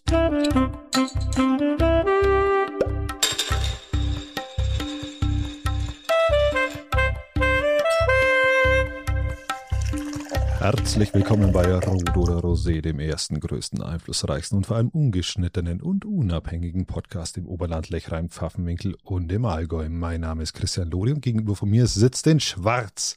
Herzlich willkommen bei Rot oder Rosé, dem ersten, größten, einflussreichsten und vor allem ungeschnittenen und unabhängigen Podcast im Oberland, Lechrein, Pfaffenwinkel und im Allgäu. Mein Name ist Christian Lori und gegenüber von mir sitzt in Schwarz.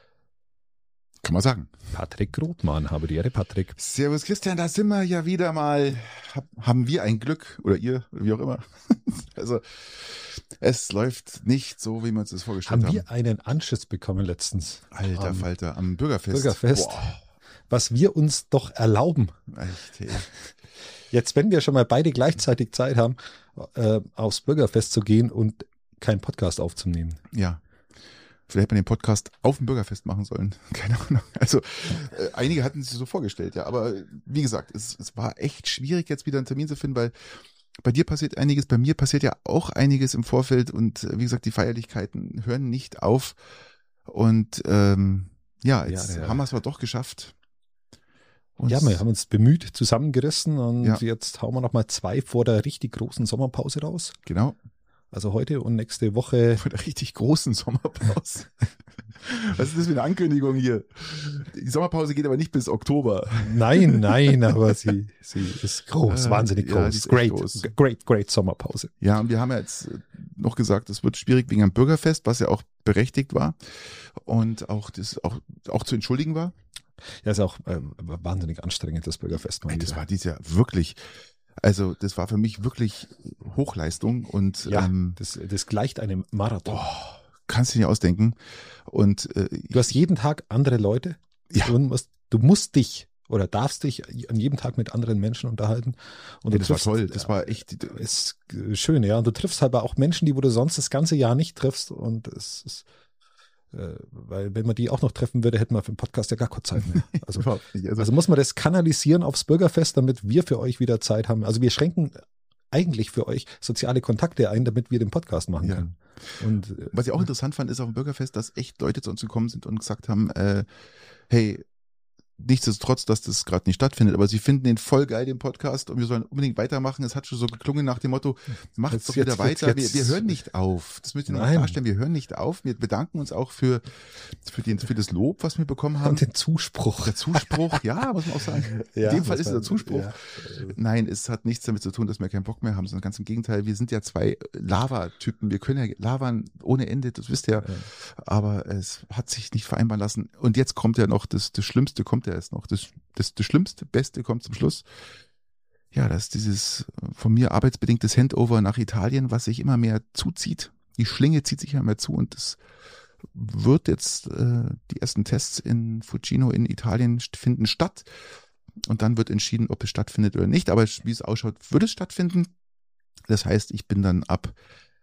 Kann man sagen. Patrick Rothmann, habe die Ehre, Patrick. Servus Christian, da sind wir ja wieder mal. Haben wir ein Glück oder ihr, oder wie auch immer. Also es läuft nicht so, wie wir uns das vorgestellt haben. Haben wir einen Anschiss bekommen letztens? Alter Falter, am Bürgerfest. Boah. Was wir uns doch erlauben. Echt, hey. Jetzt, wenn wir schon mal beide gleichzeitig Zeit haben, aufs Bürgerfest zu gehen und keinen Podcast aufzunehmen. Ja. Vielleicht hätte man den Podcast auf dem Bürgerfest machen sollen. Keine Ahnung. Also einige hatten sich so vorgestellt, ja. Aber wie gesagt, es war echt schwierig, jetzt wieder einen Termin zu finden, weil bei dir passiert einiges, bei mir passiert ja auch einiges im Vorfeld und wie gesagt, die Feierlichkeiten hören nicht auf. Und haben wir es aber doch geschafft. Ja, wir haben uns bemüht, zusammengerissen und jetzt hauen wir nochmal 2 vor der richtig großen Sommerpause raus. Genau. Also heute und nächste Woche. Vor der richtig großen Sommerpause. Was ist das für eine Ankündigung hier? Die Sommerpause geht aber nicht bis Oktober. Nein, aber sie ist groß, wahnsinnig groß. Great Sommerpause. Ja, und wir haben ja jetzt noch gesagt, es wird schwierig wegen einem Bürgerfest, was ja auch berechtigt war und auch zu entschuldigen war. Ja, ist auch wahnsinnig anstrengend, das Bürgerfest. Das war dieses Jahr wirklich. Also das war für mich wirklich Hochleistung und das gleicht einem Marathon. Kannst du dir nicht ausdenken. Und du hast jeden Tag andere Leute. Ja. Du musst dich oder darfst dich an jedem Tag mit anderen Menschen unterhalten. Und das war toll. Das war echt ist schön, ja. Und du triffst halt auch Menschen, die wo du sonst das ganze Jahr nicht triffst. Und es ist weil wenn man die auch noch treffen würde, hätten wir für den Podcast ja gar keine Zeit mehr. Also muss man das kanalisieren aufs Bürgerfest, damit wir für euch wieder Zeit haben. Also wir schränken eigentlich für euch soziale Kontakte ein, damit wir den Podcast machen können. Und was ich auch interessant fand, ist auf dem Bürgerfest, dass echt Leute zu uns gekommen sind und gesagt haben, hey, nichtsdestotrotz, dass das gerade nicht stattfindet, aber sie finden den voll geil, den Podcast, und wir sollen unbedingt weitermachen. Es hat schon so geklungen nach dem Motto, macht doch wieder weiter, wir hören nicht auf. Das müsst ihr noch darstellen, wir hören nicht auf. Wir bedanken uns auch für das Lob, was wir bekommen haben. Und den Zuspruch. Der Zuspruch, ja, muss man auch sagen. Ja, in dem Fall ist es der Zuspruch. Ja. Nein, es hat nichts damit zu tun, dass wir keinen Bock mehr haben, sondern ganz im Gegenteil, wir sind ja 2 Lava-Typen. Wir können ja labern ohne Ende, das wisst ihr ja. Aber es hat sich nicht vereinbaren lassen. Und jetzt kommt ja noch das Schlimmste, kommt ja erst noch. Das Schlimmste, Beste kommt zum Schluss. Ja, das ist dieses von mir arbeitsbedingtes Handover nach Italien, was sich immer mehr zuzieht. Die Schlinge zieht sich immer mehr zu und es wird jetzt, die ersten Tests in Fucino in Italien finden statt. Und dann wird entschieden, ob es stattfindet oder nicht. Aber wie es ausschaut, wird es stattfinden. Das heißt, ich bin dann ab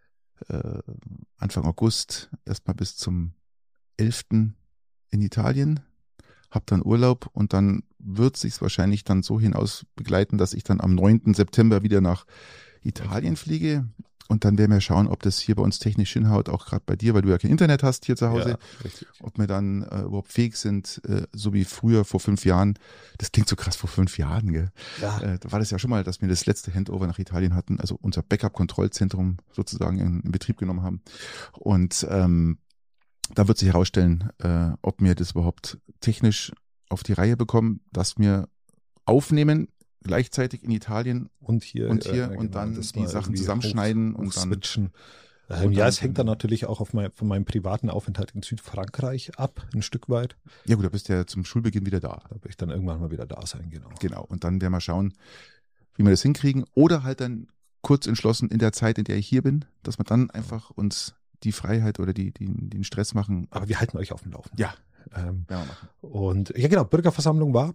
Anfang August erstmal bis zum 11. in Italien, hab dann Urlaub und dann wird sich's wahrscheinlich dann so hinaus begleiten, dass ich dann am 9. September wieder nach Italien fliege und dann werden wir schauen, ob das hier bei uns technisch hinhaut, auch gerade bei dir, weil du ja kein Internet hast hier zu Hause, ob wir dann überhaupt fähig sind, so wie früher vor 5 Jahren. Das klingt so krass, vor 5 Jahren, gell? Ja. Da war das ja schon mal, dass wir das letzte Handover nach Italien hatten, also unser Backup-Kontrollzentrum sozusagen in Betrieb genommen haben und da wird sich herausstellen, ob wir das überhaupt technisch auf die Reihe bekommen, dass wir aufnehmen, gleichzeitig in Italien und hier und dann die Sachen zusammenschneiden und dann switchen. Es hängt dann natürlich auch von meinem privaten Aufenthalt in Südfrankreich ab, ein Stück weit. Ja gut, da bist du ja zum Schulbeginn wieder da. Da werde ich dann irgendwann mal wieder da sein, genau. Genau, und dann werden wir schauen, wie wir das hinkriegen oder halt dann kurz entschlossen in der Zeit, in der ich hier bin, dass wir dann einfach uns die Freiheit oder den Stress machen. Aber wir halten euch auf dem Laufenden. Ja, werden wir machen. Und ja genau, Bürgerversammlung war.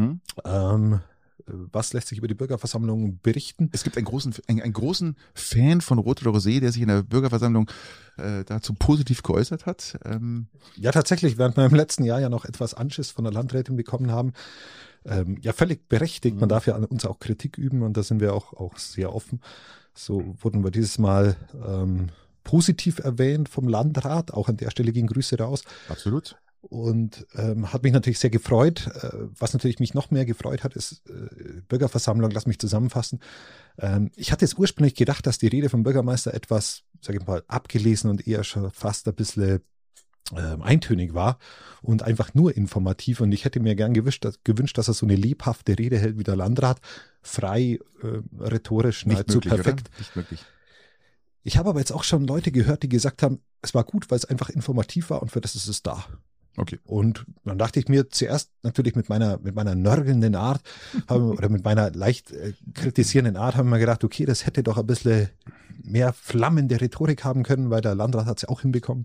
Was lässt sich über die Bürgerversammlung berichten? Es gibt einen großen Fan von Rot oder Rosé, der sich in der Bürgerversammlung dazu positiv geäußert hat. Ja, tatsächlich, während wir im letzten Jahr ja noch etwas Anschiss von der Landrätin bekommen haben, ja völlig berechtigt. Man darf ja an uns auch Kritik üben und da sind wir auch sehr offen. So wurden wir dieses Mal positiv erwähnt vom Landrat. Auch an der Stelle gehen Grüße raus. Absolut. Und hat mich natürlich sehr gefreut. Was natürlich mich noch mehr gefreut hat, ist Bürgerversammlung, lass mich zusammenfassen. Ich hatte es ursprünglich gedacht, dass die Rede vom Bürgermeister etwas, sage ich mal, abgelesen und eher schon fast ein bisschen eintönig war und einfach nur informativ. Und ich hätte mir gern gewünscht, dass er so eine lebhafte Rede hält wie der Landrat, frei, rhetorisch, nahezu perfekt. Oder? Nicht möglich. Ich habe aber jetzt auch schon Leute gehört, die gesagt haben, es war gut, weil es einfach informativ war und für das ist es da. Okay. Und dann dachte ich mir zuerst natürlich mit meiner nörgelnden Art oder mit meiner leicht kritisierenden Art haben wir gedacht, okay, das hätte doch ein bisschen mehr flammende Rhetorik haben können, weil der Landrat hat es ja auch hinbekommen.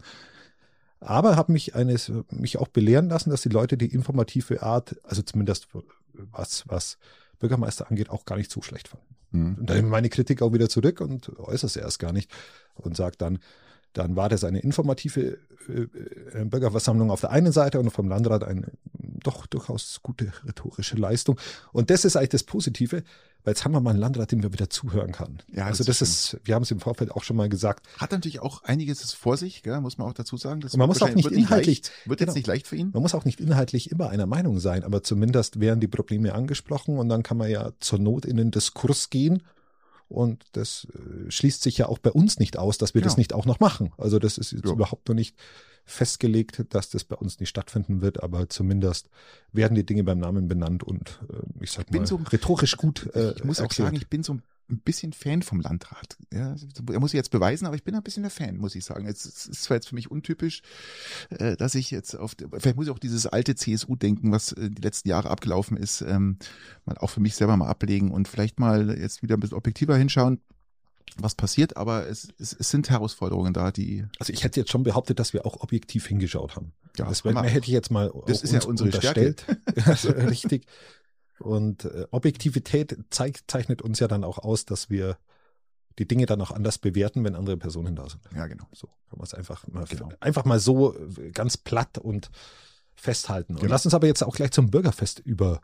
Aber habe mich auch belehren lassen, dass die Leute die informative Art, also zumindest was Bürgermeister angeht, auch gar nicht so schlecht fanden. Und da nehme ich meine Kritik auch wieder zurück und äußere es erst gar nicht und sage dann war das eine informative Bürgerversammlung auf der einen Seite und vom Landrat eine doch durchaus gute rhetorische Leistung. Und das ist eigentlich das Positive, weil jetzt haben wir mal einen Landrat, dem wir wieder zuhören kann. Ja, also das ist, wir haben es im Vorfeld auch schon mal gesagt. Hat natürlich auch einiges vor sich, gell, muss man auch dazu sagen. Das und man muss auch nicht inhaltlich, wird jetzt nicht leicht für ihn. Man muss auch nicht inhaltlich immer einer Meinung sein, aber zumindest werden die Probleme angesprochen und dann kann man ja zur Not in den Diskurs gehen. Und das schließt sich ja auch bei uns nicht aus, dass wir das nicht auch noch machen. Also das ist jetzt überhaupt noch nicht festgelegt, dass das bei uns nicht stattfinden wird, aber zumindest werden die Dinge beim Namen benannt und ich sag mal so rhetorisch gut ich muss auch sagen, ich bin so ein bisschen Fan vom Landrat. Ja, er muss sich jetzt beweisen, aber ich bin ein bisschen der Fan, muss ich sagen. Es ist zwar jetzt für mich untypisch, dass ich jetzt vielleicht muss ich auch dieses alte CSU-Denken, was die letzten Jahre abgelaufen ist, mal auch für mich selber mal ablegen und vielleicht mal jetzt wieder ein bisschen objektiver hinschauen, was passiert, aber es sind Herausforderungen da, die... Also ich hätte jetzt schon behauptet, dass wir auch objektiv hingeschaut haben. Ja, das hätte ich jetzt mal das ist ja unsere Stärke. Richtig. Und Objektivität zechnet uns ja dann auch aus, dass wir die Dinge dann auch anders bewerten, wenn andere Personen da sind. Ja, genau. So kann man es einfach mal so ganz platt und festhalten. Und lass uns aber jetzt auch gleich zum Bürgerfest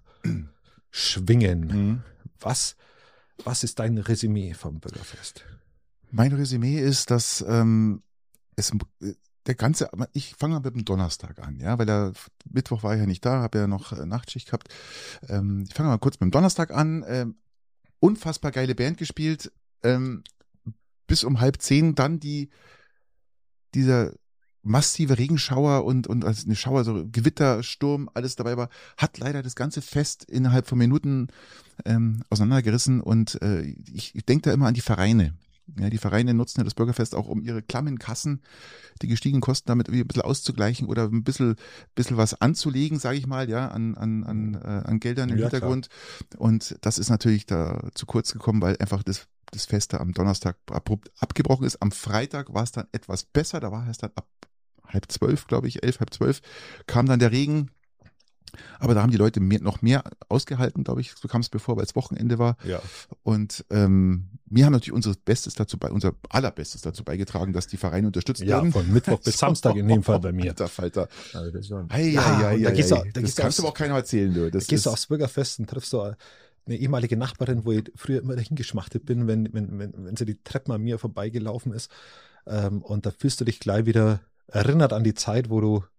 überschwingen. Was ist dein Resümee vom Bürgerfest? Mein Resümee ist, dass ich fange mal mit dem Donnerstag an, ja, weil Mittwoch war ich ja nicht da, habe ja noch Nachtschicht gehabt. Ich fange mal kurz mit dem Donnerstag an. Unfassbar geile Band gespielt. Bis um 9:30 dann dieser massive Regenschauer und also eine Schauer, so Gewitter, Sturm, alles dabei war, hat leider das ganze Fest innerhalb von Minuten auseinandergerissen und ich denke da immer an die Vereine. Ja, die Vereine nutzen ja das Bürgerfest auch, um ihre klammen Kassen, die gestiegenen Kosten damit irgendwie ein bisschen auszugleichen oder ein bisschen was anzulegen, sage ich mal, ja, an Geldern im Hintergrund. Klar. Und das ist natürlich da zu kurz gekommen, weil einfach das Fest da am Donnerstag abrupt abgebrochen ist. Am Freitag war es dann etwas besser, da war es dann ab 11:30, glaube ich, 11:30, kam dann der Regen. Aber da haben die Leute noch mehr ausgehalten, glaube ich, so kam es bevor, weil es Wochenende war. Ja. Und wir haben natürlich unser allerbestes dazu beigetragen, dass die Vereine unterstützt werden. Ja, von Mittwoch bis Samstag in dem Fall bei mir. Alter Falter. Also das kannst du aber auch keiner erzählen, du. Da gehst du aufs Bürgerfest und triffst du eine ehemalige Nachbarin, wo ich früher immer dahin geschmachtet bin, wenn sie die Treppen an mir vorbeigelaufen ist. Und da fühlst du dich gleich wieder erinnert an die Zeit, wo du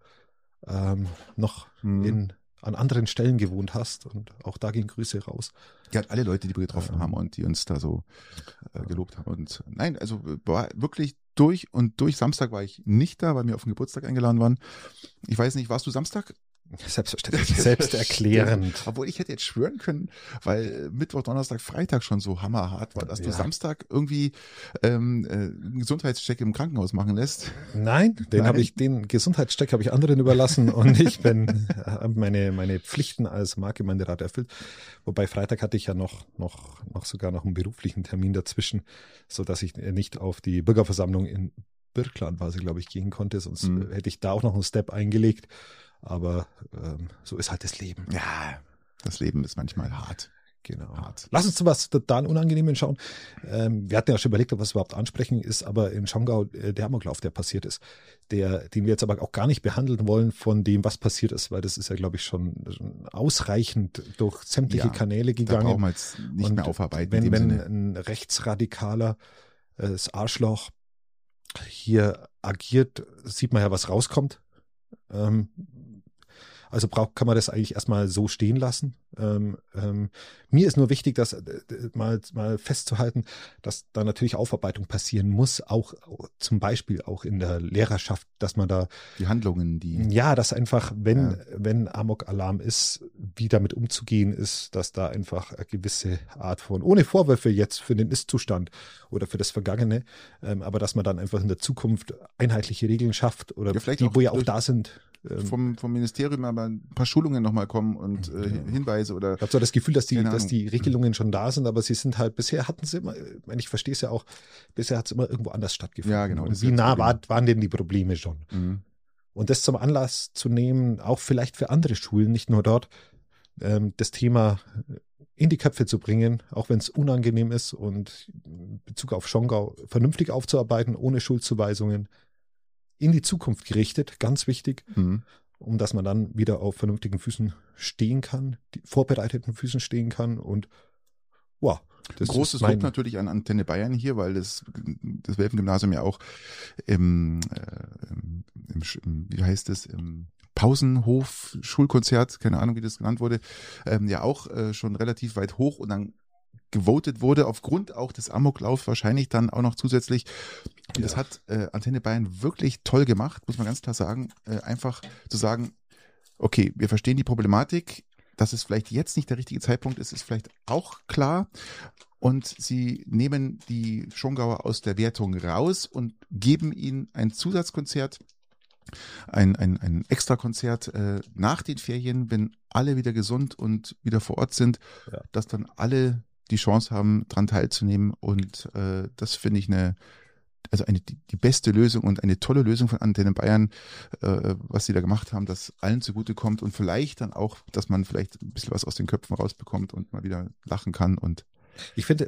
noch an anderen Stellen gewohnt hast und auch da gehen Grüße raus. Ja, alle Leute, die wir getroffen haben und die uns da so gelobt haben. Und nein, also war wirklich durch Samstag war ich nicht da, weil wir auf den Geburtstag eingeladen waren. Ich weiß nicht, warst du Samstag? Selbstverständlich, selbsterklärend. Obwohl ich hätte jetzt schwören können, weil Mittwoch, Donnerstag, Freitag schon so hammerhart war, dass du Samstag irgendwie einen Gesundheitscheck im Krankenhaus machen lässt. Nein, den Gesundheitscheck habe ich anderen überlassen und ich bin meine Pflichten als Marktgemeinderat erfüllt. Wobei Freitag hatte ich ja noch sogar noch einen beruflichen Termin dazwischen, so dass ich nicht auf die Bürgerversammlung in Birkland glaube ich, gehen konnte, sonst hätte ich da auch noch einen Step eingelegt. Aber so ist halt das Leben. Ja, das Leben ist manchmal hart. Genau. Hart. Lass uns zu was total Unangenehmes schauen. Wir hatten ja schon überlegt, ob wir es überhaupt ansprechen, ist aber in Schongau der Amoklauf, der passiert ist, den wir jetzt aber auch gar nicht behandeln wollen von dem, was passiert ist, weil das ist ja, glaube ich, schon ausreichend durch sämtliche Kanäle gegangen. Da brauchen wir jetzt nicht mehr aufarbeiten. Wenn ein Rechtsradikaler, das Arschloch hier agiert, sieht man ja, was rauskommt. Also kann man das eigentlich erstmal so stehen lassen. Mir ist nur wichtig, dass mal festzuhalten, dass da natürlich Aufarbeitung passieren muss, auch zum Beispiel auch in der Lehrerschaft, dass man da die Handlungen, dass einfach, wenn Amok-Alarm ist, wie damit umzugehen ist, dass da einfach eine gewisse Art von, ohne Vorwürfe jetzt für den Ist-Zustand oder für das Vergangene, aber dass man dann einfach in der Zukunft einheitliche Regeln schafft oder die, wo ja auch da sind. Vom Ministerium aber ein paar Schulungen nochmal kommen und Hinweise oder. Ich habe so das Gefühl, dass die Regelungen schon da sind, aber sie sind halt, bisher hatten sie immer, ich verstehe es ja auch, bisher hat es immer irgendwo anders stattgefunden. Ja, genau. Und wie nah waren denn die Probleme schon? Mhm. Und das zum Anlass zu nehmen, auch vielleicht für andere Schulen, nicht nur dort, das Thema in die Köpfe zu bringen, auch wenn es unangenehm ist und in Bezug auf Schongau vernünftig aufzuarbeiten, ohne Schuldzuweisungen, in die Zukunft gerichtet, ganz wichtig, um dass man dann wieder auf vernünftigen Füßen stehen kann, die vorbereiteten Füßen stehen kann und das großes Lob natürlich an Antenne Bayern hier, weil das Welfengymnasium ja auch im Pausenhof Schulkonzert, keine Ahnung, wie das genannt wurde, ja auch schon relativ weit hoch und dann gewotet wurde, aufgrund auch des Amoklaufs wahrscheinlich dann auch noch zusätzlich. Und das hat Antenne Bayern wirklich toll gemacht, muss man ganz klar sagen. Einfach zu sagen, okay, wir verstehen die Problematik, dass es vielleicht jetzt nicht der richtige Zeitpunkt ist, ist vielleicht auch klar. Und sie nehmen die Schongauer aus der Wertung raus und geben ihnen ein Zusatzkonzert, ein Extrakonzert nach den Ferien, wenn alle wieder gesund und wieder vor Ort sind, dass dann alle die Chance haben, daran teilzunehmen. Und das finde ich die beste Lösung und eine tolle Lösung von Antenne Bayern, was sie da gemacht haben, dass allen zugutekommt und vielleicht dann auch, dass man vielleicht ein bisschen was aus den Köpfen rausbekommt und mal wieder lachen kann. Und ich finde,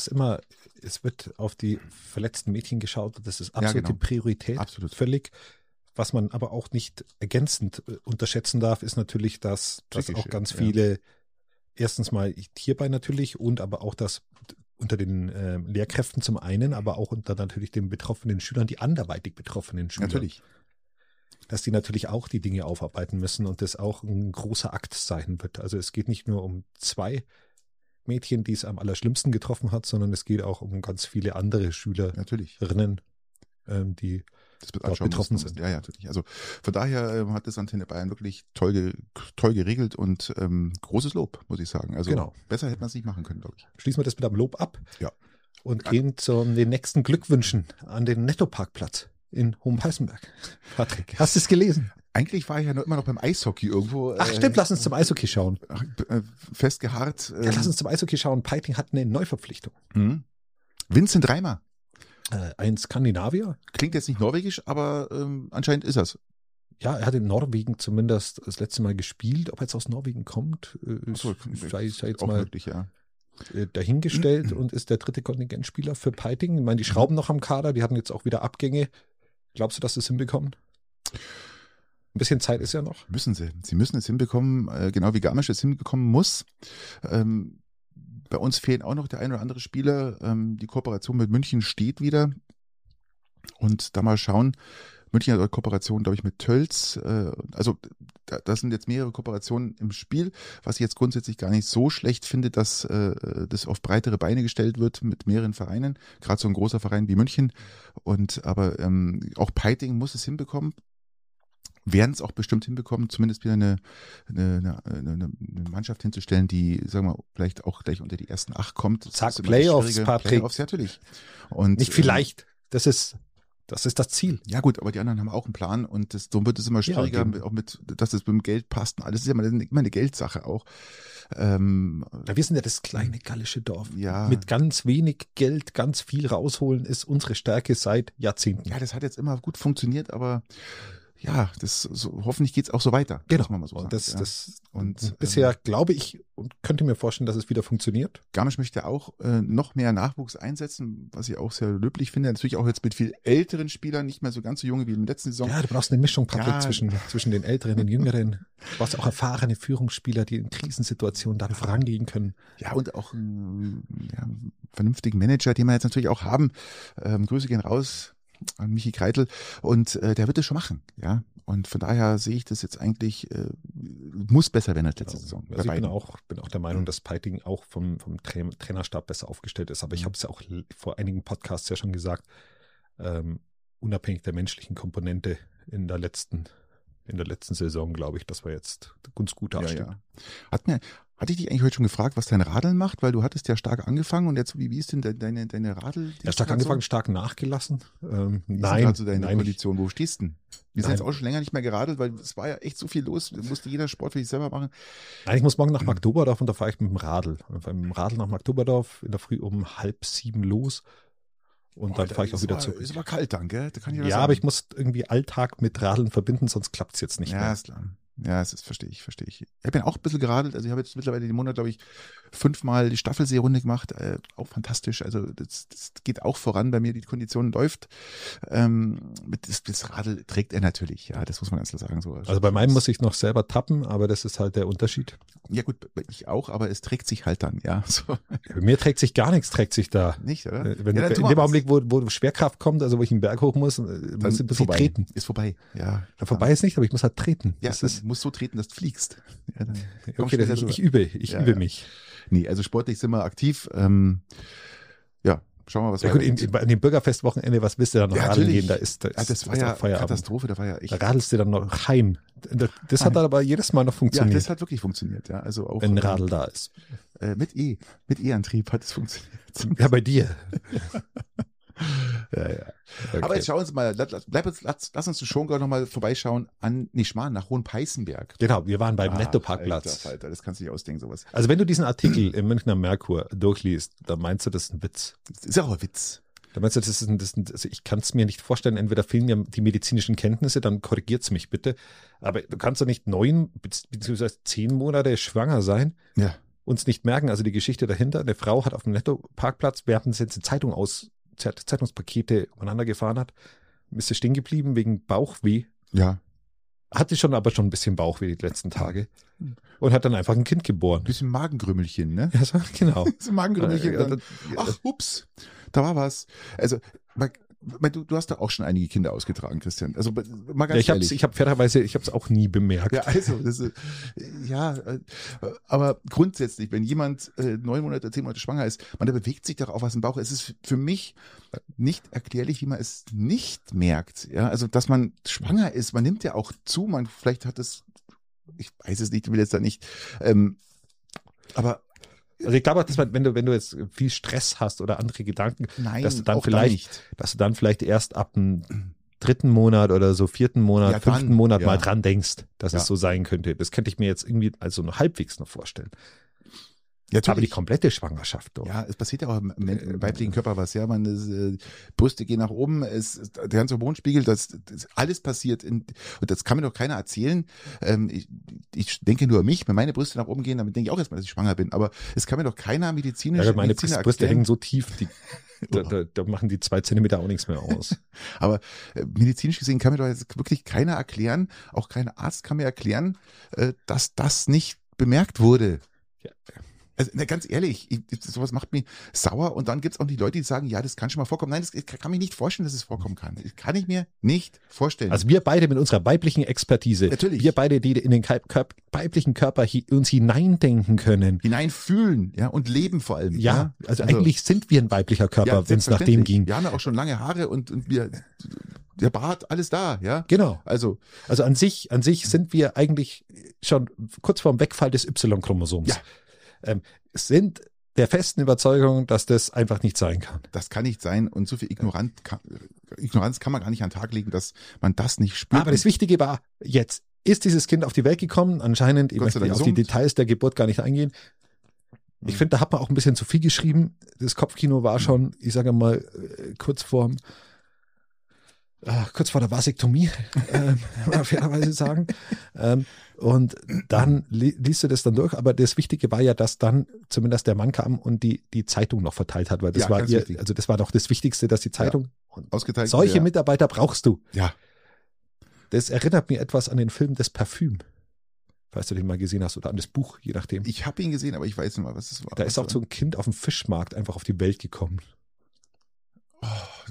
es wird auf die verletzten Mädchen geschaut, das ist absolute Priorität, absolut. Völlig. Was man aber auch nicht ergänzend unterschätzen darf, ist natürlich, dass auch ganz viele, erstens mal hierbei natürlich und aber auch das unter den Lehrkräften zum einen, aber auch unter natürlich den betroffenen Schülern, die anderweitig betroffenen Schüler. Natürlich. Dass die natürlich auch die Dinge aufarbeiten müssen und das auch ein großer Akt sein wird. Also es geht nicht nur um 2 Mädchen, die es am allerschlimmsten getroffen hat, sondern es geht auch um ganz viele andere Schülerinnen, die dort betroffen sind. Ja, natürlich. Also von daher hat das Antenne Bayern wirklich toll geregelt und großes Lob, muss ich sagen. Also besser hätte man es nicht machen können, glaube ich. Schließen wir das mit einem Lob ab. Ja. Und gehen zu den nächsten Glückwünschen an den Nettoparkplatz in Hohenpeißenberg. Patrick, hast du es gelesen? Eigentlich war ich ja immer noch beim Eishockey irgendwo. Ach stimmt, lass uns zum Eishockey schauen. Festgeharrt. Lass uns zum Eishockey schauen. Peiting hat eine Neuverpflichtung. Vincent Reimer. Ein Skandinavier. Klingt jetzt nicht norwegisch, aber anscheinend ist das. Ja, er hat in Norwegen zumindest das letzte Mal gespielt. Ob er jetzt aus Norwegen kommt, sei jetzt mal möglich, dahingestellt und ist der 3. Kontingentspieler für Peiting. Ich meine, die schrauben noch am Kader, die hatten jetzt auch wieder Abgänge. Glaubst du, dass sie es hinbekommen? Ein bisschen Zeit ist ja noch. Müssen sie. Sie müssen es hinbekommen, genau wie Garmisch es hinbekommen muss. Bei uns fehlen auch noch der ein oder andere Spieler. Die Kooperation mit München steht wieder. Und da mal schauen. München hat eine Kooperation, glaube ich, mit Tölz. Also da sind jetzt mehrere Kooperationen im Spiel, was ich jetzt grundsätzlich gar nicht so schlecht finde, dass das auf breitere Beine gestellt wird mit mehreren Vereinen. Gerade so ein großer Verein wie München. Aber auch Peiting muss es hinbekommen. Werden es auch bestimmt hinbekommen, zumindest wieder eine Mannschaft hinzustellen, die, sagen wir, vielleicht auch gleich unter die ersten 8 kommt. Sag Playoffs, Patrick. Playoffs, ja, natürlich. Und nicht vielleicht. Das ist das Ziel. Ja gut, aber die anderen haben auch einen Plan und so wird es immer schwieriger, auch dass es mit dem Geld passt und alles ist ja immer eine Geldsache auch. Wir sind ja das kleine gallische Dorf. Ja. Mit ganz wenig Geld ganz viel rausholen ist unsere Stärke seit Jahrzehnten. Ja, das hat jetzt immer gut funktioniert, aber ja, hoffentlich geht's auch so weiter. Genau. Muss man mal so sagen. Und bisher glaube ich und könnte mir vorstellen, dass es wieder funktioniert. Garmisch möchte auch noch mehr Nachwuchs einsetzen, was ich auch sehr löblich finde. Natürlich auch jetzt mit viel älteren Spielern, nicht mehr so ganz so junge wie in der letzten Saison. Ja, du brauchst eine Mischung, Patrick, zwischen den Älteren und den Jüngeren. Du brauchst auch erfahrene Führungsspieler, die in Krisensituationen dann vorangehen können. Ja, und auch einen vernünftigen Manager, den wir jetzt natürlich auch haben. Grüße gehen raus. Michi Kreitel. Und der wird es schon machen, ja. Und von daher sehe ich das jetzt eigentlich, muss besser werden als letzte Saison. Also ich bin auch der Meinung, dass Peiting auch vom Trainerstab besser aufgestellt ist. Aber ich habe es ja auch vor einigen Podcasts ja schon gesagt, unabhängig der menschlichen Komponente in der letzten Saison, glaube ich, dass wir jetzt ganz gut dastehen. Ja. Hatte ich dich eigentlich heute schon gefragt, was dein Radeln macht? Weil du hattest ja stark angefangen und jetzt, wie ist denn deine Radel? Ja, stark angefangen, stark nachgelassen. Nein. Also deine Kondition, wo stehst du denn? Wir sind jetzt auch schon länger nicht mehr geradelt, weil es war ja echt so viel los. Musste jeder Sport für sich selber machen. Nein, ich muss morgen nach Magdoberdorf und da fahre ich mit dem Radl. Mit dem Radl nach Magdoberdorf in der Früh um 6:30 los. Und dann fahre ich auch wieder zurück. Ist aber kalt dann, gell? Da kann ich ja, aber ich muss irgendwie Alltag mit Radeln verbinden, sonst klappt es jetzt nicht mehr. Ja, ist klar. Ja, verstehe ich. Ich habe ja auch ein bisschen geradelt. Also ich habe jetzt mittlerweile den Monat, glaube ich, 5-mal die Staffelseerunde gemacht. Auch fantastisch. Also das geht auch voran bei mir. Die Kondition läuft. Das Radl trägt er natürlich. Ja, das muss man ganz klar sagen. So. Also bei meinem muss ich noch selber tappen, aber das ist halt der Unterschied. Ja gut, ich auch, aber es trägt sich halt dann, ja. So. Bei mir trägt sich gar nichts, trägt sich da. Nicht, oder? In dem Augenblick, wo Schwerkraft kommt, also wo ich einen Berg hoch muss, muss ich ein bisschen treten. Ist vorbei, ja. Vorbei ist nicht, aber ich muss halt treten. Ja, du musst so treten, dass du fliegst. Ja, okay, das ist, ich übe mich. Nee, also sportlich sind wir aktiv. Schauen wir mal, was gut, an dem Bürgerfestwochenende, was willst du da noch radeln gehen? Das war ja Katastrophe, da war ja echt. Da radelst du dann noch heim. Das hat dann aber jedes Mal noch funktioniert. Ja, das hat wirklich funktioniert, ja. Also auch, wenn ein Radl da ist. Mit E-Antrieb hat es funktioniert. Ja, bei dir. Ja. Okay. Aber jetzt schauen wir uns mal, lass uns zu Schongau nochmal vorbeischauen Schmarrn, nach Hohenpeißenberg. Genau, wir waren beim Nettoparkplatz. Alter, das kannst du nicht ausdenken, sowas. Also wenn du diesen Artikel im Münchner Merkur durchliest, dann meinst du, das ist ein Witz. Das ist auch ein Witz. Da meinst du, also ich kann es mir nicht vorstellen, entweder fehlen mir die medizinischen Kenntnisse, dann korrigiert's mich bitte. Aber du kannst doch nicht 9 bzw. 10 Monate schwanger sein. Ja. Uns nicht merken, also die Geschichte dahinter. Eine Frau hat auf dem Nettoparkplatz, während sie jetzt eine Zeitungspakete umeinander gefahren hat, ist sie stehen geblieben wegen Bauchweh. Ja. Hatte aber schon ein bisschen Bauchweh die letzten Tage und hat dann einfach ein Kind geboren. Bisschen Magengrümmelchen, ne? Ja, so, genau. Bisschen Magengrümmelchen. Ach, ups, da war was. Also, du hast da auch schon einige Kinder ausgetragen, Christian. Also mal ganz ehrlich. Ich habe fairerweise, ich habe es auch nie bemerkt. Ja, also aber grundsätzlich, wenn jemand 9 Monate, 10 Monate schwanger ist, da bewegt sich doch auch was im Bauch. Es ist für mich nicht erklärlich, wie man es nicht merkt. Ja, also dass man schwanger ist, man nimmt ja auch zu, vielleicht hat es, ich weiß es nicht, ich will jetzt da nicht, aber also ich glaube, dass wenn du jetzt viel Stress hast oder andere Gedanken, dass du dann vielleicht erst ab dem 3. Monat oder so 4. Monat, 5. Monat mal dran denkst, dass es so sein könnte. Das könnte ich mir jetzt irgendwie also noch halbwegs noch vorstellen. Ja, aber die komplette Schwangerschaft doch. Ja, es passiert ja auch im weiblichen Körper was. Ja, Brüste gehen nach oben, der ganze Hormonspiegel, das alles passiert. Und das kann mir doch keiner erzählen. Ich denke nur an mich, wenn meine Brüste nach oben gehen, damit denke ich auch erstmal, dass ich schwanger bin. Aber es kann mir doch keiner medizinisch erklären. Meine Brüste hängen so tief, da machen die 2 Zentimeter auch nichts mehr aus. Aber medizinisch gesehen kann mir doch jetzt wirklich keiner erklären, auch kein Arzt kann mir erklären, dass das nicht bemerkt wurde. Ja. Also, ganz ehrlich, sowas macht mich sauer und dann gibt's auch die Leute, die sagen, ja, das kann schon mal vorkommen. Nein, das kann mich nicht vorstellen, dass es vorkommen kann. Das kann ich mir nicht vorstellen. Also wir beide mit unserer weiblichen Expertise, natürlich. Wir beide, die in den weiblichen Körper uns hineindenken können. Hineinfühlen, ja, und leben vor allem. Ja, also eigentlich sind wir ein weiblicher Körper, wenn es nach dem ging. Wir haben ja auch schon lange Haare und wir, der Bart, alles da, ja. Genau. Also an sich sind wir eigentlich schon kurz vorm Wegfall des Y-Chromosoms. Ja. Sind der festen Überzeugung, dass das einfach nicht sein kann. Das kann nicht sein und so viel Ignoranz kann man gar nicht an den Tag legen, dass man das nicht spürt. Aber das Wichtige war, jetzt ist dieses Kind auf die Welt gekommen, anscheinend, ich möchte auf die Details der Geburt gar nicht eingehen. Ich finde, da hat man auch ein bisschen zu viel geschrieben. Das Kopfkino war schon, ich sage mal, kurz vor der Vasektomie, fairerweise sagen. Und dann liest du das dann durch, aber das Wichtige war ja, dass dann zumindest der Mann kam und die Zeitung noch verteilt hat, weil das war das war doch das Wichtigste, dass die Zeitung ausgeteilt. Solche Mitarbeiter brauchst du. Ja. Das erinnert mir etwas an den Film Das Parfüm. Falls du den mal gesehen hast oder an das Buch, je nachdem. Ich habe ihn gesehen, aber ich weiß nicht mal, was es war. Da ist auch so ein Kind auf dem Fischmarkt einfach auf die Welt gekommen. Oh,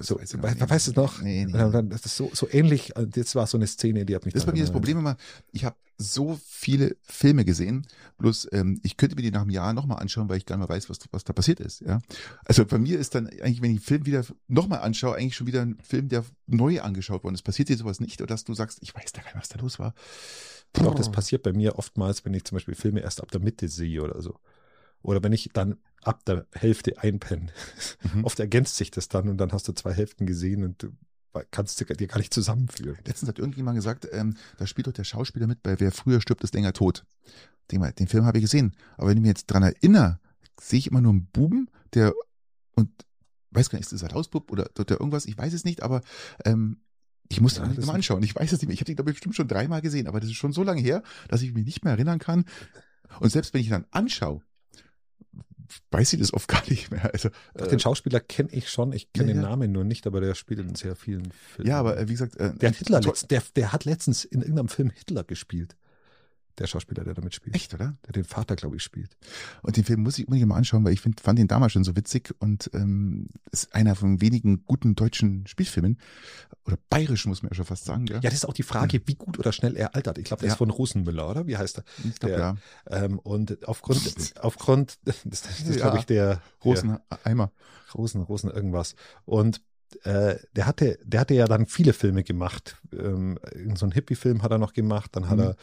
So, weißt du noch? Nee. Das ist so ähnlich. Jetzt war so eine Szene, die hat mich. Das ist bei mir das Problem immer. Ich habe so viele Filme gesehen, bloß ich könnte mir die nach einem Jahr nochmal anschauen, weil ich gar nicht mehr weiß, was da passiert ist. Ja, also bei mir ist dann eigentlich, wenn ich den Film wieder nochmal anschaue, eigentlich schon wieder ein Film, der neu angeschaut worden ist. Passiert dir sowas nicht, oder dass du sagst, ich weiß da gar nicht, was da los war? Doch, das passiert bei mir oftmals, wenn ich zum Beispiel Filme erst ab der Mitte sehe oder so. Oder wenn ich dann ab der Hälfte einpenne. Oft ergänzt sich das dann und dann hast du 2 Hälften gesehen und du kannst dir gar nicht zusammenführen. Letztens hat irgendjemand gesagt, da spielt doch der Schauspieler mit bei Wer früher stirbt, ist länger tot. Den Film habe ich gesehen. Aber wenn ich mich jetzt dran erinnere, sehe ich immer nur einen Buben, der, und weiß gar nicht, ist das ein Hausbub oder irgendwas, ich weiß es nicht, aber ich musste das mal anschauen. Ich weiß es nicht mehr. Ich habe den, glaube ich, bestimmt schon 3-mal gesehen, aber das ist schon so lange her, dass ich mich nicht mehr erinnern kann. Und selbst wenn ich ihn dann anschaue, weiß ich das oft gar nicht mehr. Also, den Schauspieler kenne ich schon, ich kenne den Namen nur nicht, aber der spielt in sehr vielen Filmen. Ja, aber wie gesagt, der hat letztens in irgendeinem Film Hitler gespielt. Der Schauspieler, der damit spielt. Echt, oder? Der den Vater, glaube ich, spielt. Und den Film muss ich unbedingt mal anschauen, weil ich fand den damals schon so witzig und ist einer von wenigen guten deutschen Spielfilmen. Oder bayerischen, muss man ja schon fast sagen. Ja, das ist auch die Frage, wie gut oder schnell er altert. Ich glaube, der ist von Rosenmüller, oder? Wie heißt er? Ich glaube, ja. Und aufgrund, das ist glaube ich, der Roseneimer. Rosen irgendwas. Und der hatte ja dann viele Filme gemacht. So einen Hippie-Film hat er noch gemacht, dann hat er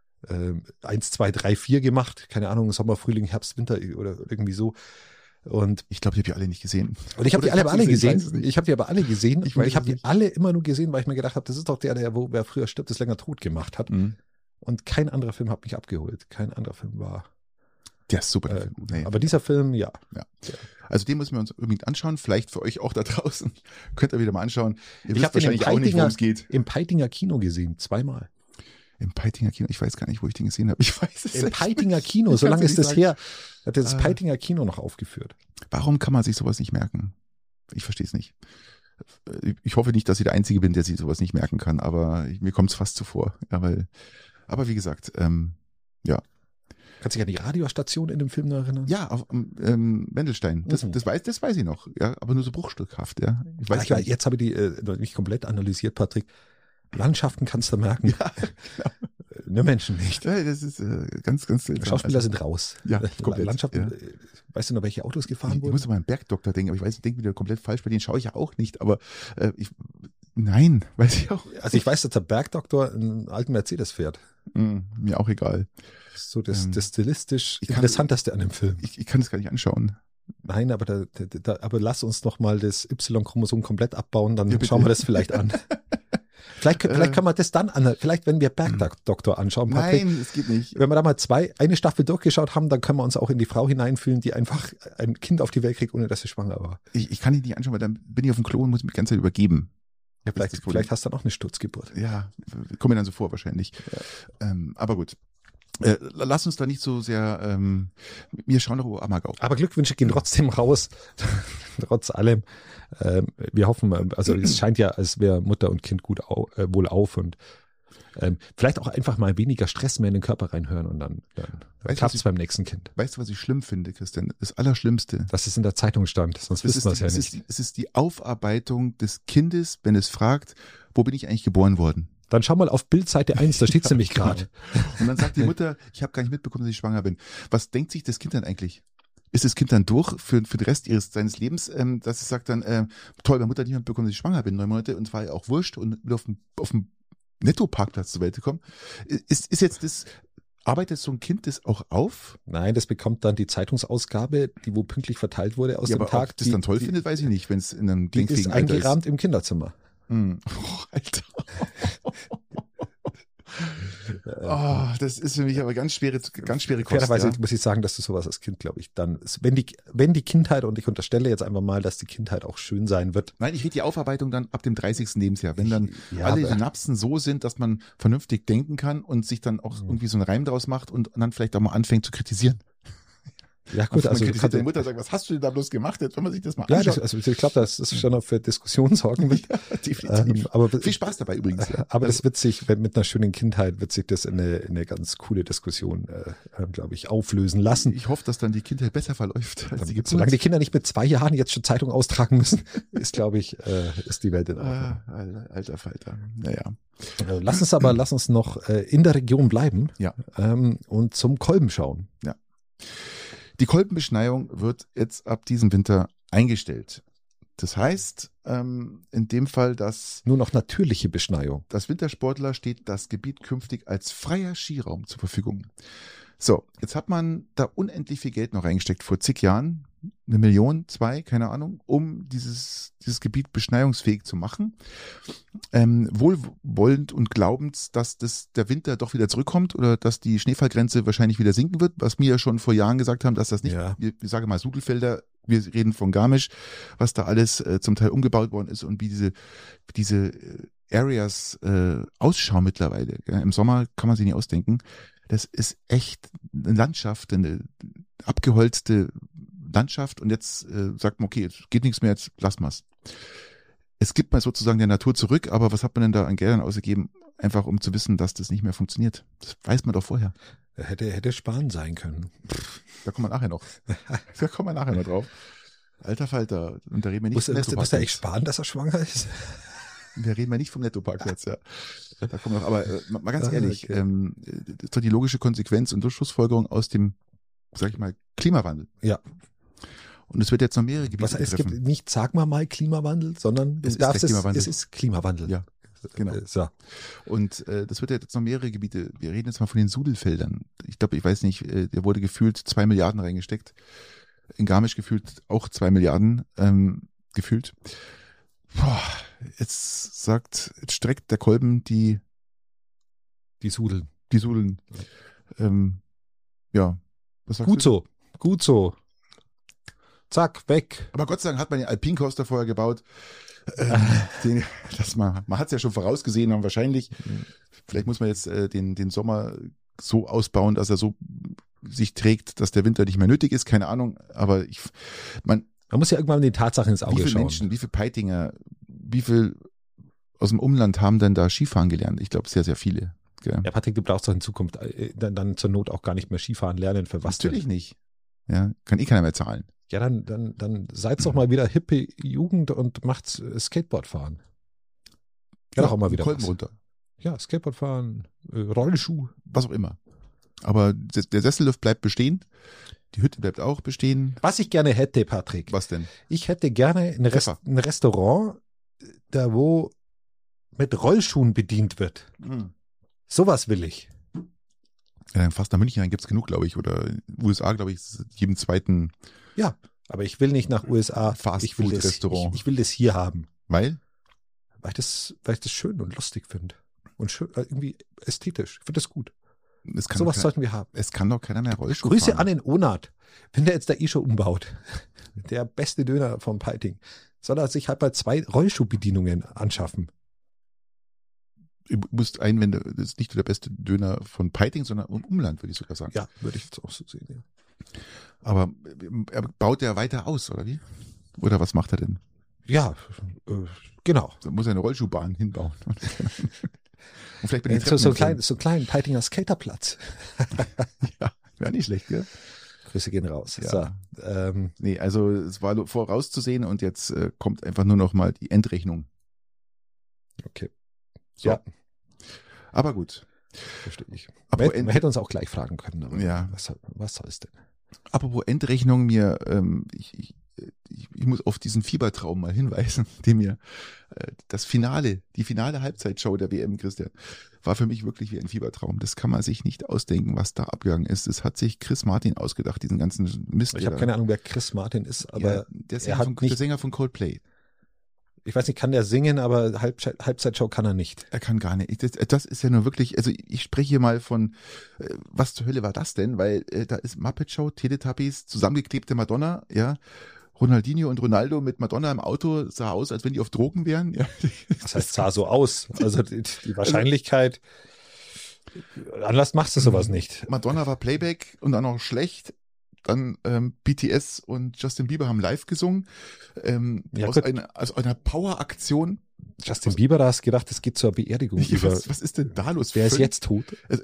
1, 2, 3, 4 gemacht, keine Ahnung, Sommer, Frühling, Herbst, Winter oder irgendwie so. Und ich glaube, ich habe die alle nicht gesehen. Und ich habe die alle gesehen. Ich habe die aber alle gesehen. Ich habe die alle immer nur gesehen, weil ich mir gedacht habe, das ist doch der, wer früher stirbt, ist länger tot gemacht hat. Und kein anderer Film hat mich abgeholt. Kein anderer Film war. Der ist super. Aber dieser Film, ja. Also den müssen wir uns unbedingt anschauen. Vielleicht für euch auch da draußen. Könnt ihr wieder mal anschauen. Ich habe wahrscheinlich auch nicht, worum es geht. Im Peitinger Kino gesehen, 2-mal. Im Peitinger Kino, ich weiß gar nicht, wo ich den gesehen habe. Ich weiß es nicht. Im Peitinger Kino, so lange ist das her. Hat das Peitinger Kino noch aufgeführt. Warum kann man sich sowas nicht merken? Ich verstehe es nicht. Ich hoffe nicht, dass ich der Einzige bin, der sich sowas nicht merken kann, aber mir kommt es fast zuvor. Ja, aber wie gesagt, ja. Kannst du dich an die Radiostation in dem Film noch erinnern? Ja, auf Wendelstein. Das weiß ich noch. Ja, aber nur so bruchstückhaft. Ja. Jetzt habe ich die nicht komplett analysiert, Patrick. Landschaften kannst du merken. Ja, genau. Nur Menschen nicht. Ja, das ist ganz, ganz seltsam. Schauspieler sind raus. Ja, komplett. Landschaften, weißt du noch, welche Autos gefahren wurden? Ich muss mal an Bergdoktor denken, aber ich denke wieder komplett falsch, bei denen schaue ich ja auch nicht, aber nein, weiß ich auch. Also ich weiß, dass der Bergdoktor einen alten Mercedes fährt. Mir auch egal. So das stilistisch Interessanteste an dem Film. Ich kann das gar nicht anschauen. Nein, aber aber lass uns noch mal das Y-Chromosom komplett abbauen, dann schauen wir das vielleicht an. Vielleicht kann man das dann vielleicht wenn wir Bergdoktor anschauen, Patrick. Nein, es geht nicht. Wenn wir da mal eine Staffel durchgeschaut haben, dann können wir uns auch in die Frau hineinfühlen, die einfach ein Kind auf die Welt kriegt, ohne dass sie schwanger war. Ich kann die nicht anschauen, weil dann bin ich auf dem Klo und muss mich die ganze Zeit übergeben. Ja, vielleicht hast du dann auch eine Sturzgeburt. Ja, kommt mir dann so vor wahrscheinlich. Ja. Aber gut. Lass uns da nicht so sehr, wir schauen doch Amagau. Aber Glückwünsche gehen trotzdem raus, trotz allem. Wir hoffen, also es scheint ja, als wäre Mutter und Kind gut wohlauf und vielleicht auch einfach mal weniger Stress mehr in den Körper reinhören und dann klappt es beim nächsten Kind. Weißt du, was ich schlimm finde, Christian? Das Allerschlimmste. Dass es in der Zeitung stand, sonst wissen wir es ja nicht. Es ist die Aufarbeitung des Kindes, wenn es fragt, wo bin ich eigentlich geboren worden? Dann schau mal auf Bildseite 1, da steht es nämlich gerade. Und dann sagt die Mutter, ich habe gar nicht mitbekommen, dass ich schwanger bin. Was denkt sich das Kind dann eigentlich? Ist das Kind dann durch für den Rest seines Lebens, dass es sagt dann, toll, meine Mutter hat nicht mitbekommen, dass ich schwanger bin, 9 Monate, und zwar ja auch wurscht und wieder auf dem Netto-Parkplatz zur Welt gekommen. Ist jetzt das, arbeitet so ein Kind das auch auf? Nein, das bekommt dann die Zeitungsausgabe, wo pünktlich verteilt wurde aus dem Tag. Ob das dann toll findet, weiß ich nicht, wenn es in einem denkfähigen Alter ist. Eingerahmt im Kinderzimmer. Oh, Alter. Das ist für mich aber ganz schwere Kost. Fairerweise muss ich sagen, dass du sowas als Kind, glaube ich, dann, wenn die Kindheit, und ich unterstelle jetzt einfach mal, dass die Kindheit auch schön sein wird. Nein, ich rede die Aufarbeitung dann ab dem 30. Lebensjahr, wenn dann alle Synapsen so sind, dass man vernünftig denken kann und sich dann auch irgendwie so einen Reim draus macht und dann vielleicht auch mal anfängt zu kritisieren. Ja gut, man also könnte deine Mutter sagen, was hast du denn da bloß gemacht? Jetzt, wenn man sich das mal anschaut. Ja, ich glaube, dass das schon noch für Diskussionen sorgen wird. Ja, definitiv. Aber viel Spaß dabei übrigens. Ja. Aber das wird sich, mit einer schönen Kindheit, wird sich das in eine ganz coole Diskussion, glaube ich, auflösen lassen. Ich hoffe, dass dann die Kindheit besser verläuft als die Geburt. Solange die Kinder nicht mit 2 Jahren jetzt schon Zeitung austragen müssen, ist, glaube ich, ist die Welt in Ordnung. Alter Falter. Naja. Lass uns noch in der Region bleiben. Ja. Und zum Kolben schauen. Ja. Die Kolbenbeschneiung wird jetzt ab diesem Winter eingestellt. Das heißt, in dem Fall, dass nur noch natürliche Beschneiung. Das Wintersportler steht das Gebiet künftig als freier Skiraum zur Verfügung. So, jetzt hat man da unendlich viel Geld noch reingesteckt vor zig Jahren, 1 Million, 2, keine Ahnung, um dieses Gebiet beschneiungsfähig zu machen. Wohlwollend und glaubend, dass der Winter doch wieder zurückkommt oder dass die Schneefallgrenze wahrscheinlich wieder sinken wird, was mir ja schon vor Jahren gesagt haben, dass das nicht, ich sage mal Sudelfelder, wir reden von Garmisch, was da alles zum Teil umgebaut worden ist und wie diese Areas ausschauen mittlerweile. Ja, im Sommer kann man sich nicht ausdenken. Das ist echt eine Landschaft, eine abgeholzte Landschaft und jetzt sagt man, okay, jetzt geht nichts mehr, jetzt lassen wir's. Es gibt mal sozusagen der Natur zurück, aber was hat man denn da an Geldern ausgegeben, einfach um zu wissen, dass das nicht mehr funktioniert? Das weiß man doch vorher. Hätte sparen sein können. Da kommen wir nachher noch. Drauf. Alter Falter, und da reden wir nicht vom Nettoparkplatz. Muss er echt sparen, dass er schwanger ist? Wir reden mal nicht vom Nettoparkplatz, ja. Da kommen wir noch, aber mal ganz ehrlich, okay. Das ist doch die logische Konsequenz und Schlussfolgerung aus dem, sag ich mal, Klimawandel. Ja. Und es wird jetzt noch mehrere Gebiete treffen. Es gibt nicht, sag mal Klimawandel, sondern es ist Klimawandel. Ja, genau. So. Und das wird jetzt noch mehrere Gebiete. Wir reden jetzt mal von den Sudelfeldern. Ich glaube, ich weiß nicht, der wurde gefühlt 2 Milliarden reingesteckt. In Garmisch gefühlt auch 2 Milliarden gefühlt. Boah, jetzt streckt der Kolben die Sudeln. Die Sudeln. Ja. Was sagst du? Gut so. Zack, weg. Aber Gott sei Dank hat man den Alpincoaster vorher gebaut. Man hat es ja schon vorausgesehen und wahrscheinlich, vielleicht muss man jetzt den Sommer so ausbauen, dass er so sich trägt, dass der Winter nicht mehr nötig ist, keine Ahnung, aber man muss ja irgendwann den Tatsachen ins Auge schauen. Wie viele Menschen, wie viele Peitinger, wie viel aus dem Umland haben denn da Skifahren gelernt? Ich glaube, sehr, sehr viele. Gell? Ja, Patrick, du brauchst doch in Zukunft dann zur Not auch gar nicht mehr Skifahren lernen. Für was Natürlich nicht. Ja, kann keiner mehr zahlen. Ja, dann seid doch mal wieder hippe Jugend und macht Skateboard fahren. Ja, doch auch mal wieder Kolben runter. Ja, Skateboard fahren, Rollschuh. Was auch immer. Aber der Sessellift bleibt bestehen. Die Hütte bleibt auch bestehen. Was ich gerne hätte, Patrick. Was denn? Ich hätte gerne ein Restaurant, da wo mit Rollschuhen bedient wird. Sowas will ich. Ja, dann fast nach München rein gibt's genug, glaube ich. Oder in den USA, glaube ich, jedem zweiten. Ja, aber ich will nicht nach USA. Fast-Food-Restaurant. Ich will das hier haben. Weil? Weil ich das schön und lustig finde. Und schön, irgendwie ästhetisch. Ich finde das gut. Sowas sollten wir haben. Es kann doch keiner mehr Rollschuh Grüße fahren. an den Onat. Wenn der jetzt da schon umbaut, der beste Döner vom Peiting, soll er sich halt mal 2 Rollschuhbedienungen anschaffen. Du musst einwenden, das ist nicht nur der beste Döner von Peiting, sondern im Umland, würde ich sogar sagen. Ja, würde ich jetzt auch so sehen, ja. Aber er baut ja weiter aus, oder wie? Oder was macht er denn? Ja, genau. Da muss er eine Rollschuhbahn hinbauen. Und vielleicht bin ich so einen kleinen Peitinger Skaterplatz. Ja, wäre nicht schlecht, gell? Grüße gehen raus. Ja. So, nee, also es war vorauszusehen und jetzt kommt einfach nur noch mal die Endrechnung. Okay. So. Ja. Aber gut. Verstehe ich. Man hätte uns auch gleich fragen können. Aber ja. Was soll es denn? Apropos Endrechnung, ich muss auf diesen Fiebertraum mal hinweisen, den mir die finale Halbzeitshow der WM, Christian, war für mich wirklich wie ein Fiebertraum. Das kann man sich nicht ausdenken, was da abgegangen ist. Das hat sich Chris Martin ausgedacht, diesen ganzen Mist. Ich habe keine Ahnung, wer Chris Martin ist, aber ja, der Sänger von Coldplay. Ich weiß nicht, kann der singen, aber Halbzeitshow kann er nicht. Er kann gar nicht. Das ist ja nur wirklich, also ich spreche hier mal von, was zur Hölle war das denn? Weil da ist Muppet Show, Teletubbies, zusammengeklebte Madonna, ja. Ronaldinho und Ronaldo mit Madonna im Auto sah aus, als wenn die auf Drogen wären. Ja. Das heißt, sah so aus. Also die Wahrscheinlichkeit, anders machst du sowas nicht. Madonna war Playback und dann auch schlecht. Dann BTS und Justin Bieber haben live gesungen. Aus einer Power-Aktion. Justin Bieber, da hast du gedacht, es geht zur Beerdigung. Was ist denn da los? Wer ist jetzt tot? Also,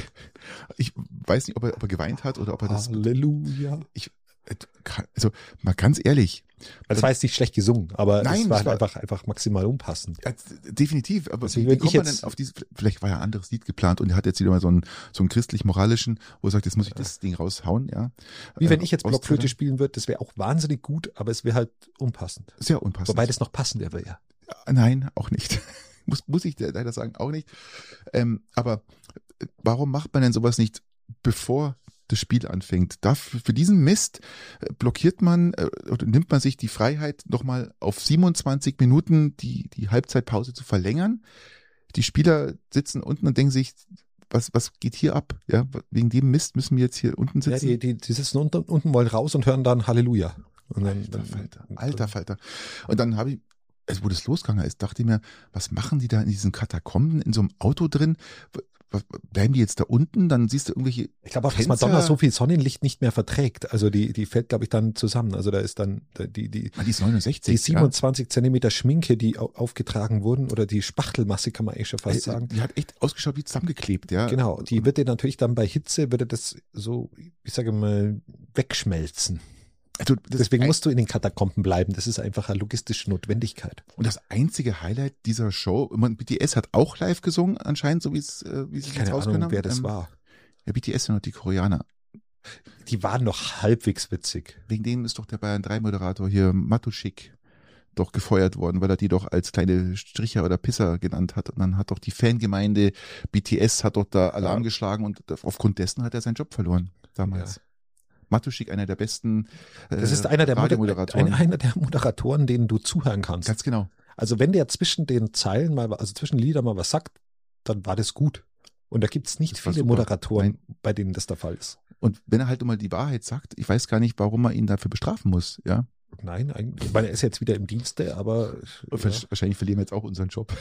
ich weiß nicht, ob er geweint hat oder ob er das... Halleluja. Also mal ganz ehrlich. Das war jetzt nicht schlecht gesungen, aber nein, es war einfach maximal unpassend. Ja, definitiv, aber also, wie kommt man denn auf dieses, vielleicht war ja ein anderes Lied geplant und er hat jetzt wieder mal so einen christlich-moralischen, wo er sagt, jetzt muss ich das Ding raushauen, ja. Wie wenn ich jetzt Blockflöte spielen würde, das wäre auch wahnsinnig gut, aber es wäre halt unpassend. Sehr unpassend. Wobei das noch passender wäre. Nein, auch nicht. muss ich leider sagen, auch nicht. Aber warum macht man denn sowas nicht, bevor das Spiel anfängt? Für diesen Mist blockiert man oder nimmt man sich die Freiheit, nochmal auf 27 Minuten die Halbzeitpause zu verlängern. Die Spieler sitzen unten und denken sich, was geht hier ab? Ja, wegen dem Mist müssen wir jetzt hier unten sitzen. Ja, die sitzen unten, wollen raus und hören dann Halleluja. Und dann, Alter Falter. Und dann habe ich, wo das losgegangen ist, dachte ich mir, was machen die da in diesen Katakomben, in so einem Auto drin? Bleiben die jetzt da unten? Dann siehst du irgendwelche. Ich glaube auch, dass Madonna so viel Sonnenlicht nicht mehr verträgt. Also die fällt, glaube ich, dann zusammen. Also da ist dann die ist 69. Die 27 Zentimeter Schminke, die aufgetragen wurden, oder die Spachtelmasse, kann man schon fast sagen. Die hat echt ausgeschaut wie zusammengeklebt, ja. Genau, die würde natürlich dann bei Hitze, würde das so, ich sage mal, wegschmelzen. Also deswegen musst du in den Katakomben bleiben. Das ist einfach eine logistische Notwendigkeit. Und das einzige Highlight dieser Show, BTS hat auch live gesungen, anscheinend, so wie sie es rausgenommen haben. Wer das war. Ja, BTS sind noch die Koreaner. Die waren noch halbwegs witzig. Wegen denen ist doch der Bayern 3 Moderator hier, Matuschik, doch gefeuert worden, weil er die doch als kleine Stricher oder Pisser genannt hat. Und dann hat doch die Fangemeinde BTS hat doch da Alarm geschlagen und aufgrund dessen hat er seinen Job verloren damals. Ja. Matuschik, einer der besten Das ist einer der Moderatoren, denen du zuhören kannst. Ganz genau. Also wenn der zwischen den Zeilen zwischen Liedern mal was sagt, dann war das gut. Und da gibt es nicht viele Moderatoren, bei denen das der Fall ist. Und wenn er halt mal die Wahrheit sagt, ich weiß gar nicht, warum man ihn dafür bestrafen muss, ja. Nein, eigentlich, ich meine, er ist jetzt wieder im Dienste, aber wahrscheinlich verlieren wir jetzt auch unseren Job.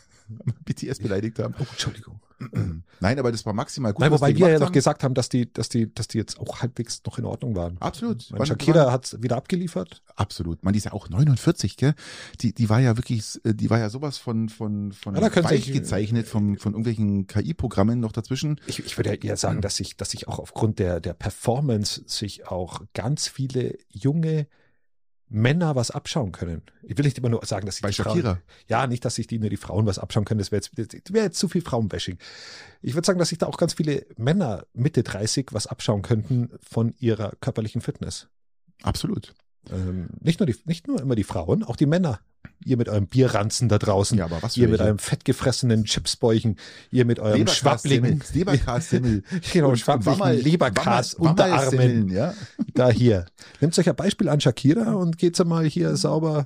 BTS beleidigt haben. Oh, Entschuldigung. Nein, aber das war maximal gut. Nein, wobei wir ja noch gesagt haben, dass die jetzt auch halbwegs noch in Ordnung waren. Absolut. Shakira hat wieder abgeliefert. Absolut. Die ist ja auch 49, gell? Die war ja wirklich, die war ja sowas von weich gezeichnet von irgendwelchen KI-Programmen noch dazwischen. Ich würde ja eher sagen, dass sich auch aufgrund der Performance sich auch ganz viele junge Männer was abschauen können. Ich will nicht immer nur sagen, dass sich bei Shakira. Nicht, dass sich nur die Frauen was abschauen können. Das wäre jetzt zu viel Frauenbashing. Ich würde sagen, dass sich da auch ganz viele Männer Mitte 30 was abschauen könnten von ihrer körperlichen Fitness. Absolut. Nicht nur immer die Frauen, auch die Männer. Ihr mit eurem Bierranzen da draußen. Ja, aber was ihr mit eurem fettgefressenen Chipsbäuchen. Ihr mit eurem schwappligen Leberkassimmel. Genau, schwappligen Leberkas-Unterarmen. Ja. Da hier. Nehmt euch ein Beispiel an Shakira und geht mal hier sauber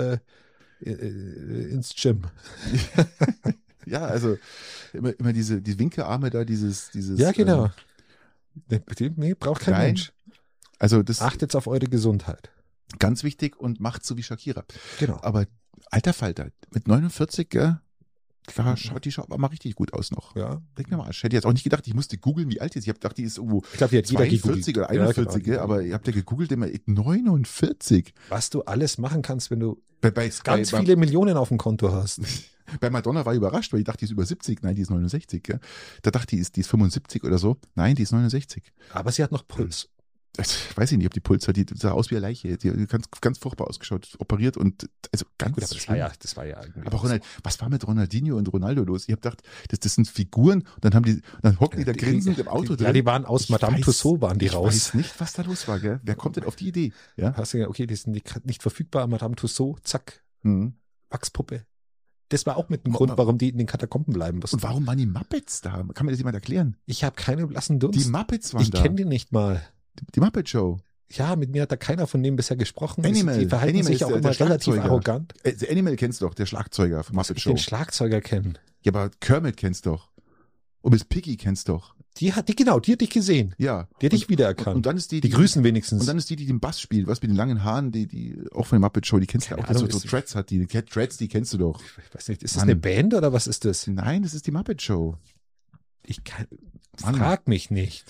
ins Gym. Ja, also immer die Winkelarme da, dieses. Ja, genau. Nee, braucht kein Mensch. Also achtet auf eure Gesundheit. Ganz wichtig und macht so wie Shakira. Genau. Aber alter Falter, mit 49, gell, da schaut die aber mal richtig gut aus noch. Ja. Denk mir mal, ich hätte jetzt auch nicht gedacht, ich musste googeln, wie alt die ist. Ich habe gedacht, die ist irgendwo ich glaub, die hat 42 oder 41, ja, aber ihr habt ja gegoogelt, immer 49. Was du alles machen kannst, wenn du ganz viele Millionen auf dem Konto hast. Bei Madonna war ich überrascht, weil ich dachte, die ist über 70. Nein, die ist 69. Gell? Da dachte ich, die ist 75 oder so. Nein, die ist 69. Aber sie hat noch Puls. Ich weiß nicht, ob die Puls hat, die sah aus wie eine Leiche, die hat ganz furchtbar ausgeschaut, operiert und also ganz gut, das war ja irgendwie. Aber was war mit Ronaldinho und Ronaldo los? Ich habe gedacht, das sind Figuren und dann hocken die da grinsend im Auto drin. Ja, die waren aus Madame Tussauds waren die raus. Ich weiß nicht, was da los war, gell? Wer kommt denn auf die Idee? Ja? Hast du ja, okay, die sind nicht verfügbar, Madame Tussauds, zack, Wachspuppe. Das war auch mit dem Grund, warum die in den Katakomben bleiben mussten. Und warum waren die Muppets da? Kann mir das jemand erklären? Ich habe keine blassen Dunst. Die Muppets waren da. Ich kenne die nicht mal. Die Muppet Show. Ja, mit mir hat da keiner von denen bisher gesprochen. Animal. Die verhalten sich auch immer relativ arrogant. Animal kennst du doch, der Schlagzeuger von Muppet Show. Den Schlagzeuger kennen. Ja, aber Kermit kennst du doch. Und Miss Piggy kennst du doch. Die hat dich gesehen. Ja. Die hat dich wiedererkannt. Und dann ist die grüßen wenigstens. Und dann ist die den Bass spielt, was mit den langen Haaren, die auch von der Muppet Show, die kennst du auch, die so Dreads hat, die Cat Dreads, die kennst du doch. Ich weiß nicht, ist das eine Band oder was ist das? Nein, das ist die Muppet Show. Frag mich nicht.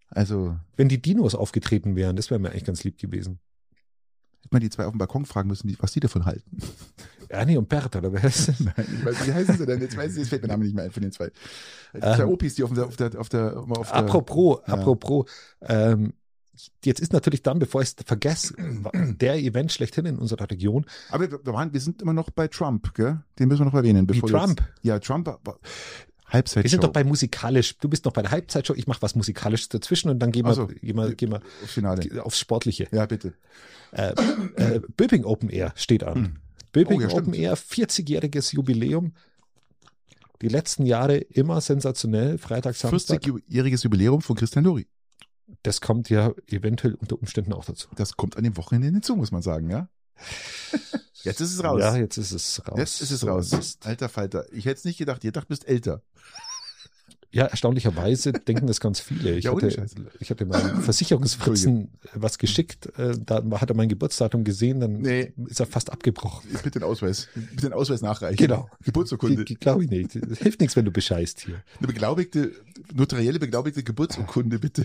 Also. Wenn die Dinos aufgetreten wären, das wäre mir eigentlich ganz lieb gewesen. Hätte man die zwei auf dem Balkon fragen müssen, was die davon halten. Ernie und Bert, oder wer ist das? Nein, ich weiß nicht, wie heißen sie denn? Jetzt fällt mir der Name nicht mehr ein von den zwei. Die zwei Opis, die auf der Apropos, jetzt ist natürlich dann, bevor ich es vergesse, der Event schlechthin in unserer Region. Aber wir sind immer noch bei Trump, gell? Den müssen wir noch erwähnen. Wie Trump? Trump Halbzeitshow. Wir sind doch bei musikalisch. Du bist noch bei der Halbzeitshow. Ich mache was Musikalisches dazwischen und dann gehen wir aufs Sportliche. Ja, bitte. Böping Open Air steht an. Böping Open Air, 40-jähriges Jubiläum. Die letzten Jahre immer sensationell. Freitag, Samstag. 40-jähriges Jubiläum von Christian Lori. Das kommt ja eventuell unter Umständen auch dazu. Das kommt an dem Wochenende hinzu, muss man sagen, ja? Jetzt ist es raus. Ja, jetzt ist es raus. Jetzt ist es raus. Alter Falter. Ich hätte es nicht gedacht. Ihr dacht, du bist älter. Ja, erstaunlicherweise denken das ganz viele. Ich hatte meinem Versicherungsfritzen was geschickt. Da hat er mein Geburtsdatum gesehen, dann ist er fast abgebrochen. Bitte den Ausweis nachreichen. Genau. Geburtsurkunde. Glaube ich nicht. Das hilft nichts, wenn du bescheißt hier. Eine notarielle beglaubigte Geburtsurkunde, bitte.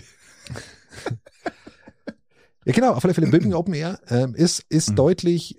Ja, genau, auf alle Fälle Böping Open Air ist deutlich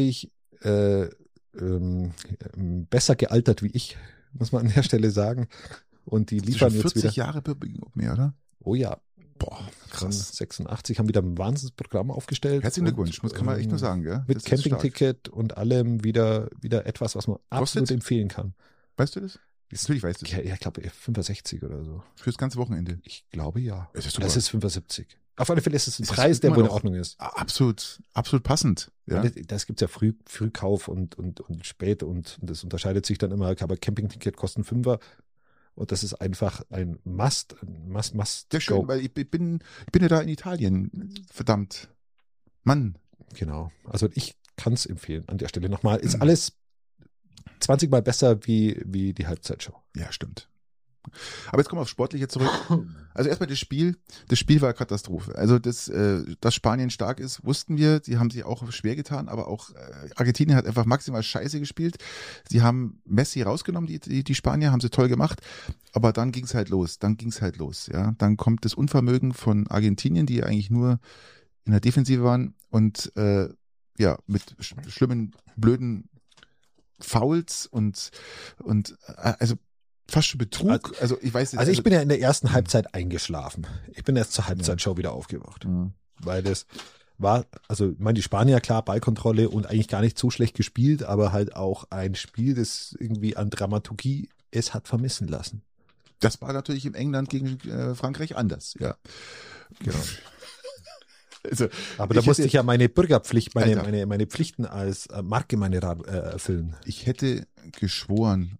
besser gealtert wie ich, muss man an der Stelle sagen. Und die liefern jetzt 40 wieder. Jahre Böping Open Air, oder? Oh ja. Boah, krass. 86 haben wieder ein Wahnsinnsprogramm aufgestellt. Herzlichen Glückwunsch, kann man echt nur sagen, gell? Mit Campingticket und allem wieder etwas, was man absolut empfehlen kann. Weißt du das? Natürlich weißt du das. Ja, ich glaube 65 oder so. Fürs ganze Wochenende? Ich glaube ja. Das ist 75. Auf alle Fälle ist es ein Preis, der wohl in Ordnung ist. Absolut passend. Ja. Das gibt's ja Frühkauf und spät und das unterscheidet sich dann immer. Aber Campingticket kosten $5 und das ist einfach ein Must. Sehr schön, weil ich bin ja da in Italien. Verdammt. Mann. Genau. Also ich kann es empfehlen an der Stelle nochmal. Ist alles 20 Mal besser wie die Halbzeitshow. Ja, stimmt. Aber jetzt kommen wir aufs Sportliche zurück. Also erstmal das Spiel. Das Spiel war Katastrophe. Also dass Spanien stark ist, wussten wir. Sie haben sich auch schwer getan, aber auch Argentinien hat einfach maximal scheiße gespielt. Sie haben Messi rausgenommen, die Spanier, haben sie toll gemacht. Aber dann ging es halt los. Ja, dann kommt das Unvermögen von Argentinien, die eigentlich nur in der Defensive waren und mit schlimmen, blöden Fouls und also fast schon Betrug. Also ich weiß nicht. Also ich bin ja in der ersten Halbzeit eingeschlafen. Ich bin erst zur Halbzeitshow wieder aufgewacht. Weil das war, also ich meine, die Spanier, klar, Ballkontrolle und eigentlich gar nicht so schlecht gespielt, aber halt auch ein Spiel, das irgendwie an Dramaturgie es hat vermissen lassen. Das war natürlich in England gegen Frankreich anders, ja. Genau. Also, aber da musste ich ja meine Bürgerpflicht, meine Pflichten als Marktgemeinderat erfüllen. Ich hätte geschworen,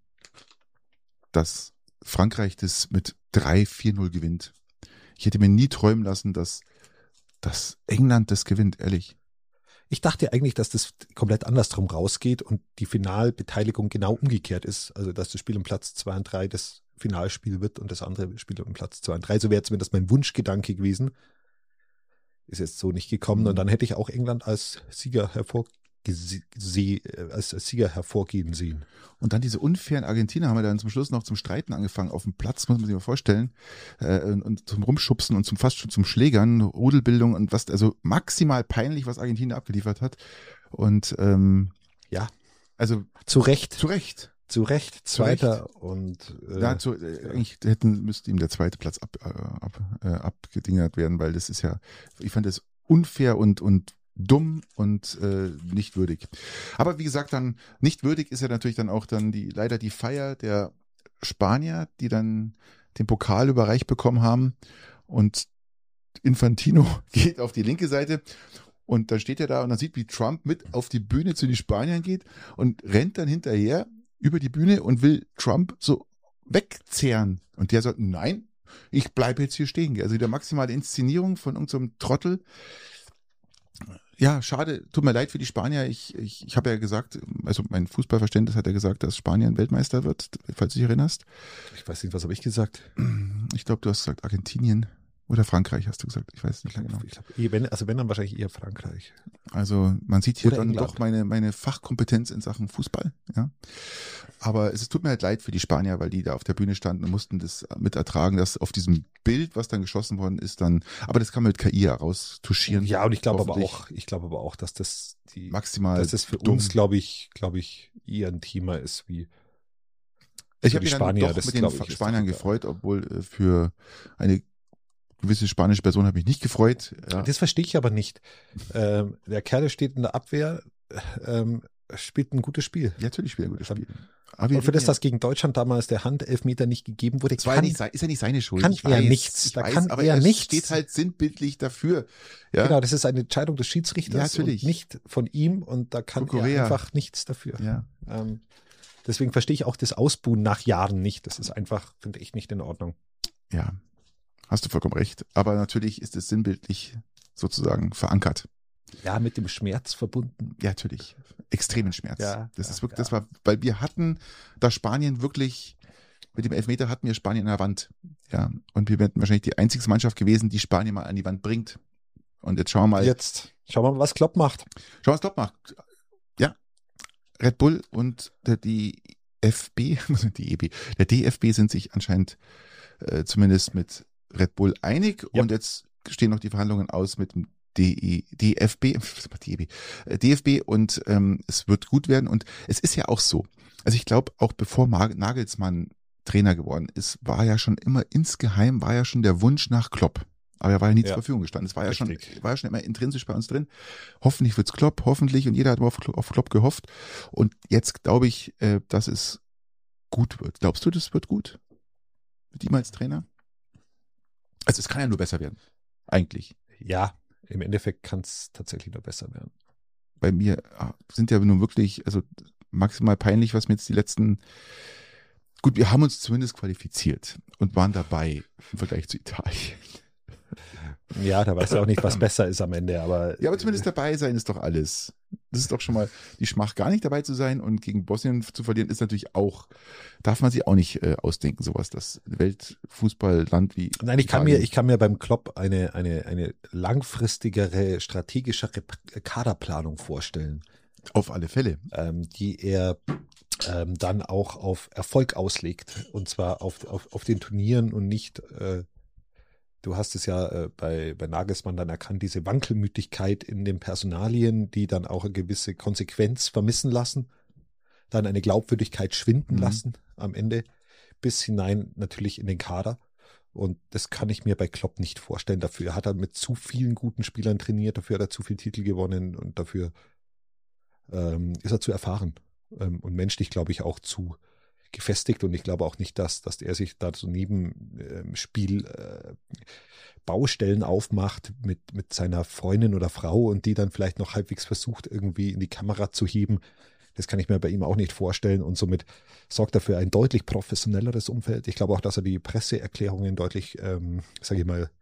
dass Frankreich das mit 3-4-0 gewinnt. Ich hätte mir nie träumen lassen, dass England das gewinnt, ehrlich. Ich dachte eigentlich, dass das komplett andersrum rausgeht und die Finalbeteiligung genau umgekehrt ist. Also, dass das Spiel um Platz 2 und 3 das Finalspiel wird und das andere Spiel um Platz 2 und 3. So wäre zumindest mein Wunschgedanke gewesen. Ist jetzt so nicht gekommen. Und dann hätte ich auch England als Sieger hervorgehen sehen. Und dann diese unfairen Argentinier haben wir dann zum Schluss noch zum Streiten angefangen auf dem Platz, muss man sich mal vorstellen, und zum Rumschubsen und fast schon zum Schlägern, Rudelbildung und was, also maximal peinlich, was Argentinien abgeliefert hat. Und also zu Recht. Zweiter und eigentlich müsste ihm der zweite Platz abgedingert werden, weil das ist ja, ich fand das unfair und dumm und nicht würdig. Aber wie gesagt, dann nicht würdig ist ja natürlich dann auch dann leider die Feier der Spanier, die dann den Pokal überreicht bekommen haben und Infantino geht auf die linke Seite und dann steht er da und dann sieht, wie Trump mit auf die Bühne zu den Spaniern geht und rennt dann hinterher über die Bühne und will Trump so wegzehren. Und der sagt, nein, ich bleibe jetzt hier stehen. Also die maximale Inszenierung von irgendeinem Trottel. Ja, schade, tut mir leid für die Spanier. Ich habe ja gesagt, also mein Fußballverständnis hat ja gesagt, dass Spanien Weltmeister wird, falls du dich erinnerst. Ich weiß nicht, was habe ich gesagt? Ich glaube, du hast gesagt Argentinien oder Frankreich, hast du gesagt. Ich weiß nicht genau. Ich glaube, wenn dann wahrscheinlich eher Frankreich. Also man sieht hier Oder dann England. doch meine Fachkompetenz in Sachen Fußball. Ja. Aber es tut mir halt leid für die Spanier, weil die da auf der Bühne standen und mussten das mit ertragen, dass auf diesem Bild, was dann geschossen worden ist, dann, aber das kann man mit KI heraustuschieren. Ja, und ich glaube aber Hoffentlich. auch, dass das Maximal dass das für dumm. uns, glaube ich, eher ein Thema ist wie Ich für habe die mich dann Spanier. doch Das, mit den glaube ich, ist Spaniern doch egal. gefreut, obwohl für eine gewisse spanische Person habe ich nicht gefreut. Ja. Das verstehe ich aber nicht. Der Kerl steht in der Abwehr, spielt ein gutes Spiel. Ja, natürlich spielt er ein gutes Spiel. Und für das, dass gegen Deutschland damals der Handelfmeter nicht gegeben wurde, ist ja nicht seine Schuld. Kann ich er weiß, nichts. Da kann aber er nichts. Steht halt sinnbildlich dafür. Ja? Genau, das ist eine Entscheidung des Schiedsrichters Ja, natürlich. und nicht von ihm und da kann er einfach nichts dafür. Ja. Deswegen verstehe ich auch das Ausbuhen nach Jahren nicht. Das ist einfach, finde ich, nicht in Ordnung. Ja, hast du vollkommen recht. Aber natürlich ist es sinnbildlich sozusagen verankert. Ja, mit dem Schmerz verbunden. Ja, natürlich. Extremen Schmerz. Ja, das ist wirklich, das war, weil wir hatten da Spanien wirklich, mit dem Elfmeter hatten wir Spanien an der Wand. Ja. Und wir wären wahrscheinlich die einzige Mannschaft gewesen, die Spanien mal an die Wand bringt. Und jetzt schauen wir mal. Schauen wir mal, was Klopp macht. Schauen wir, was Klopp macht. Ja. Red Bull und der DFB sind sich anscheinend zumindest mit Red Bull einig. Ja. Und jetzt stehen noch die Verhandlungen aus mit dem DFB und es wird gut werden. Und es ist ja auch so. Also ich glaube, auch bevor Nagelsmann Trainer geworden ist, war ja schon immer insgeheim, der Wunsch nach Klopp. Aber er war ja nie zur Verfügung gestanden. Es war ja schon immer intrinsisch bei uns drin. Hoffentlich wird's Klopp, hoffentlich. Und jeder hat auf Klopp gehofft. Und jetzt glaube ich, dass es gut wird. Glaubst du, das wird gut? Mit ihm als Trainer? Also es kann ja nur besser werden. Eigentlich. Ja, im Endeffekt kann es tatsächlich nur besser werden. Bei mir sind ja nun wirklich, also maximal peinlich, was mir jetzt die letzten, gut, wir haben uns zumindest qualifiziert und waren dabei im Vergleich zu Italien. Ja, da weißt du auch nicht, was besser ist am Ende, aber. Ja, aber zumindest dabei sein ist doch alles. Das ist doch schon mal die Schmach, gar nicht dabei zu sein und gegen Bosnien zu verlieren, ist natürlich auch, darf man sich auch nicht ausdenken, sowas, das Weltfußballland wie. Nein, ich kann mir beim Klopp eine langfristigere, strategischere Kaderplanung vorstellen. Auf alle Fälle. Die er dann auch auf Erfolg auslegt. Und zwar auf den Turnieren und nicht, du hast es ja bei Nagelsmann dann erkannt, diese Wankelmütigkeit in den Personalien, die dann auch eine gewisse Konsequenz vermissen lassen, dann eine Glaubwürdigkeit schwinden lassen am Ende, bis hinein natürlich in den Kader. Und das kann ich mir bei Klopp nicht vorstellen. Dafür hat er mit zu vielen guten Spielern trainiert, dafür hat er zu viele Titel gewonnen und dafür ist er zu erfahren und menschlich, glaube ich, auch zu gefestigt. Und ich glaube auch nicht, dass er sich da so neben Spiel Baustellen aufmacht mit seiner Freundin oder Frau und die dann vielleicht noch halbwegs versucht, irgendwie in die Kamera zu heben. Das kann ich mir bei ihm auch nicht vorstellen und somit sorgt er für ein deutlich professionelleres Umfeld. Ich glaube auch, dass er die Presseerklärungen deutlich, sage ich mal,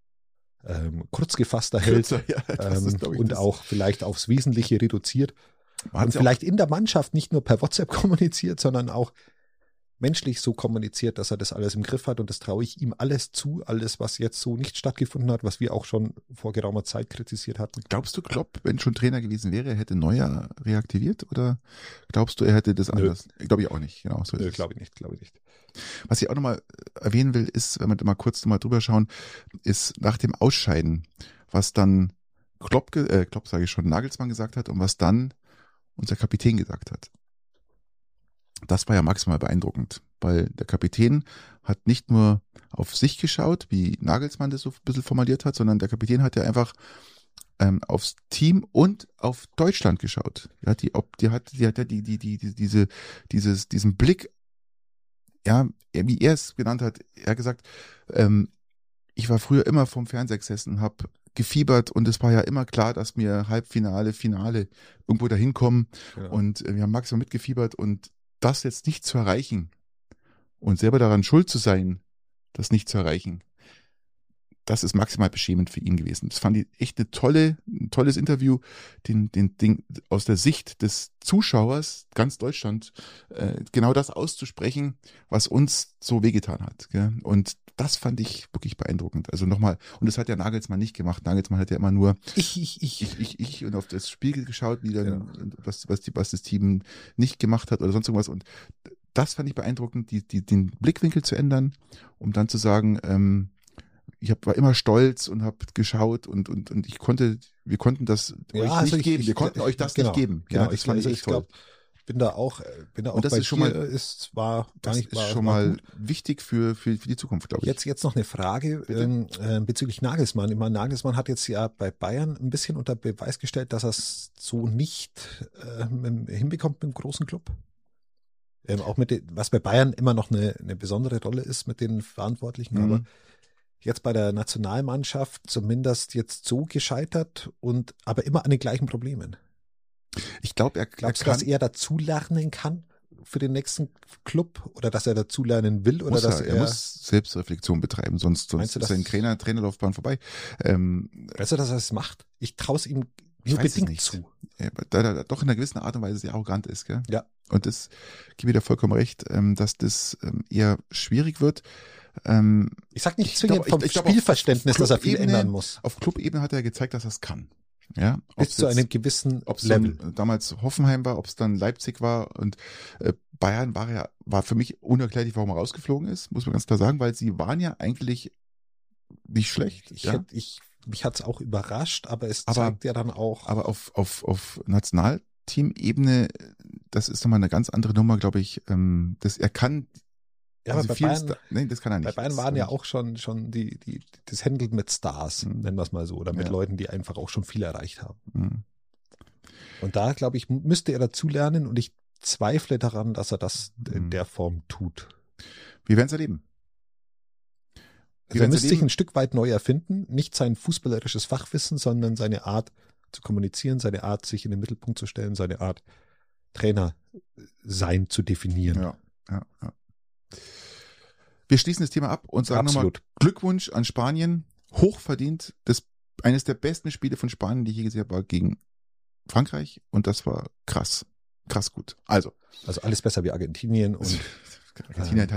kurz gefasster hält und auch vielleicht aufs Wesentliche reduziert und vielleicht in der Mannschaft nicht nur per WhatsApp kommuniziert, sondern auch menschlich so kommuniziert, dass er das alles im Griff hat und das traue ich ihm alles zu, alles, was jetzt so nicht stattgefunden hat, was wir auch schon vor geraumer Zeit kritisiert hatten. Glaubst du, Klopp, wenn schon Trainer gewesen wäre, hätte Neuer reaktiviert oder glaubst du, er hätte das anders? Glaube ich auch nicht. Genau, so Nö, glaube ich nicht. Was ich auch nochmal erwähnen will, ist, wenn wir mal kurz nochmal drüber schauen, ist nach dem Ausscheiden, was dann Nagelsmann gesagt hat und was dann unser Kapitän gesagt hat. Das war ja maximal beeindruckend, weil der Kapitän hat nicht nur auf sich geschaut, wie Nagelsmann das so ein bisschen formuliert hat, sondern der Kapitän hat ja einfach aufs Team und auf Deutschland geschaut. Diesen Blick, ja, wie er es genannt hat, er hat gesagt, ich war früher immer vorm Fernseher gesessen, habe gefiebert und es war ja immer klar, dass wir Halbfinale, Finale irgendwo dahin kommen und wir haben maximal mitgefiebert und das jetzt nicht zu erreichen und selber daran schuld zu sein, das nicht zu erreichen, das ist maximal beschämend für ihn gewesen. Das fand ich echt ein tolles Interview, den aus der Sicht des Zuschauers, ganz Deutschland, genau das auszusprechen, was uns so wehgetan hat. Gell? Und das fand ich wirklich beeindruckend. Also nochmal, und das hat ja Nagelsmann nicht gemacht. Nagelsmann hat ja immer nur ich und auf das Spiel geschaut, wie dann, was das Team nicht gemacht hat oder sonst irgendwas. Und das fand ich beeindruckend, den Blickwinkel zu ändern, um dann zu sagen, war immer stolz und habe geschaut und wir konnten das euch nicht geben. Wir konnten euch das nicht geben. Genau, das fand ich echt toll. Bin da auch und das bei ist schon mal, war mal gut. Wichtig für die Zukunft, glaube ich. Jetzt noch eine Frage bezüglich Nagelsmann. Ich meine, Nagelsmann hat jetzt ja bei Bayern ein bisschen unter Beweis gestellt, dass er es so nicht hinbekommt mit dem großen Club. Auch was bei Bayern immer noch eine besondere Rolle ist mit den Verantwortlichen, aber jetzt bei der Nationalmannschaft zumindest jetzt so gescheitert aber immer an den gleichen Problemen. Ich glaube, glaubst du, dass er dazulernen kann für den nächsten Club oder dass er dazulernen will oder dass er muss Selbstreflexion betreiben, sonst ist seine Trainerlaufbahn vorbei. Weißt du, dass er es macht? Ich traue es ihm nur bedingt zu. Ja, da er doch in einer gewissen Art und Weise sehr arrogant ist, gell? Ja. Und das gebe ich dir vollkommen recht, dass das eher schwierig wird. Ich sag nicht zwingend vom Spielverständnis, dass er viel ändern muss. Auf Clubebene hat er gezeigt, dass er es kann. Ja, bis zu einem gewissen Level. Damals Hoffenheim war, ob es dann Leipzig war und Bayern war für mich unerklärlich, warum er rausgeflogen ist, muss man ganz klar sagen, weil sie waren ja eigentlich nicht schlecht. Mich hat's auch überrascht, aber es zeigt ja dann auch. Aber auf Nationalteam-Ebene, das ist nochmal eine ganz andere Nummer, glaube ich, dass er kann. Ja, aber bei Bayern, das kann er nicht. Bei Bayern waren ja auch schon das Handeln mit Stars, nennen wir es mal so, oder mit Leuten, die einfach auch schon viel erreicht haben. Und da, glaube ich, müsste er dazulernen und ich zweifle daran, dass er das in der Form tut. Wir werden es erleben. Also er müsste sich ein Stück weit neu erfinden, nicht sein fußballerisches Fachwissen, sondern seine Art zu kommunizieren, seine Art, sich in den Mittelpunkt zu stellen, seine Art, Trainer sein zu definieren. Ja. Wir schließen das Thema ab und sagen nochmal Glückwunsch an Spanien. Hochverdient. Eines der besten Spiele von Spanien, die ich je gesehen habe, war gegen Frankreich und das war krass. Krass gut. Also alles besser wie Argentinien und Argentinien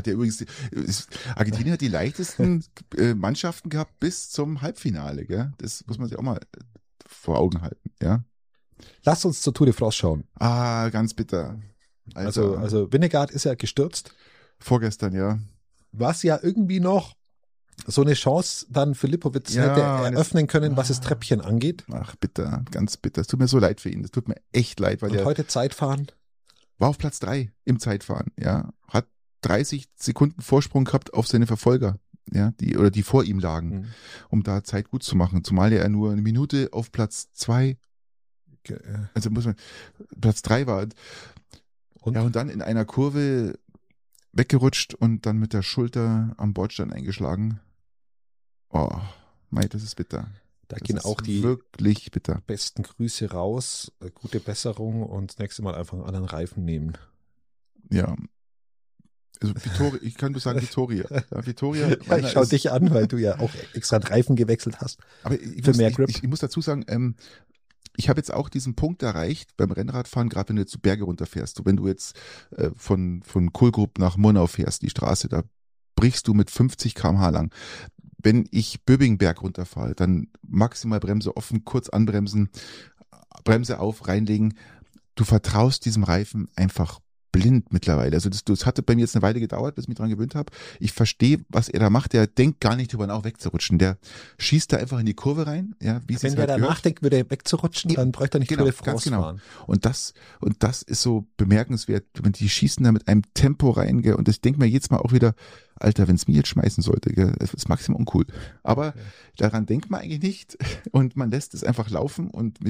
hat die leichtesten Mannschaften gehabt bis zum Halbfinale, gell? Das muss man sich auch mal vor Augen halten, ja? Lass uns zur Tour de France schauen. Ganz bitter. Also Vingegaard ist ja gestürzt. Vorgestern, ja. Was ja irgendwie noch so eine Chance dann für Lipowitz hätte eröffnen können, was das Treppchen angeht. Ach, bitter, ganz bitter. Es tut mir so leid für ihn. Das tut mir echt leid. Und heute Zeitfahren? War auf Platz 3 im Zeitfahren, ja. Hat 30 Sekunden Vorsprung gehabt auf seine Verfolger, ja, die vor ihm lagen, um da Zeit gut zu machen. Zumal er nur eine Minute auf Platz 2, also Platz 3 war. Und dann in einer Kurve weggerutscht und dann mit der Schulter am Bordstein eingeschlagen. Oh, mei, das ist bitter. Da gehen auch die wirklich bitter. Besten Grüße raus, gute Besserung und das nächste Mal einfach einen anderen Reifen nehmen. Ja. Also ich kann nur sagen Vittoria. Vittoria. Ja, ich schau dich an, weil du ja auch extra einen Reifen gewechselt hast. Aber ich muss dazu sagen, ich habe jetzt auch diesen Punkt erreicht beim Rennradfahren, gerade wenn du jetzt so Berge runterfährst. So, wenn du jetzt von Kohlgrub nach Murnau fährst, die Straße, da brichst du mit 50 km/h lang. Wenn ich Böbingberg runterfahre, dann maximal Bremse offen, kurz anbremsen, Bremse auf, reinlegen. Du vertraust diesem Reifen einfach blind mittlerweile. Also das hatte bei mir jetzt eine Weile gedauert, bis ich mich dran gewöhnt habe. Ich verstehe, was er da macht. Der denkt gar nicht drüber nach, wegzurutschen. Der schießt da einfach in die Kurve rein. Ja, wenn der danach denkt, würde er wegzurutschen, dann bräuchte er nicht Tour de France fahren. Und das ist so bemerkenswert. Die schießen da mit einem Tempo rein. Gell? Und ich denke mir jetzt mal auch wieder, Alter, wenn es mir jetzt schmeißen sollte, gell? Das ist maximal uncool. Aber daran denkt man eigentlich nicht. Und man lässt es einfach laufen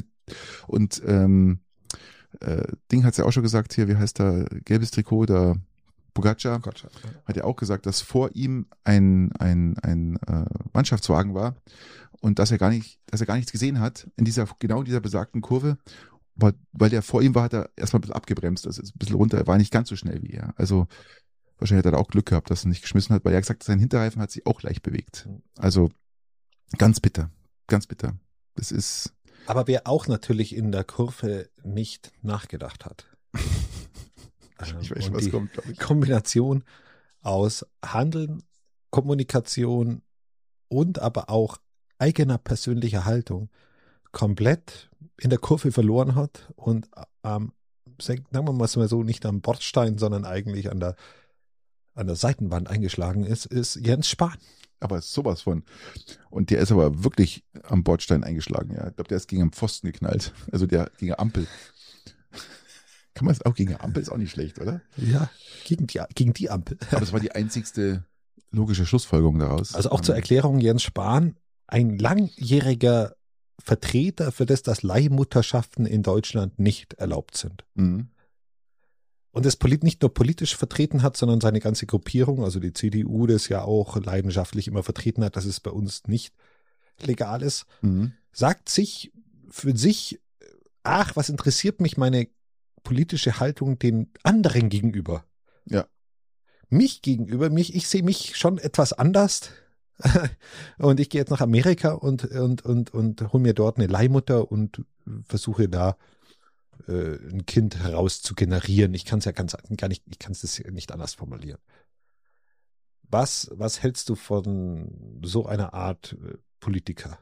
Ding hat's ja auch schon gesagt hier, wie heißt der, gelbes Trikot, der Pogacar, hat ja auch gesagt, dass vor ihm ein Mannschaftswagen war und dass er gar nichts gesehen hat in dieser besagten Kurve, weil der vor ihm war, hat er erstmal ein bisschen abgebremst, das ist ein bisschen runter, er war nicht ganz so schnell wie er. Also wahrscheinlich hat er auch Glück gehabt, dass er nicht geschmissen hat, weil er hat gesagt, sein Hinterreifen hat sich auch leicht bewegt. Also ganz bitter, ganz bitter. Das ist aber wer auch natürlich in der Kurve nicht nachgedacht hat. Ich weiß schon, was kommt, glaube ich. Kombination aus Handeln Kommunikation und aber auch eigener persönlicher Haltung komplett in der Kurve verloren hat und sagen wir mal so, nicht am Bordstein, sondern eigentlich an der Seitenwand eingeschlagen ist Jens Spahn. Aber sowas von. Und der ist aber wirklich am Bordstein eingeschlagen. Ja. Ich glaube, der ist gegen einen Pfosten geknallt. Also der gegen eine Ampel. Kann man es auch gegen eine Ampel? Ist auch nicht schlecht, oder? Ja, gegen die Ampel. Aber es war die einzigste logische Schlussfolgerung daraus. Also auch zur Erklärung, Jens Spahn, ein langjähriger Vertreter für das, dass Leihmutterschaften in Deutschland nicht erlaubt sind. Mhm. Und das nicht nur politisch vertreten hat, sondern seine ganze Gruppierung, also die CDU, das ja auch leidenschaftlich immer vertreten hat, dass es bei uns nicht legal ist, sagt sich für sich, ach, was interessiert mich meine politische Haltung den anderen gegenüber? Ja. Mich gegenüber, ich sehe mich schon etwas anders und ich gehe jetzt nach Amerika und hole mir dort eine Leihmutter und versuche da ein Kind heraus zu generieren. Ich kann es ja ich kann es nicht anders formulieren. Was hältst du von so einer Art Politikerin?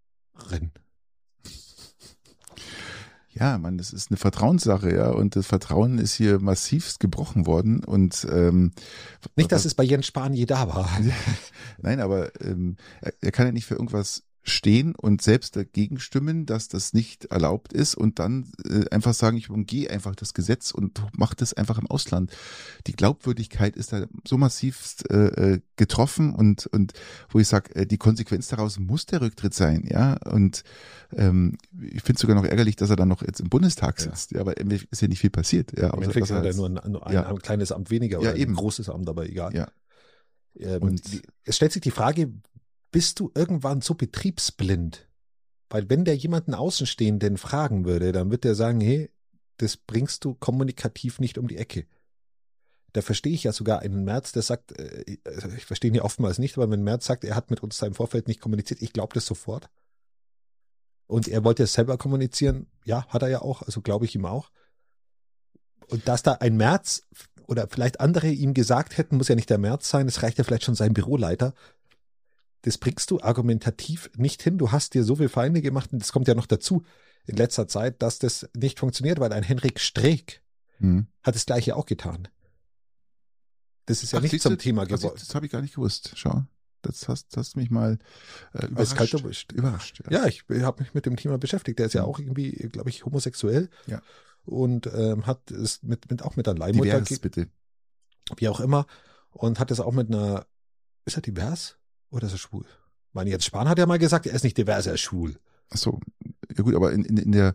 Ja, das ist eine Vertrauenssache, ja, und das Vertrauen ist hier massivst gebrochen worden und nicht, dass es bei Jens Spahn je da war. Nein, aber er kann ja nicht für irgendwas stehen und selbst dagegen stimmen, dass das nicht erlaubt ist und dann einfach sagen, ich umgehe einfach das Gesetz und mache das einfach im Ausland. Die Glaubwürdigkeit ist da so massiv getroffen und wo ich sage, die Konsequenz daraus muss der Rücktritt sein, ja, und ich finde es sogar noch ärgerlich, dass er dann noch jetzt im Bundestag sitzt, ja, aber ist ja nicht viel passiert. Ja, im Endeffekt hat er nur ein kleines Amt weniger oder ein großes Amt, aber egal. Ja. Und es stellt sich die Frage, bist du irgendwann so betriebsblind? Weil wenn der jemanden Außenstehenden fragen würde, dann wird der sagen, hey, das bringst du kommunikativ nicht um die Ecke. Da verstehe ich ja sogar einen Merz, der sagt, ich verstehe ihn ja oftmals nicht, aber wenn Merz sagt, er hat mit uns da im Vorfeld nicht kommuniziert, ich glaube das sofort. Und er wollte es selber kommunizieren, ja, hat er ja auch, also glaube ich ihm auch. Und dass da ein Merz oder vielleicht andere ihm gesagt hätten, muss ja nicht der Merz sein, es reicht ja vielleicht schon sein Büroleiter. Das bringst du argumentativ nicht hin. Du hast dir so viele Feinde gemacht und das kommt ja noch dazu in letzter Zeit, dass das nicht funktioniert, weil ein Henrik Streeck hat das Gleiche auch getan. Das ist ja nicht zum Thema geworden. Das habe ich gar nicht gewusst. Schau, das hast mich mal überrascht. Ja, ich habe mich mit dem Thema beschäftigt. Der ist ja auch irgendwie, glaube ich, homosexuell. Ja. Und hat es auch mit einer Leihmutter. Divers, bitte. Wie auch immer. Und hat es auch mit einer, ist er divers? Oder ist er schwul? Meine, Jens Spahn hat ja mal gesagt, er ist nicht divers, er ist schwul. Ach so, ja gut, aber in der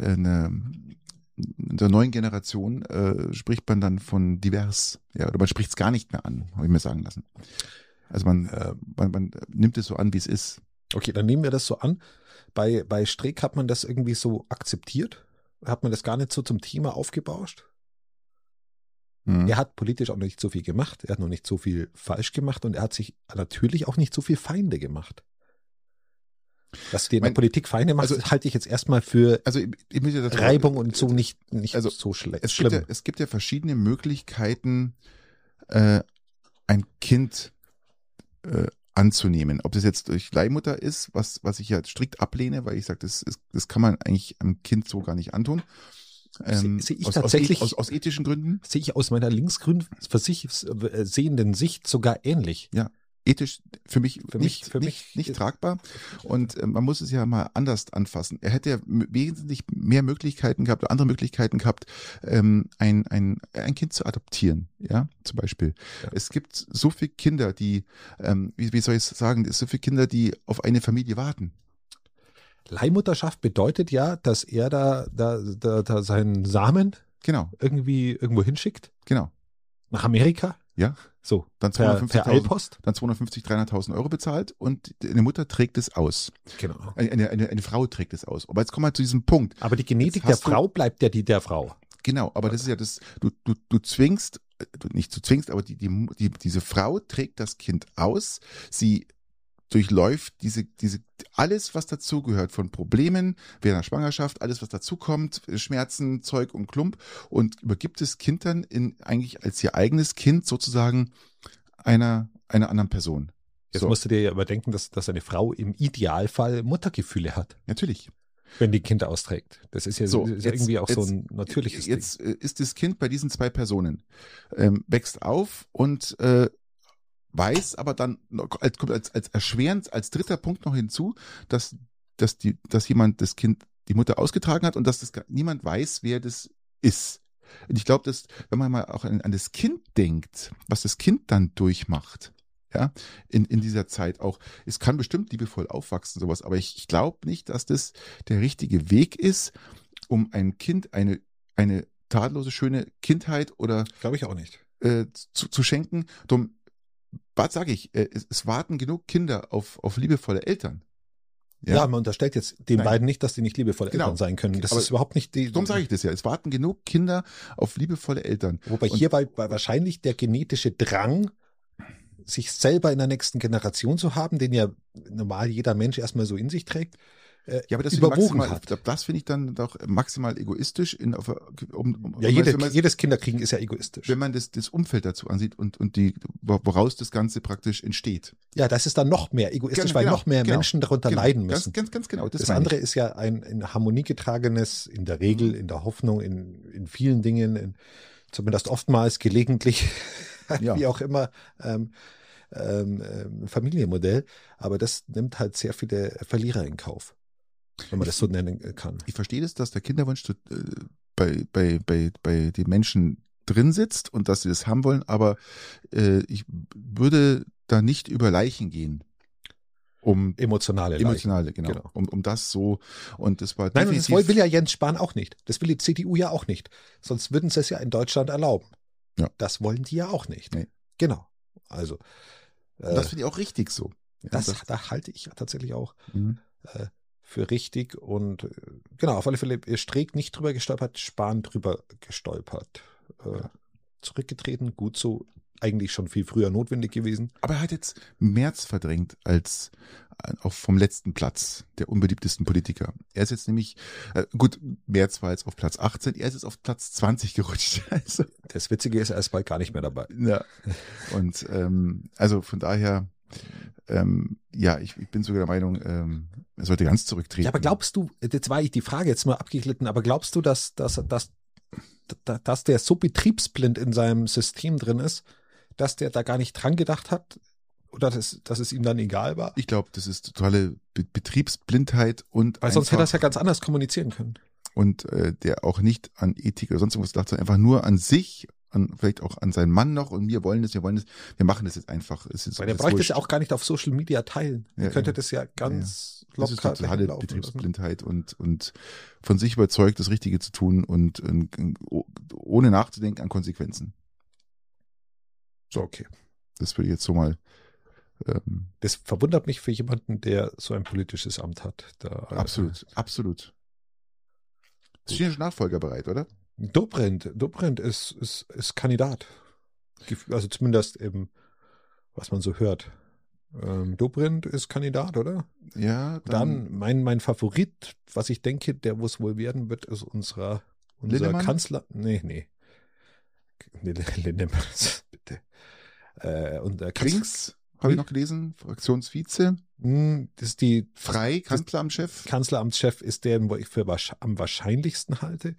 neuen Generation spricht man dann von divers, ja, oder man spricht es gar nicht mehr an, habe ich mir sagen lassen. Also man nimmt es so an, wie es ist. Okay, dann nehmen wir das so an. Bei Streeck hat man das irgendwie so akzeptiert? Hat man das gar nicht so zum Thema aufgebauscht? Er hat politisch auch noch nicht so viel gemacht, er hat noch nicht so viel falsch gemacht und er hat sich natürlich auch nicht so viel Feinde gemacht. Dass du dir in der Politik Feinde machst, also, halte ich jetzt erstmal für Reibung und so nicht also so schlimm. Es gibt ja verschiedene Möglichkeiten, ein Kind anzunehmen. Ob das jetzt durch Leihmutter ist, was ich ja strikt ablehne, weil ich sage, das kann man eigentlich einem Kind so gar nicht antun. Sehe ich tatsächlich aus ethischen Gründen? Sehe ich aus meiner linksgrün für sich sehenden Sicht sogar ähnlich. Ja, ethisch für mich nicht tragbar. Und man muss es ja mal anders anfassen. Er hätte ja wesentlich mehr Möglichkeiten gehabt, oder andere Möglichkeiten gehabt, ein Kind zu adoptieren, ja, zum Beispiel. Ja. Es gibt so viele Kinder, die, wie soll ich sagen, so viele Kinder, die auf eine Familie warten. Leihmutterschaft bedeutet ja, dass er da seinen Samen irgendwie irgendwo hinschickt. Genau. Nach Amerika. Ja. So. Dann per Eilpost. Dann 250.000, 300.000 Euro bezahlt und eine Mutter trägt es aus. Genau. Eine Frau trägt es aus. Aber jetzt kommen wir zu diesem Punkt. Aber die Genetik der Frau bleibt ja die der Frau. Genau. Aber das ist ja das, du zwingst, nicht du zwingst, aber diese Frau trägt das Kind aus. Sie durchläuft diese alles, was dazugehört von Problemen während der Schwangerschaft, alles, was dazukommt, Schmerzen, Zeug und Klump und übergibt das Kind dann eigentlich als ihr eigenes Kind sozusagen einer einer anderen Person. Jetzt musst du dir ja überdenken, dass eine Frau im Idealfall Muttergefühle hat. Natürlich. Wenn die Kinder austrägt. Das ist ja, so, ist ja irgendwie auch so ein natürliches Ding. Jetzt ist das Kind bei diesen 2 Personen, wächst auf und weiß aber dann, kommt als erschwerend, als dritter Punkt noch hinzu, dass jemand das Kind, die Mutter ausgetragen hat und dass niemand weiß, wer das ist. Und ich glaube, dass, wenn man mal auch an das Kind denkt, was das Kind dann durchmacht, ja, in dieser Zeit auch, es kann bestimmt liebevoll aufwachsen, sowas, aber ich glaube nicht, dass das der richtige Weg ist, um einem Kind eine tadellose, schöne Kindheit oder glaube ich auch nicht zu schenken. Drum, was sage ich, es warten genug Kinder auf liebevolle Eltern. Ja, man unterstellt jetzt den beiden nicht, dass die nicht liebevolle Eltern sein können. Das ist überhaupt nicht die. Darum sage ich das ja. Es warten genug Kinder auf liebevolle Eltern. Wobei hierbei wahrscheinlich der genetische Drang, sich selber in der nächsten Generation zu haben, den ja normal jeder Mensch erstmal so in sich trägt, ja, aber das überwogen hat. Das finde ich dann doch maximal egoistisch. Jedes Kinderkriegen ist ja egoistisch. Wenn man das Umfeld dazu ansieht und woraus das Ganze praktisch entsteht. Ja, das ist dann noch mehr egoistisch, weil noch mehr Menschen darunter leiden müssen. Ganz genau. Das andere ist ja ein in Harmonie getragenes, in der Regel, in der Hoffnung, in vielen Dingen, zumindest oftmals, gelegentlich, wie auch immer, Familienmodell. Aber das nimmt halt sehr viele Verlierer in Kauf, wenn man das so nennen kann. Ich verstehe das, dass der Kinderwunsch bei den Menschen drin sitzt und dass sie das haben wollen, aber ich würde da nicht über Leichen gehen. Emotionale, genau. Um das so, und das war Nein, und das will ja Jens Spahn auch nicht. Das will die CDU ja auch nicht. Sonst würden sie es ja in Deutschland erlauben. Ja. Das wollen die ja auch nicht. Nee. Genau. Also. Das finde ich auch richtig so. Ja, da halte ich ja tatsächlich auch für richtig und genau, auf alle Fälle Streeck nicht drüber gestolpert, Spahn drüber gestolpert. Zurückgetreten, gut so, eigentlich schon viel früher notwendig gewesen. Aber er hat jetzt Merz verdrängt als auch vom letzten Platz der unbeliebtesten Politiker. Er ist jetzt nämlich, gut, Merz war jetzt auf Platz 18, er ist jetzt auf Platz 20 gerutscht. Also, das Witzige ist, er ist bald gar nicht mehr dabei. Ja. Und also von daher, ja, ich bin sogar der Meinung, er sollte ganz zurücktreten. Ja, aber glaubst du, jetzt war ich die Frage jetzt mal abgeglitten, aber glaubst du, dass der so betriebsblind in seinem System drin ist, dass der da gar nicht dran gedacht hat oder dass es ihm dann egal war? Ich glaube, das ist totale Betriebsblindheit und weil sonst hätte er es ja ganz anders kommunizieren können. Und der auch nicht an Ethik oder sonst irgendwas dachte, sondern einfach nur an sich, vielleicht auch an seinen Mann noch und wir machen das jetzt einfach. Weil der bräuchte es ja auch gar nicht auf Social Media teilen. Er könnte das ja ganz locker. Das ist totale Betriebsblindheit und von sich überzeugt, das Richtige zu tun und ohne nachzudenken an Konsequenzen. So, okay. Das würde ich jetzt so mal. Das verwundert mich für jemanden, der so ein politisches Amt hat. Absolut. Ist schon Nachfolger bereit, oder? Dobrindt ist Kandidat. Also zumindest eben, was man so hört. Dobrindt ist Kandidat, oder? Ja. Dann mein Favorit, was ich denke, der wo es wohl werden wird, ist unser Lindemann? Kanzler. Nee. Lindemann, bitte. Und Krings, habe ich noch gelesen, Fraktionsvize. Das ist die Kanzleramtschef. Kanzleramtschef ist der, wo ich für am wahrscheinlichsten halte.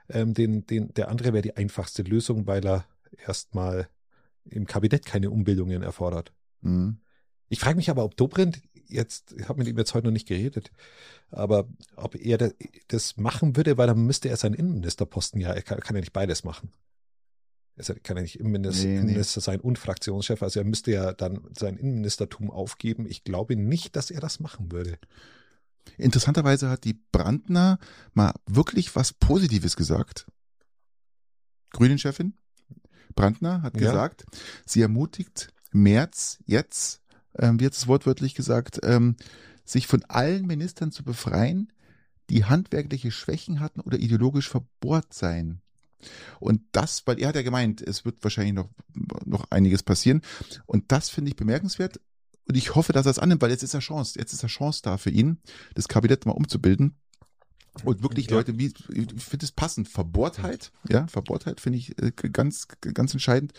Der andere wäre die einfachste Lösung, weil er erstmal im Kabinett keine Umbildungen erfordert. Mhm. Ich frage mich aber, ob Dobrindt ich habe mit ihm jetzt heute noch nicht geredet, aber ob er das machen würde, weil dann müsste er seinen Innenministerposten er kann ja nicht beides machen. Er kann ja nicht Innenminister sein und Fraktionschef, also er müsste ja dann sein Innenministertum aufgeben. Ich glaube nicht, dass er das machen würde. Interessanterweise hat die Brandner mal wirklich was Positives gesagt. Grünen-Chefin Brandner hat gesagt, sie ermutigt Merz jetzt, wie hat es wortwörtlich gesagt, sich von allen Ministern zu befreien, die handwerkliche Schwächen hatten oder ideologisch verbohrt seien. Und das, weil er hat ja gemeint, es wird wahrscheinlich noch einiges passieren. Und das finde ich bemerkenswert. Und ich hoffe, dass er es annimmt, weil jetzt ist ja Chance da für ihn, das Kabinett mal umzubilden. Und wirklich Leute, ich finde es passend. Verbohrtheit finde ich ganz, ganz entscheidend.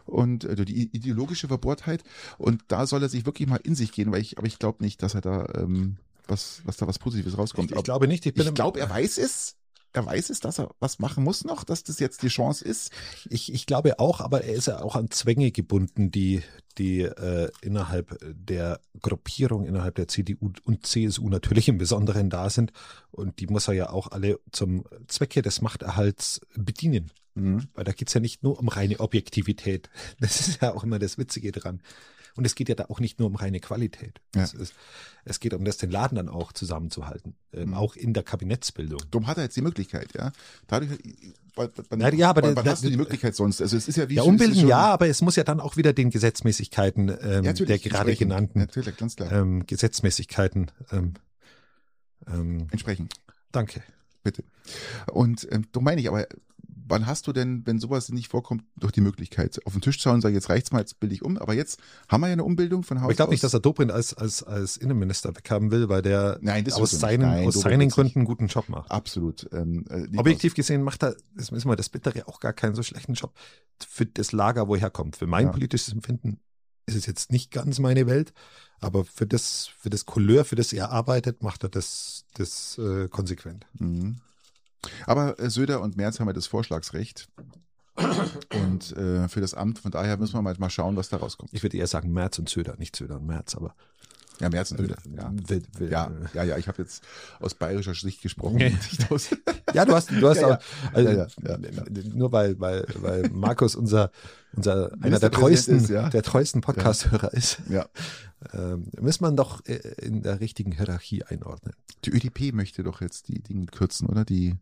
und die ideologische Verbohrtheit. Und da soll er sich wirklich mal in sich gehen, aber ich glaube nicht, dass er da was Positives rauskommt. Ich glaube nicht. Ich glaube, er weiß es. Er weiß es, dass er was machen muss noch, dass das jetzt die Chance ist. Ich glaube auch, aber er ist ja auch an Zwänge gebunden, die innerhalb der Gruppierung, innerhalb der CDU und CSU natürlich im Besonderen da sind. Und die muss er ja auch alle zum Zwecke des Machterhalts bedienen. Weil da geht's ja nicht nur um reine Objektivität. Das ist ja auch immer das Witzige dran. Und es geht ja da auch nicht nur um reine Qualität. Ja. Es geht um das, den Laden dann auch zusammenzuhalten, auch in der Kabinettsbildung. Darum hat er jetzt die Möglichkeit, ja. Dadurch, wann hast du die Möglichkeit sonst? Also es ist ja wie umbilden, ja, aber es muss ja dann auch wieder den Gesetzmäßigkeiten der gerade genannten ganz klar. Gesetzmäßigkeiten entsprechen. Danke. Bitte. Und darum meine ich, aber wann hast du denn, wenn sowas nicht vorkommt, doch die Möglichkeit, auf den Tisch zu hauen und sagen, jetzt reicht's mal, jetzt bilde ich um. Aber jetzt haben wir ja eine Umbildung von Haus aus. Ich glaube nicht, dass er Dobrindt als Innenminister weghaben will, weil der aus seinen Gründen einen guten Job macht. Absolut. Objektiv gesehen macht er, das ist mal das Bittere, auch gar keinen so schlechten Job für das Lager, wo er herkommt. Für mein politisches Empfinden ist es jetzt nicht ganz meine Welt, aber für das Couleur, für das er arbeitet, macht er das konsequent. Mhm. Aber Söder und Merz haben ja das Vorschlagsrecht und für das Amt, von daher müssen wir mal schauen, was da rauskommt. Ich würde eher sagen Merz und Söder, nicht Söder und Merz, aber ja, Merz und Söder. Ja, ich habe jetzt aus bayerischer Sicht gesprochen. Ja, du hast auch, nur weil Markus einer der treuesten Podcast-Hörer ist, muss man doch in der richtigen Hierarchie einordnen. Die ÖDP möchte doch jetzt die Dinge kürzen, oder? Die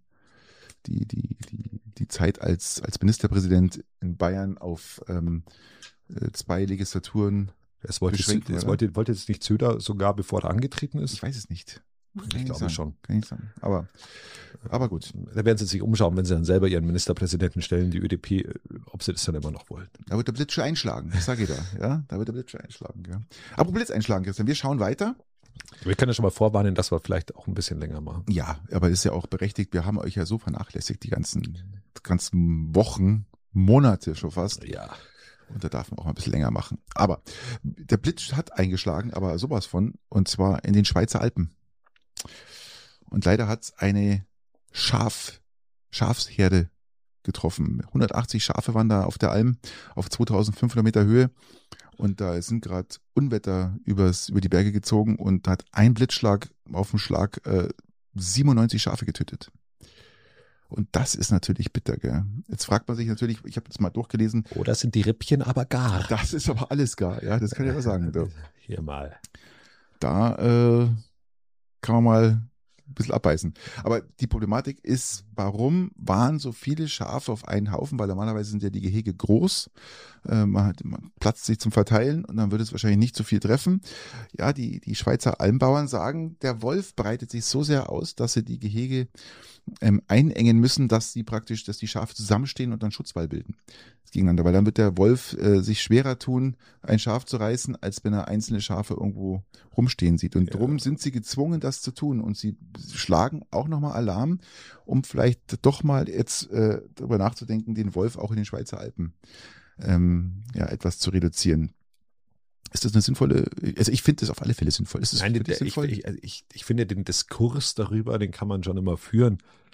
Zeit als Ministerpräsident in Bayern auf 2 Legislaturen. Es wollte jetzt nicht Söder sogar, bevor er angetreten ist? Ich weiß es nicht. Ich glaube schon. Kann ich sagen. Aber gut. Da werden sie sich umschauen, wenn sie dann selber ihren Ministerpräsidenten stellen, die ÖDP, ob sie das dann immer noch wollen. Da wird der Blitz schon einschlagen, das sage ich da. Ja, da wird der Blitz schon einschlagen. Ja. Aber Blitz einschlagen, Christian, wir schauen weiter. Wir können ja schon mal vorwarnen, dass wir vielleicht auch ein bisschen länger machen. Ja, aber ist ja auch berechtigt. Wir haben euch ja so vernachlässigt die ganzen Wochen, Monate schon fast. Ja. Und da darf man auch mal ein bisschen länger machen. Aber der Blitz hat eingeschlagen, aber sowas von, und zwar in den Schweizer Alpen. Und leider hat es eine Schafsherde getroffen. 180 Schafe waren da auf der Alm auf 2500 Meter Höhe. Und da sind gerade Unwetter über die Berge gezogen und da hat ein Blitzschlag auf den Schlag 97 Schafe getötet. Und das ist natürlich bitter, gell? Jetzt fragt man sich natürlich, ich habe das mal durchgelesen. Oder sind die Rippchen aber gar? Das ist aber alles gar, ja, das kann ich aber sagen. Hier mal. Da kann man mal ein bisschen abbeißen. Aber die Problematik ist, warum waren so viele Schafe auf einen Haufen? Weil normalerweise sind ja die Gehege groß. Man hat Platz sich zum Verteilen und dann würde es wahrscheinlich nicht so viel treffen. Ja, die Schweizer Almbauern sagen, der Wolf breitet sich so sehr aus, dass sie die Gehege einengen müssen, dass die Schafe zusammenstehen und dann Schutzwall bilden gegeneinander, weil dann wird der Wolf sich schwerer tun, ein Schaf zu reißen, als wenn er einzelne Schafe irgendwo rumstehen sieht. Und darum sind sie gezwungen, das zu tun. Und sie schlagen auch nochmal Alarm, um vielleicht doch mal jetzt darüber nachzudenken, den Wolf auch in den Schweizer Alpen etwas zu reduzieren. Ist das eine sinnvolle, also ich finde das auf alle Fälle sinnvoll. Ist das sinnvoll? Ich finde den Diskurs darüber, den kann man schon immer führen.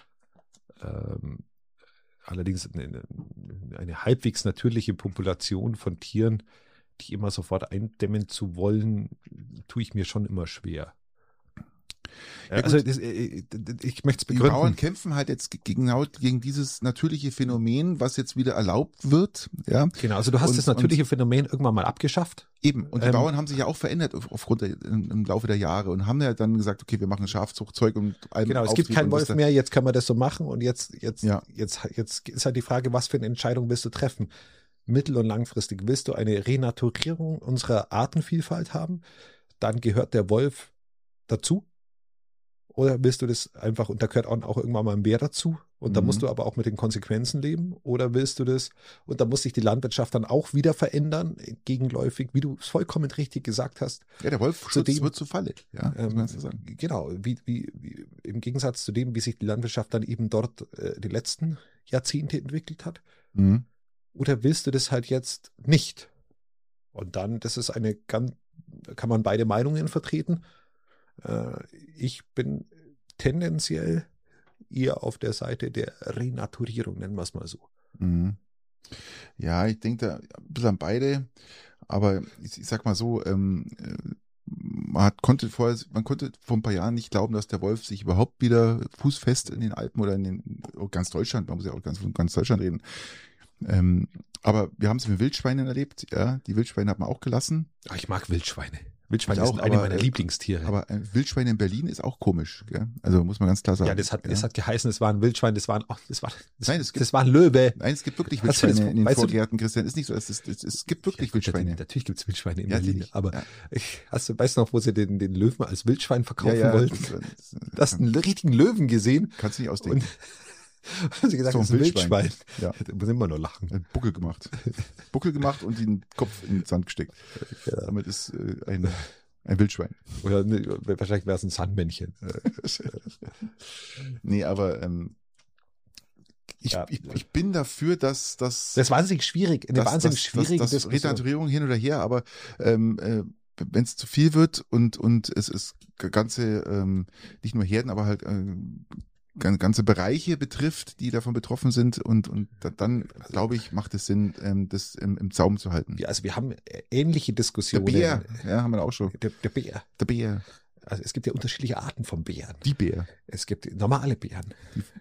Allerdings eine halbwegs natürliche Population von Tieren, die immer sofort eindämmen zu wollen, tue ich mir schon immer schwer. Ja, also ich möchte es begründen. Die Bauern kämpfen halt jetzt gegen dieses natürliche Phänomen, was jetzt wieder erlaubt wird. Ja. Genau, also du hast das natürliche Phänomen irgendwann mal abgeschafft. Eben, und die Bauern haben sich ja auch verändert im Laufe der Jahre und haben ja dann gesagt, okay, wir machen Schafzuchtzeug und allem. Genau, es gibt keinen Wolf mehr, jetzt können wir das so machen und jetzt ist halt die Frage, was für eine Entscheidung willst du treffen? Mittel- und langfristig willst du eine Renaturierung unserer Artenvielfalt haben? Dann gehört der Wolf dazu. Oder willst du das einfach, und da gehört auch irgendwann mal ein Bär dazu, und da musst du aber auch mit den Konsequenzen leben, oder willst du das, und da muss sich die Landwirtschaft dann auch wieder verändern, gegenläufig, wie du es vollkommen richtig gesagt hast. Ja, der Wolfschutz wird zu Falle, ja, kannst du sagen. Genau, wie im Gegensatz zu dem, wie sich die Landwirtschaft dann eben dort die letzten Jahrzehnte entwickelt hat. oder willst du das halt jetzt nicht? Und dann, das ist kann man beide Meinungen vertreten. Ich bin tendenziell eher auf der Seite der Renaturierung, nennen wir es mal so. Mhm. Ja, ich denke da ein bisschen an beide, aber ich sag mal so, man konnte vor ein paar Jahren nicht glauben, dass der Wolf sich überhaupt wieder fußfest in den Alpen oder in ganz Deutschland, man muss ja auch von ganz Deutschland reden. Aber wir haben es mit Wildschweinen erlebt, ja, die Wildschweine hat man auch gelassen. Ach, ich mag Wildschweine. Wildschweine sind eine meiner Lieblingstiere. Aber Wildschweine in Berlin ist auch komisch, gell? Also muss man ganz klar sagen. Ja, das hat geheißen, es war ein Wildschwein, das war ein Löwe. Nein, es gibt wirklich Wildschweine in den Vorgärten, Christian. Ist nicht so, es gibt wirklich Wildschweine. Natürlich gibt es Wildschweine in Berlin, aber weißt du noch, wo sie den Löwen als Wildschwein verkaufen wollten? Du hast einen richtigen Löwen gesehen. Kannst du nicht ausdenken. Und sie gesagt, so das ist ein Wildschwein. Ja. Da muss immer nur lachen. Buckel gemacht und den Kopf in den Sand gesteckt. Ja. Damit ist ein Wildschwein. Oder wahrscheinlich wäre es ein Sandmännchen. Nee, aber ich bin dafür, dass das ist wahnsinnig schwierig, das Renaturierung hin oder her, aber wenn es zu viel wird und es ist ganze nicht nur Herden, aber halt ganze Bereiche betrifft, die davon betroffen sind und dann glaube ich, macht es Sinn, das im Zaum zu halten. Ja, also wir haben ähnliche Diskussionen. Der Bär, ja, haben wir auch schon. Der Bär. Der Bär. Also es gibt ja unterschiedliche Arten von Bären. Die Bär. Es gibt normale Bären.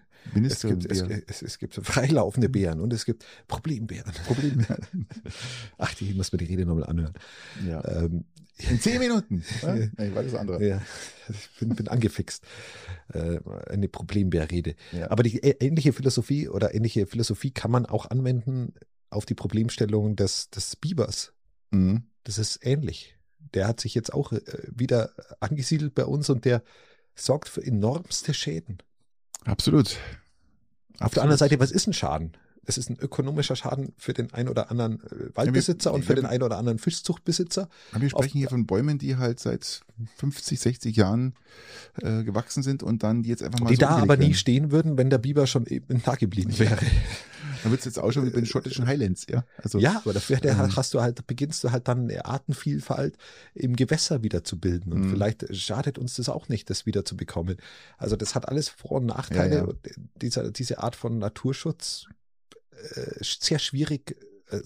Es gibt freilaufende Bären und es gibt Problembären. Ach, die muss man die Rede nochmal anhören. Ja. In 10 Minuten. Nee, war das andere. Ja, ich bin angefixt. Eine Problembär-Rede. Ja. Aber die ähnliche Philosophie kann man auch anwenden auf die Problemstellung des Bibers. Mhm. Das ist ähnlich. Der hat sich jetzt auch wieder angesiedelt bei uns und der sorgt für enormste Schäden. Absolut. Auf der anderen Seite, was ist ein Schaden? Es ist ein ökonomischer Schaden für den einen oder anderen Waldbesitzer und für den einen oder anderen Fischzuchtbesitzer. Wir sprechen hier von Bäumen, die halt seit 50, 60 Jahren gewachsen sind und dann die jetzt einfach mal die so da aber nie stehen würden, wenn der Biber schon eben da geblieben wäre. Dann wird es jetzt auch schon wie bei den schottischen Highlands, ja? Also, ja, aber dafür beginnst du halt dann eine Artenvielfalt im Gewässer wieder zu bilden. Und vielleicht schadet uns das auch nicht, das wieder zu bekommen. Also das hat alles Vor- und Nachteile. Ja. Diese Art von Naturschutz sehr schwierig,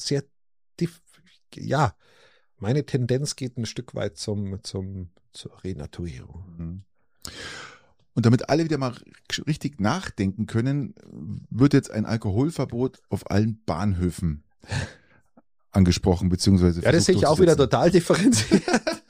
meine Tendenz geht ein Stück weit zur Renaturierung. Und damit alle wieder mal richtig nachdenken können, wird jetzt ein Alkoholverbot auf allen Bahnhöfen angesprochen, beziehungsweise ja, das sehe ich auch wieder total differenziert.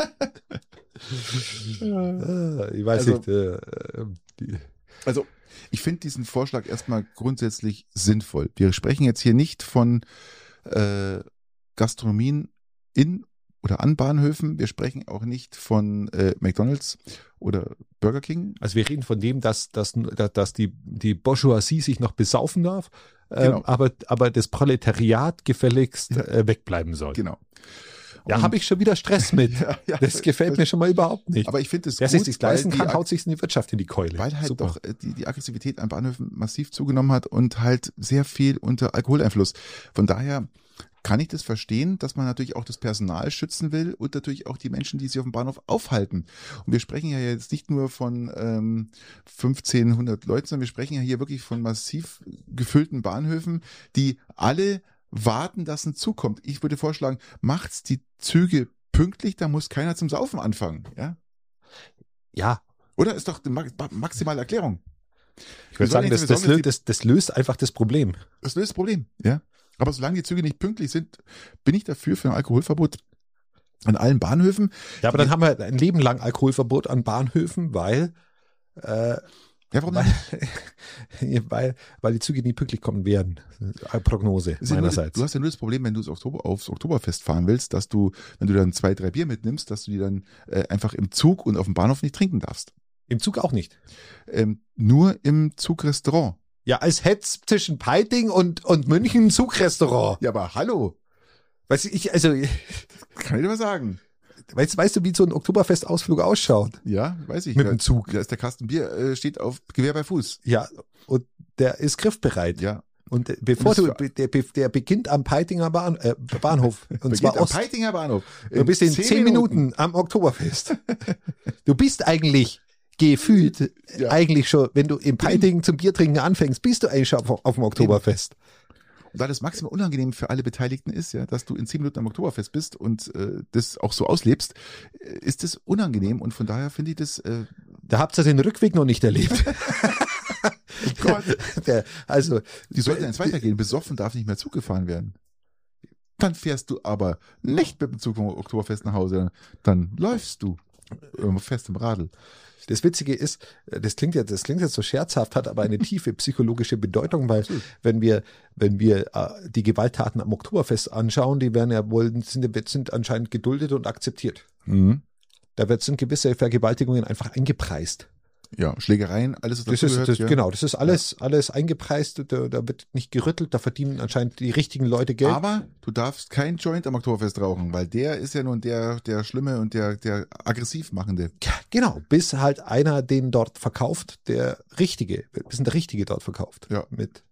Ich weiß nicht. Also ich finde diesen Vorschlag erstmal grundsätzlich sinnvoll. Wir sprechen jetzt hier nicht von Gastronomien in oder an Bahnhöfen. Wir sprechen auch nicht von McDonald's oder Burger King. Also wir reden von dem, dass die Bourgeoisie sich noch besaufen darf, genau. aber das Proletariat gefälligst wegbleiben soll. Genau. Ja, habe ich schon wieder Stress mit. Das gefällt mir schon mal überhaupt nicht. Aber ich finde es gut, wer sich das leisten kann, haut sich in die Wirtschaft in die Keule. Weil halt doch die Aggressivität an Bahnhöfen massiv zugenommen hat und halt sehr viel unter Alkoholeinfluss. Von daher kann ich das verstehen, dass man natürlich auch das Personal schützen will und natürlich auch die Menschen, die sich auf dem Bahnhof aufhalten. Und wir sprechen ja jetzt nicht nur von 1500 Leuten, sondern wir sprechen ja hier wirklich von massiv gefüllten Bahnhöfen, die alle warten, dass ein Zug kommt. Ich würde vorschlagen, macht's die Züge pünktlich, da muss keiner zum Saufen anfangen. Ja. Oder? Ist doch die maximale Erklärung. Ich würde sagen, das löst einfach das Problem. Das löst das Problem, ja. Aber solange die Züge nicht pünktlich sind, bin ich dafür für ein Alkoholverbot an allen Bahnhöfen. Ja, aber dann haben wir ein Leben lang Alkoholverbot an Bahnhöfen, weil warum nicht? Weil die Züge nie pünktlich kommen werden. Prognose meinerseits. Du hast ja nur das Problem, wenn du aufs Oktoberfest fahren willst, dass du, wenn du dann 2, 3 Bier mitnimmst, dass du die dann einfach im Zug und auf dem Bahnhof nicht trinken darfst. Im Zug auch nicht? Nur im Zugrestaurant. Ja, als hätt's zwischen Peiting und München ein Zugrestaurant. Ja, aber hallo. Kann ich dir mal sagen. Weißt du, wie so ein Oktoberfestausflug ausschaut? Ja, weiß ich. Mit dem Zug. Da ist der Kasten Bier, steht auf Gewehr bei Fuß. Ja, und der ist griffbereit. Ja. Und bevor der beginnt am Peitinger Bahnhof. Und zwar am Peitinger Bahnhof. Du bist in 10 Minuten am Oktoberfest. Du bist eigentlich gefühlt, eigentlich schon, wenn du im Peitingen zum Biertrinken anfängst, bist du eigentlich schon auf dem Oktoberfest. Und da das maximal unangenehm für alle Beteiligten ist, ja, dass du in 10 Minuten am Oktoberfest bist und das auch so auslebst, ist das unangenehm und von daher finde ich das... Da habt ihr den Rückweg noch nicht erlebt. Gott. Also, die sollten eins weitergehen. Besoffen darf nicht mehr Zug gefahren werden. Dann fährst du aber nicht mit dem Zug vom Oktoberfest nach Hause. Dann läufst du fest im Radl. Das Witzige ist, das klingt jetzt so scherzhaft, hat aber eine tiefe psychologische Bedeutung, weil wenn wir die Gewalttaten am Oktoberfest anschauen, die werden ja wohl, sind anscheinend geduldet und akzeptiert. Mhm. Da sind gewisse Vergewaltigungen einfach eingepreist. Ja, Schlägereien, alles, was dazu gehört. Ja. Genau, das ist alles eingepreist, da wird nicht gerüttelt, da verdienen anscheinend die richtigen Leute Geld. Aber du darfst kein Joint am Oktoberfest rauchen, weil der ist ja nun der Schlimme und der aggressiv machende. Ja, genau, bis halt einer den dort verkauft, bis der Richtige dort verkauft. Ja.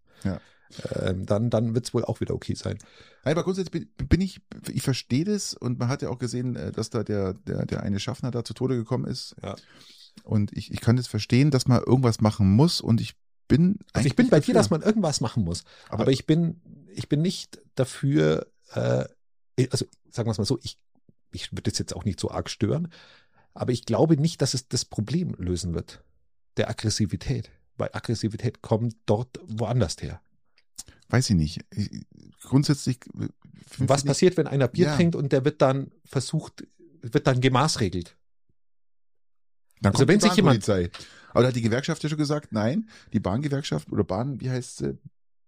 Dann wird es wohl auch wieder okay sein. Aber grundsätzlich ich verstehe das und man hat ja auch gesehen, dass da der eine Schaffner da zu Tode gekommen ist. Ja. Und ich kann das verstehen, dass man irgendwas machen muss und ich bin bei dir, dass man irgendwas machen muss. Aber ich bin nicht dafür, also sagen wir es mal so, ich würde das jetzt auch nicht so arg stören, aber ich glaube nicht, dass es das Problem lösen wird, der Aggressivität. Weil Aggressivität kommt dort woanders her. Weiß ich nicht. Grundsätzlich. Was passiert, wenn einer Bier trinkt und der wird dann gemaßregelt? Dann kommt die Bahnpolizei. Aber da hat die Gewerkschaft ja schon gesagt, nein, die Bahngewerkschaft oder wie heißt sie?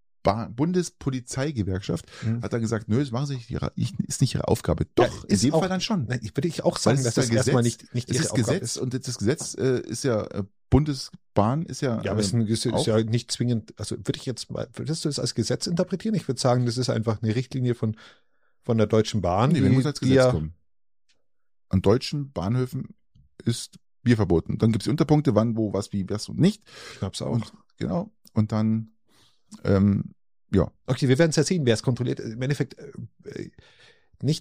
Bundespolizeigewerkschaft hat dann gesagt, nö, das machen sie nicht, ist nicht ihre Aufgabe. Doch, in dem Fall dann schon. Nein, würde ich auch sagen, dass das erstmal nicht ihre Aufgabe ist. Und das Gesetz ist ja Bundesbahn ist ja. Ja, aber es ist ja nicht zwingend, also würdest du es als Gesetz interpretieren? Ich würde sagen, das ist einfach eine Richtlinie von der Deutschen Bahn. Nee, muss als Gesetz kommen. An deutschen Bahnhöfen ist Bier verboten. Dann gibt es die Unterpunkte, wann, wo, was, wie, was und nicht. Schnaps auch. Genau. Und dann, ja. Okay, wir werden es ja sehen, wer es kontrolliert. Im Endeffekt nicht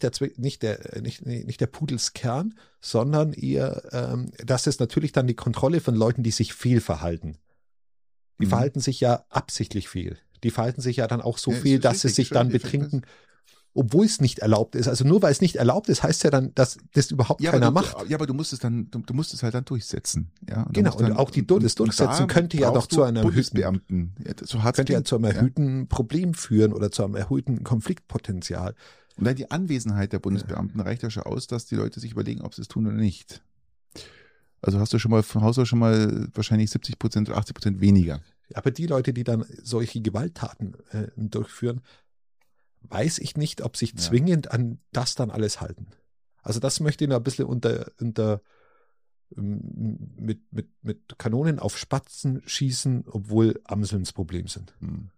der Pudelskern, sondern eher, das ist natürlich dann die Kontrolle von Leuten, die sich viel verhalten. Die verhalten sich ja absichtlich viel. Die verhalten sich ja dann auch so viel, dass sie sich dann betrinken, obwohl es nicht erlaubt ist. Also nur weil es nicht erlaubt ist, heißt ja dann, dass das überhaupt keiner macht. Ja, aber du musst es halt dann durchsetzen. Ja, und genau, und auch das Durchsetzen könnte ja doch zu einem Bundesbeamten. Zu einem erhöhten Problem führen oder zu einem erhöhten Konfliktpotenzial. Und dann die Anwesenheit der Bundesbeamten reicht ja schon aus, dass die Leute sich überlegen, ob sie es tun oder nicht. Also hast du schon mal von Haus aus wahrscheinlich 70% oder 80% weniger. Aber die Leute, die dann solche Gewalttaten durchführen, weiß ich nicht, ob sich zwingend an das dann alles halten. Also das möchte ich noch ein bisschen mit Kanonen auf Spatzen schießen, obwohl Amseln das Problem sind.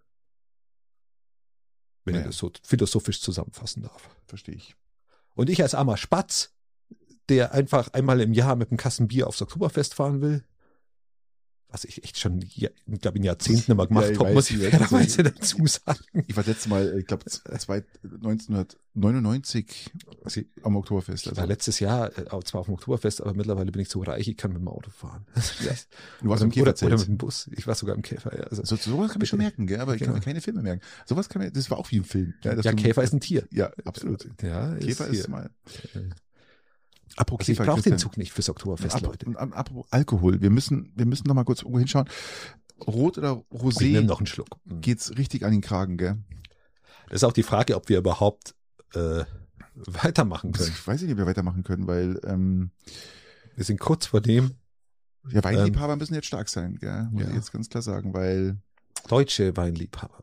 Wenn ich das so philosophisch zusammenfassen darf. Verstehe ich. Und ich als armer Spatz, der einfach einmal im Jahr mit einem Kasten Bier aufs Oktoberfest fahren will, was ich echt schon, in Jahrzehnten immer gemacht habe, muss ich fairerweise dazu sagen. Ich war letztes Mal, ich glaube, 1999 am Oktoberfest. Ich war letztes Jahr zwar auf dem Oktoberfest, aber mittlerweile bin ich so reich, ich kann mit dem Auto fahren. Ja. Du warst im Käferzelt. Oder mit dem Bus. Ich war sogar im Käfer. Ja. Also, sowas kann man schon merken, gell? Aber ich kann mir keine Filme merken. Sowas kann man, das war auch wie im Film. Ja, Käfer ist ein Tier. Ja, absolut. Ja, Käfer ist mal... Also ich brauche den Zug nicht fürs Oktoberfest, Leute. Und apropos Alkohol, wir müssen noch mal kurz irgendwo hinschauen. Rot oder Rosé? Ich nehme noch einen Schluck. Geht's richtig an den Kragen, gell? Das ist auch die Frage, ob wir überhaupt weitermachen können. Ich weiß nicht, ob wir weitermachen können, weil wir sind kurz vor dem. Ja, Weinliebhaber müssen jetzt stark sein, gell? Muss ich jetzt ganz klar sagen, weil Deutsche Weinliebhaber,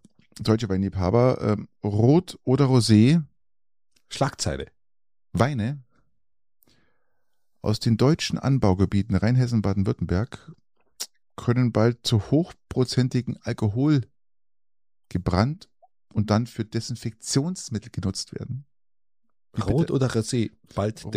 Rot oder Rosé? Schlagzeile. Weine aus den deutschen Anbaugebieten Rheinhessen, Baden-Württemberg können bald zu hochprozentigen Alkohol gebrannt und dann für Desinfektionsmittel genutzt werden. Rot oder Rosé, bald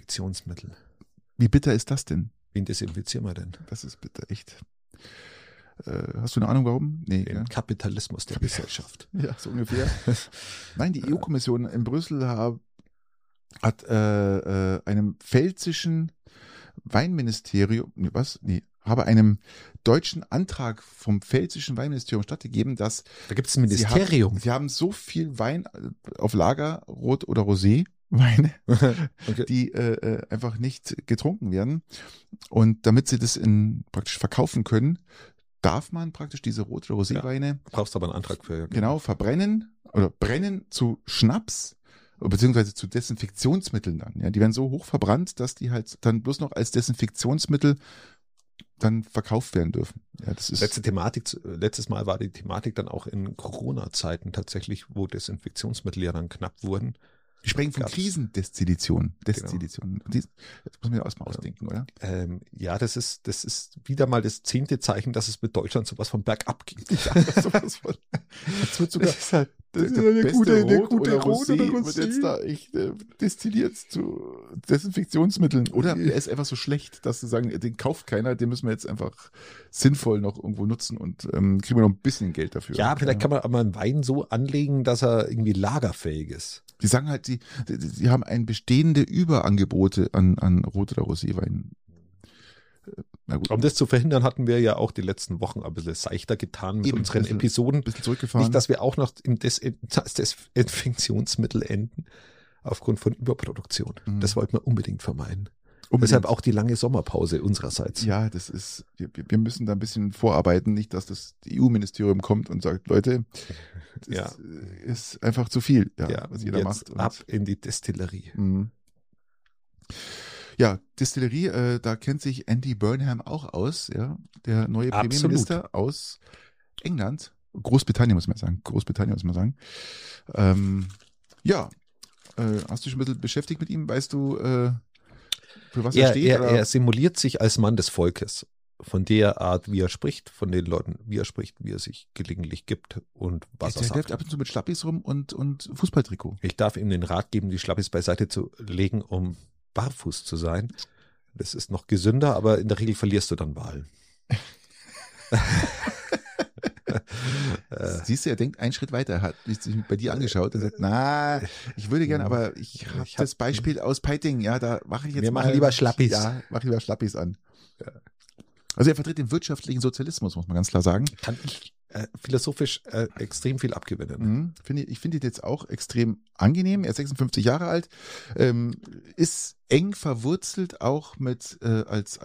Desinfektionsmittel. Wie bitter ist das denn? Wen desinfizieren wir denn? Das ist bitter, echt. Hast du eine Ahnung, warum? Nee, Den Kapitalismus der Gesellschaft. Ja, so ungefähr. Nein, die EU-Kommission in Brüssel hat einem pfälzischen Weinministerium, habe einem deutschen Antrag vom pfälzischen Weinministerium stattgegeben, dass da gibt es ein Ministerium. Sie haben so viel Wein auf Lager, Rot- oder Rosé-Weine, okay, die einfach nicht getrunken werden. Und damit sie das praktisch verkaufen können, darf man praktisch diese Rot- oder Rosé-Weine, brauchst aber einen Antrag für. Ja. Genau, verbrennen oder brennen zu Schnaps beziehungsweise zu Desinfektionsmitteln dann. Ja, die werden so hoch verbrannt, dass die halt dann bloß noch als Desinfektionsmittel dann verkauft werden dürfen. Ja, das ist letztes Mal war die Thematik dann auch in Corona-Zeiten tatsächlich, wo Desinfektionsmittel ja dann knapp wurden. Wir sprechen von Krisendestilation. Genau. Das muss man ja erstmal ausdenken, oder? Ja, das ist wieder mal das 10. Zeichen, dass es mit Deutschland sowas von bergab geht. Ja, sowas von. Das wird sogar das ist eine gute Rot oder Rosé wird jetzt da echt destilliert zu Desinfektionsmitteln. Oder er ist einfach so schlecht, dass sie sagen, den kauft keiner, den müssen wir jetzt einfach sinnvoll noch irgendwo nutzen und kriegen wir noch ein bisschen Geld dafür. Ja, vielleicht kann man aber einen Wein so anlegen, dass er irgendwie lagerfähig ist. Die sagen halt, sie haben ein bestehende Überangebote an Rot- oder Roséwein. Na gut. Um das zu verhindern, hatten wir ja auch die letzten Wochen ein bisschen seichter getan mit unseren Episoden. Ein bisschen zurückgefahren. Nicht, dass wir auch noch im Desinfektionsmittel enden, aufgrund von Überproduktion. Das wollten wir unbedingt vermeiden. Deshalb auch die lange Sommerpause unsererseits. Ja, wir müssen da ein bisschen vorarbeiten, nicht, dass das EU-Ministerium kommt und sagt, Leute, das ist einfach zu viel, was jeder macht. Und ab in die Destillerie. Ja, Destillerie, da kennt sich Andy Burnham auch aus, ja, der neue Premierminister aus England, Großbritannien muss man sagen. Hast du schon ein bisschen beschäftigt mit ihm? Weißt du, für was er steht? Er simuliert sich als Mann des Volkes. Von der Art, wie er spricht, von den Leuten, wie er spricht, wie er sich gelegentlich gibt und was er sagt. Er läuft ab und zu mit Schlappis rum und Fußballtrikot. Ich darf ihm den Rat geben, die Schlappis beiseite zu legen, um barfuß zu sein. Das ist noch gesünder, aber in der Regel verlierst du dann Wahlen. Siehst du, er denkt einen Schritt weiter, er hat sich bei dir angeschaut und sagt, ich würde gerne, aber ich habe das Beispiel aus Peiting, ja, da mache ich jetzt machen lieber Schlappis. Ja, mach lieber Schlappis an. Ja. Also er vertritt den wirtschaftlichen Sozialismus, muss man ganz klar sagen. Kann ich philosophisch extrem viel abgewinnen. Ich finde ihn jetzt auch extrem angenehm. Er ist 56 Jahre alt, ist eng verwurzelt auch mit als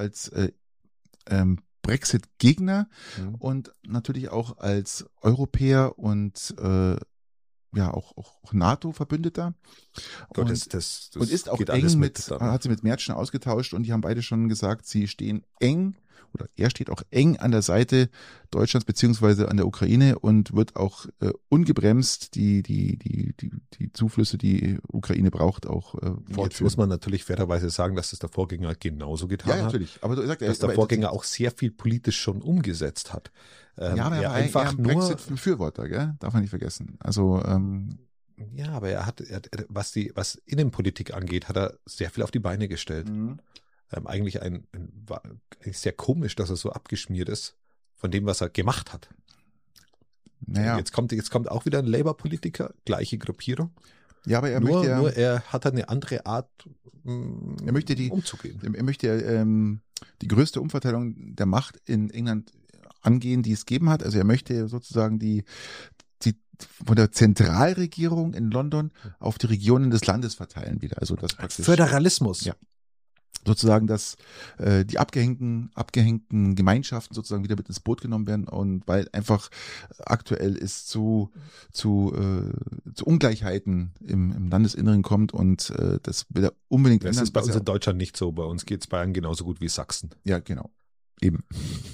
Brexit-Gegner und natürlich auch als Europäer und auch NATO-Verbündeter. Und ist auch eng hat sie mit Merz schon ausgetauscht und die haben beide schon gesagt, sie stehen eng oder er steht auch eng an der Seite Deutschlands beziehungsweise an der Ukraine und wird auch ungebremst die Zuflüsse, die Ukraine braucht, auch fortführen. Jetzt muss man natürlich fairerweise sagen, dass das der Vorgänger genauso getan hat. Ja, natürlich. Aber du sagst, dass der Vorgänger auch sehr viel politisch schon umgesetzt hat. Ja, aber er war einfach ein Brexit-Befürworter, gell? Darf man nicht vergessen. Also ja, aber er hat was Innenpolitik angeht, hat er sehr viel auf die Beine gestellt. Eigentlich war eigentlich sehr komisch, dass er so abgeschmiert ist von dem, was er gemacht hat. Naja. Jetzt kommt auch wieder ein Labour-Politiker, gleiche Gruppierung. Ja, aber er hat eine andere Art, umzugehen. Er möchte die größte Umverteilung der Macht in England angehen, die es gegeben hat. Also er möchte sozusagen die von der Zentralregierung in London auf die Regionen des Landes verteilen wieder. Also das praktisch Föderalismus. Ja. Sozusagen, dass die abgehängten Gemeinschaften sozusagen wieder mit ins Boot genommen werden und weil einfach aktuell es zu Ungleichheiten im Landesinneren kommt und das will er unbedingt ändern. Das ist bei uns in Deutschland nicht so. Bei uns geht es Bayern genauso gut wie Sachsen. Ja, genau. Eben.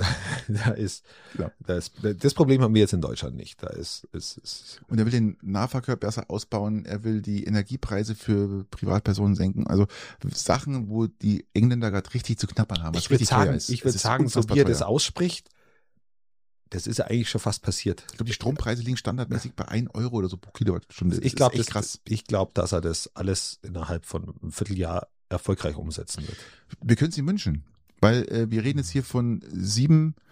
Das Problem haben wir jetzt in Deutschland nicht. Und er will den Nahverkehr besser ausbauen. Er will die Energiepreise für Privatpersonen senken. Also Sachen, wo die Engländer gerade richtig zu knappern haben. Ich würde sagen, so wie er das ausspricht, das ist ja eigentlich schon fast passiert. Ich glaube, die Strompreise liegen standardmäßig bei 1 Euro oder so pro Kilowattstunde. Ich glaube, krass. Ich glaube, dass er das alles innerhalb von einem Vierteljahr erfolgreich umsetzen wird. Wir können es ihm wünschen. Weil wir reden jetzt hier von 7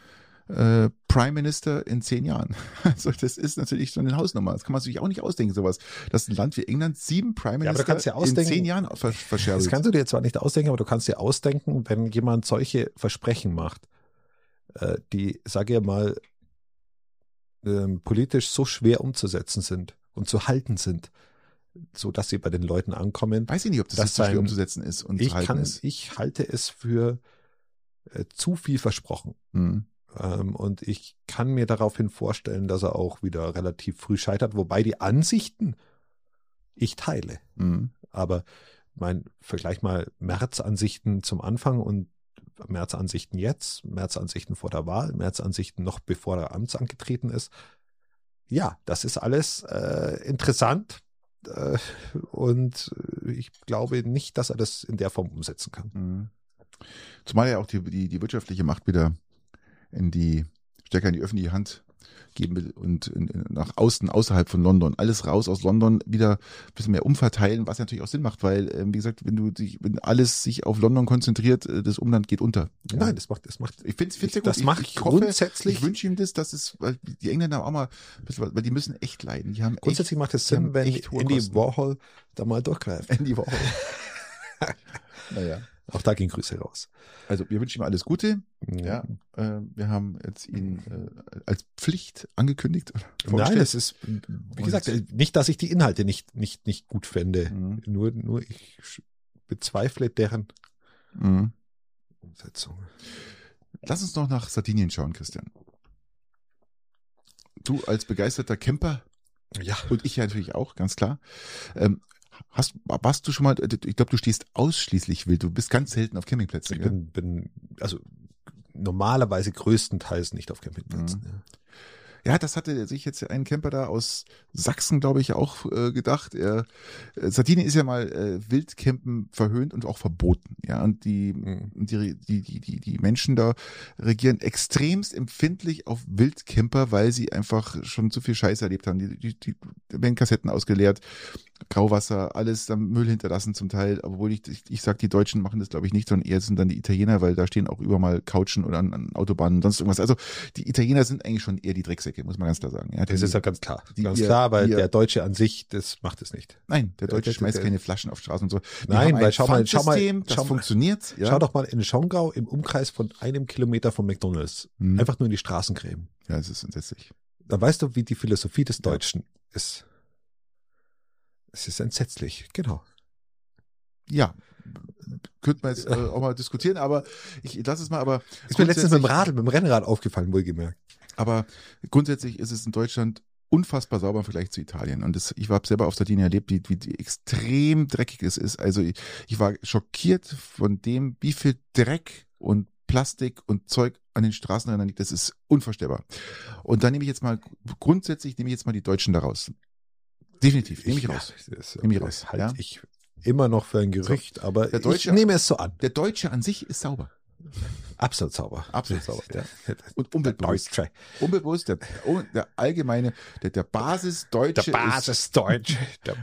Prime Minister in 10 Jahren. Also das ist natürlich schon eine Hausnummer. Das kann man sich auch nicht ausdenken, sowas. Dass ein Land wie England 7 Prime Minister in 10 Jahren verscherbelt. Das kannst du dir zwar nicht ausdenken, aber du kannst dir ausdenken, wenn jemand solche Versprechen macht, die, sage ich mal, politisch so schwer umzusetzen sind und zu halten sind, so dass sie bei den Leuten ankommen. Weiß ich nicht, ob das so schwer umzusetzen ist und zu halten ist. Ich halte es für zu viel versprochen. Mhm. Und ich kann mir daraufhin vorstellen, dass er auch wieder relativ früh scheitert, wobei die Ansichten ich teile. Mhm. Aber vergleich mal März-Ansichten zum Anfang und März-Ansichten jetzt, März-Ansichten vor der Wahl, März-Ansichten noch bevor er Amts angetreten ist. Ja, das ist alles interessant und ich glaube nicht, dass er das in der Form umsetzen kann. Mhm. Zumal ja auch die wirtschaftliche Macht wieder stärker in die öffentliche Hand geben will und nach außen, außerhalb von London. Alles raus aus London, wieder ein bisschen mehr umverteilen, was natürlich auch Sinn macht, weil, wie gesagt, wenn alles sich auf London konzentriert, das Umland geht unter. Ja. Nein, das macht, ich finde es ja gut. Das macht grundsätzlich. Ich wünsche ihm das, weil die Engländer auch mal, weil die müssen echt leiden. Die haben grundsätzlich macht es Sinn, wenn Andy Warhol da mal durchgreift. Andy Warhol. Naja. Auch da gehen Grüße raus. Also wir wünschen ihm alles Gute. Ja, wir haben jetzt ihn als Pflicht angekündigt. Nein, es ist, wie gesagt, nicht, dass ich die Inhalte nicht gut fände. Nur ich bezweifle deren Umsetzung. Lass uns noch nach Sardinien schauen, Christian. Du als begeisterter Camper. Ja. Und ich ja natürlich auch, ganz klar. Warst du schon mal, ich glaube, du stehst ausschließlich wild, du bist ganz selten auf Campingplätzen. Ich bin also normalerweise größtenteils nicht auf Campingplätzen. Mhm. Ja, das hatte sich jetzt ein Camper da aus Sachsen, glaube ich, auch gedacht. Sardinien ist ja mal Wildcampen verhöhnt und auch verboten. Ja, und die Menschen da reagieren extremst empfindlich auf Wildcamper, weil sie einfach schon zu viel Scheiße erlebt haben. Die werden Kassetten ausgeleert, Grauwasser, alles am Müll hinterlassen zum Teil. Obwohl ich sag, die Deutschen machen das, glaube ich, nicht, sondern eher sind dann die Italiener, weil da stehen auch überall mal Couchen oder an Autobahnen und sonst irgendwas. Also die Italiener sind eigentlich schon eher die Drecksäcke, muss man ganz klar sagen. Ja, das ist ja ganz klar. Ganz klar, weil der Deutsche an sich, das macht es nicht. Nein, der Deutsche schmeißt keine Flaschen auf Straßen und so. Nein, weil schau mal, das funktioniert. Ja. Schau doch mal in Schongau im Umkreis von 1 Kilometer vom McDonald's. Einfach nur in die Straßen gräben. Ja, es ist entsetzlich. Da weißt du, wie die Philosophie des Deutschen ist. Es ist entsetzlich, genau. Ja, könnte man jetzt auch mal diskutieren, aber ich lasse es mal. Aber ist mir letztens mit dem Rennrad aufgefallen, wohlgemerkt. Aber grundsätzlich ist es in Deutschland unfassbar sauber im Vergleich zu Italien. Und ich habe selber auf Sardinien erlebt, wie extrem dreckig es ist. Also ich war schockiert von dem, wie viel Dreck und Plastik und Zeug an den Straßenrändern liegt. Das ist unvorstellbar. Und dann nehme ich jetzt mal die Deutschen da raus. Definitiv, nehme ich raus. Halte ich immer noch für ein Gerücht, aber ich nehme es so an. Der Deutsche an sich ist sauber. Absolut sauber. Absolut sauber. Ja. Und umweltbewusst. Umweltbewusst, der allgemeine, der Basisdeutsche. Der Basisdeutsche.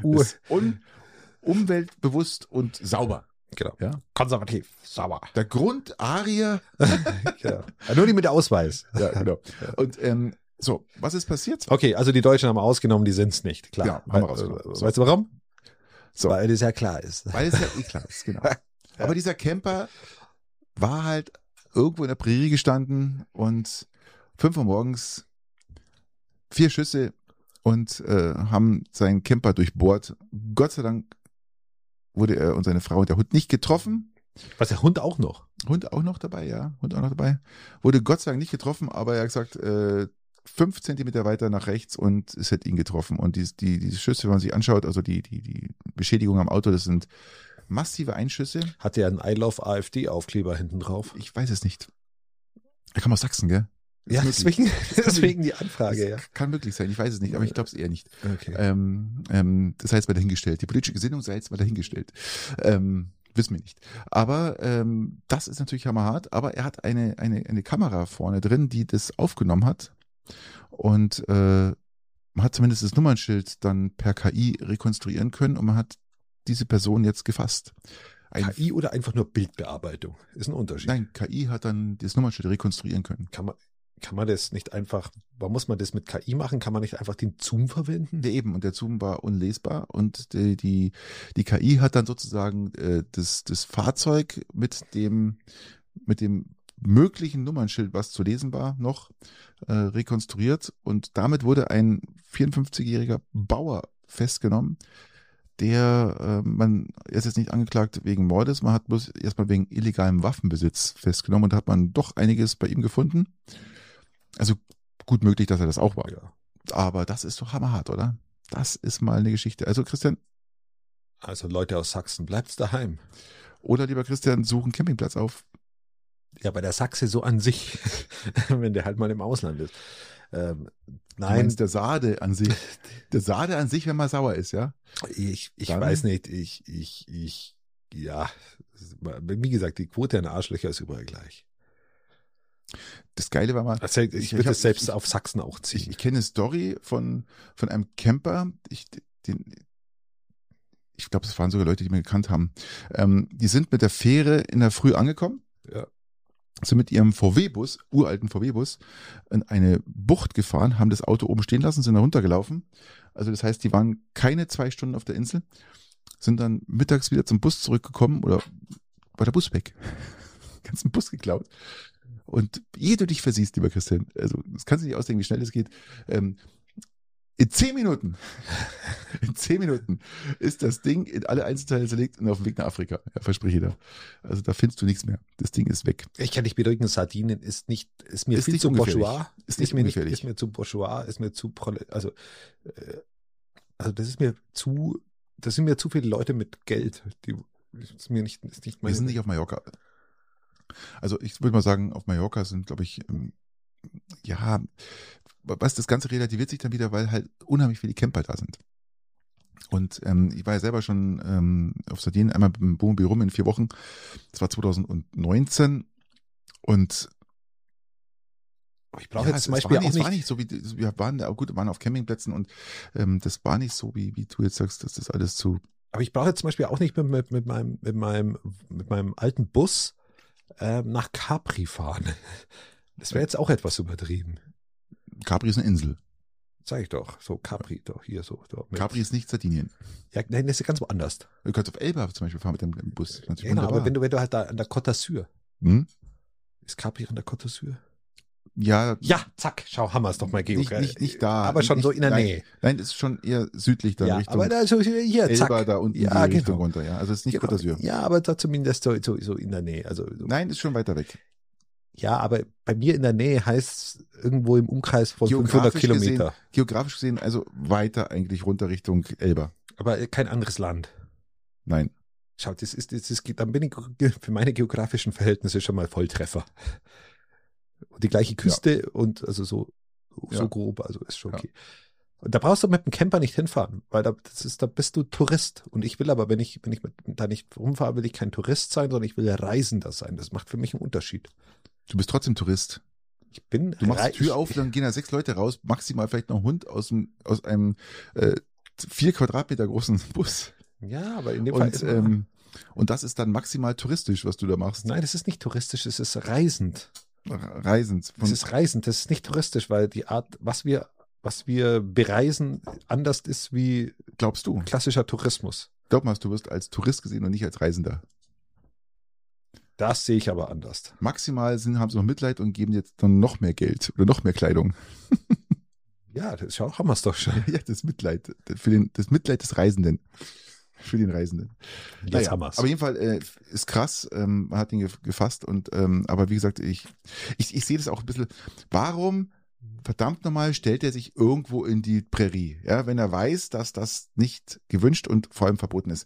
Umweltbewusst und sauber. Genau. Ja? Konservativ, sauber. Der Grundarier. Genau. Nur die mit der Ausweis. Ja, genau. Und so, was ist passiert? Okay, also die Deutschen haben ausgenommen, die sind es nicht. Klar. Ja, haben wir rausgenommen. Weißt du warum? So. Weil es ja klar ist. Weil es ja klar ist, genau. Aber dieser Camper war halt irgendwo in der Prärie gestanden und 5 Uhr morgens 4 Schüsse und haben seinen Camper durchbohrt. Gott sei Dank wurde er und seine Frau und der Hund nicht getroffen. Was, der Hund auch noch? Hund auch noch dabei, ja. Hund auch noch dabei. Wurde Gott sei Dank nicht getroffen, aber er hat gesagt, 5 Zentimeter weiter nach rechts und es hätte ihn getroffen. Und diese Schüsse, wenn man sich anschaut, also die Beschädigung am Auto, das sind massive Einschüsse. Hat er einen I Love AfD-Aufkleber hinten drauf? Ich weiß es nicht. Er kam aus Sachsen, gell? Ja, deswegen die Anfrage, ja. Kann möglich sein, ich weiß es nicht, aber ich glaube es eher nicht. Okay. Das sei jetzt mal dahingestellt. Die politische Gesinnung sei jetzt mal dahingestellt. Wissen wir nicht. Aber das ist natürlich hammerhart, aber er hat eine Kamera vorne drin, die das aufgenommen hat. Und man hat zumindest das Nummernschild dann per KI rekonstruieren können und man hat diese Person jetzt gefasst. KI oder einfach nur Bildbearbeitung? Ist ein Unterschied. Nein, KI hat dann das Nummernschild rekonstruieren können. Kann man das nicht einfach, warum muss man das mit KI machen? Kann man nicht einfach den Zoom verwenden? Ja, eben, und der Zoom war unlesbar und die KI hat dann sozusagen das Fahrzeug mit dem möglichen Nummernschild, was zu lesen war, noch rekonstruiert, und damit wurde ein 54-jähriger Bauer festgenommen, man ist jetzt nicht angeklagt wegen Mordes, man hat bloß erstmal wegen illegalem Waffenbesitz festgenommen, und da hat man doch einiges bei ihm gefunden. Also gut möglich, dass er das auch war. Ja. Aber das ist doch hammerhart, oder? Das ist mal eine Geschichte. Also Christian. Also Leute aus Sachsen, bleibt's daheim. Oder lieber Christian, suchen einen Campingplatz auf. Ja, bei der Sachse so an sich, wenn der halt mal im Ausland ist. Nein. Du meinst der Sade an sich. Der Sade an sich, wenn man sauer ist, ja? Ich weiß nicht, ja, wie gesagt, die Quote an Arschlöcher ist überall gleich. Das Geile war mal. Also ich würde es selbst auf Sachsen auch ziehen. Ich kenne eine Story von einem Camper, ich glaube, das waren sogar Leute, die mir gekannt haben. Die sind mit der Fähre in der Früh angekommen. Ja. Sind mit ihrem VW-Bus, uralten VW-Bus, in eine Bucht gefahren, haben das Auto oben stehen lassen, sind da runtergelaufen. Also das heißt, die waren keine 2 Stunden auf der Insel, sind dann mittags wieder zum Bus zurückgekommen, oder war der Bus weg? Ganzen Bus geklaut. Und ehe du dich versiehst, lieber Christian, also das kannst du nicht ausdenken, wie schnell es geht, in 10 Minuten ist das Ding in alle Einzelteile zerlegt und auf dem Weg nach Afrika. Ja, verspreche ich dir. Also da findest du nichts mehr. Das Ding ist weg. Ich kann dich beruhigen, Sardinen ist mir viel zu bourgeois. Ist mir zu bourgeois, ist mir zu also das sind mir zu viele Leute mit Geld, ist nicht meine. Wir sind nicht auf Mallorca. Also ich würde mal sagen, auf Mallorca sind, glaube ich, ja, was das Ganze relativiert sich dann wieder, weil halt unheimlich viele Camper da sind. Und ich war ja selber schon auf Sardinien einmal mit dem Wohnmobil rum in 4 Wochen. Das war 2019. Und ich brauche jetzt zum Beispiel es war nicht so, wie wir waren auf Campingplätzen, und das war nicht so, wie du jetzt sagst, dass das alles zu. Aber ich brauche jetzt zum Beispiel auch nicht mit meinem alten Bus nach Capri fahren. Das wäre jetzt auch etwas übertrieben. Capri ist eine Insel. Sag ich doch. So Capri, doch hier so. Capri ist nicht Sardinien. Ja, nein, das ist ganz woanders. Du kannst auf Elba zum Beispiel fahren mit dem Bus. Genau, aber wenn du halt da an der Côte d'Azur. Ist Capri an der Côte d'Azur? Ja. Ja, zack, schau, haben wir es doch mal geografisch. Nicht da. Aber schon nicht, so in der Nähe. Nein, das ist schon eher südlich da Richtung. Aber da so hier, Elba, zack. da unten ja, die Richtung runter, ja. Also es ist nicht Côte d'Azur. Ja, aber da zumindest so in der Nähe. Also, so. Nein, ist schon weiter weg. Ja, aber bei mir in der Nähe heißt irgendwo im Umkreis von 500 Kilometer. Geografisch gesehen, also weiter eigentlich runter Richtung Elba. Aber kein anderes Land. Nein. Schau, dann bin ich für meine geografischen Verhältnisse schon mal Volltreffer. Und die gleiche Küste und also so grob, also ist schon okay. Ja. Und da brauchst du mit dem Camper nicht hinfahren, weil da bist du Tourist. Und ich will aber, wenn ich da nicht rumfahre, will ich kein Tourist sein, sondern ich will Reisender sein. Das macht für mich einen Unterschied. Du bist trotzdem Tourist. Du machst die Tür auf, dann gehen da 6 Leute raus, maximal vielleicht noch ein Hund aus einem 4 Quadratmeter großen Bus. Ja, aber in dem Fall und das ist dann maximal touristisch, was du da machst. Nein, das ist nicht touristisch, es ist reisend. Reisend. Das ist reisend, das ist nicht touristisch, weil die Art, was wir bereisen, anders ist wie glaubst du klassischer Tourismus. Glaub mal, du wirst als Tourist gesehen und nicht als Reisender. Das sehe ich aber anders. Maximal haben sie noch Mitleid und geben jetzt dann noch mehr Geld oder noch mehr Kleidung. Ja, haben wir es doch schon. Ja, das Mitleid. Das Mitleid des Reisenden. Für den Reisenden. Jetzt haben wir es. Aber jedenfalls ist krass, man hat ihn gefasst und aber wie gesagt, ich sehe das auch ein bisschen, warum verdammt nochmal stellt er sich irgendwo in die Prärie, ja, wenn er weiß, dass das nicht gewünscht und vor allem verboten ist.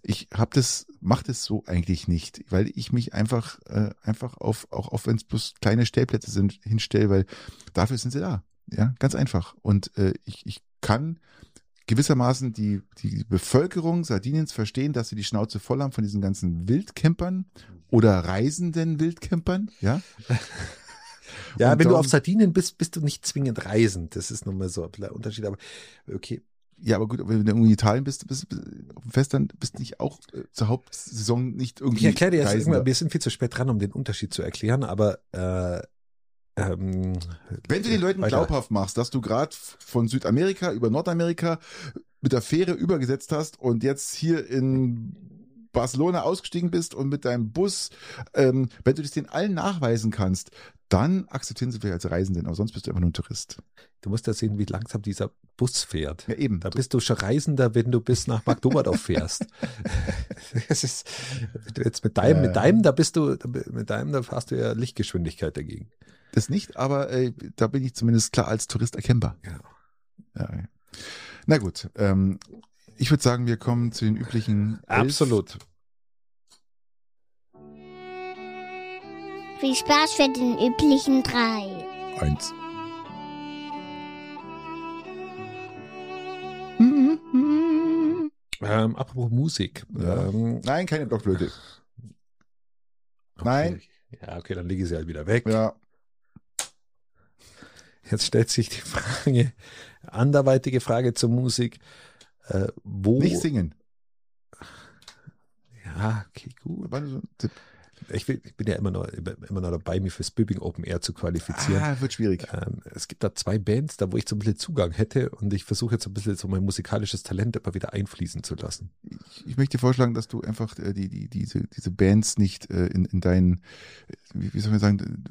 Mache das so eigentlich nicht, weil ich mich einfach auch wenn es bloß kleine Stellplätze sind, hinstelle, weil dafür sind sie da. Ja, ganz einfach. Und ich kann gewissermaßen die Bevölkerung Sardiniens verstehen, dass sie die Schnauze voll haben von diesen ganzen Wildcampern oder reisenden Wildcampern, ja. Ja, und wenn du auf Sardinien bist, bist du nicht zwingend reisend. Das ist nochmal so ein Unterschied, aber okay. Ja, aber gut, wenn du in Italien bist auf dem Festland, bist du nicht auch zur Hauptsaison nicht irgendwie. Ich erkläre dir jetzt irgendwann, wir sind viel zu spät dran, um den Unterschied zu erklären, aber Wenn du den Leuten glaubhaft machst, dass du gerade von Südamerika über Nordamerika mit der Fähre übergesetzt hast und jetzt hier in Barcelona ausgestiegen bist und mit deinem Bus, wenn du das denen allen nachweisen kannst, dann akzeptieren sie dich als Reisenden, aber sonst bist du einfach nur ein Tourist. Du musst ja sehen, wie langsam dieser Bus fährt. Ja, eben. Da bist du schon Reisender, wenn du bis nach Magdeburg fährst. Das ist, jetzt mit deinem, da fährst du ja Lichtgeschwindigkeit dagegen. Das nicht, aber da bin ich zumindest klar als Tourist erkennbar. Ja. Na gut, ich würde sagen, wir kommen zu den üblichen 11. Absolut. Viel Spaß für den üblichen 3. 1. Apropos Musik. Ja. Nein, keine Blockflöte. Okay. Nein. Ja, okay, dann lege ich sie halt wieder weg. Ja. Jetzt stellt sich die Frage, anderweitige Frage zur Musik. Wo? Nicht singen. Ja, okay, gut. War so ein Tipp. Ich bin ja immer noch dabei, mich fürs Böbing Open Air zu qualifizieren. Wird schwierig. Es gibt da 2 Bands, da wo ich so ein bisschen Zugang hätte und ich versuche jetzt ein bisschen so mein musikalisches Talent immer wieder einfließen zu lassen. Ich möchte dir vorschlagen, dass du einfach diese Bands nicht in deinen, wie soll man sagen,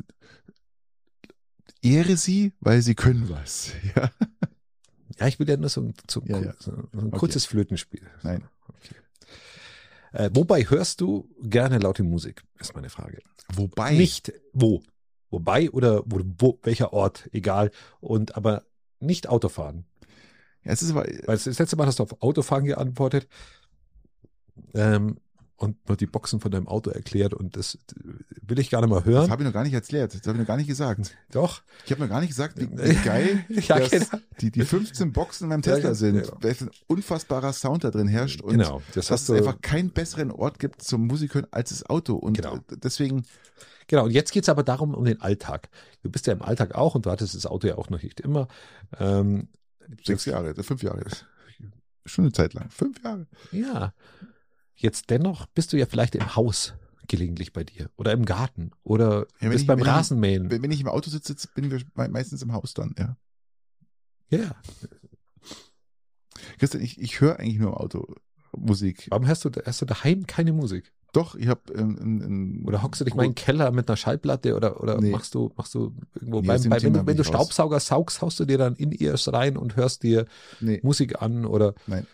ehre sie, weil sie können was. Ja, ja, ich will ja nur so ein kurzes Flötenspiel. Nein. Okay. Wobei hörst du gerne laute Musik, ist meine Frage. Wobei? Nicht wo. Wobei oder welcher Ort, egal. Aber nicht Autofahren. Ja, es ist aber, weil das letzte Mal hast du auf Autofahren geantwortet und nur die Boxen von deinem Auto erklärt und das will ich gar nicht mal hören. Das habe ich noch gar nicht erklärt, das habe ich noch gar nicht gesagt. Doch. Ich habe noch gar nicht gesagt, wie geil dass die 15 Boxen in meinem Tesla sind. Genau. Welch ein unfassbarer Sound da drin herrscht und das dass es einfach keinen besseren Ort gibt zum Musik hören als das Auto. Und deswegen... Genau, und jetzt geht's aber darum, um den Alltag. Du bist ja im Alltag auch und du hattest das Auto ja auch noch nicht immer. 5 Jahre. Schon eine Zeit lang. 5 Jahre. Ja. Jetzt dennoch bist du ja vielleicht im Haus gelegentlich bei dir oder im Garten oder bist beim Rasenmähen. Wenn ich im Auto sitze, bin wir meistens im Haus dann, ja. Ja. Christian, ich höre eigentlich nur im Auto Musik. Warum hast du daheim keine Musik? Doch, ich habe oder hockst du dich mal in den Keller mit einer Schallplatte oder nee. machst du irgendwo wenn du Staubsauger saugst, haust du dir dann In-Ears rein und hörst dir Musik an oder? Nein.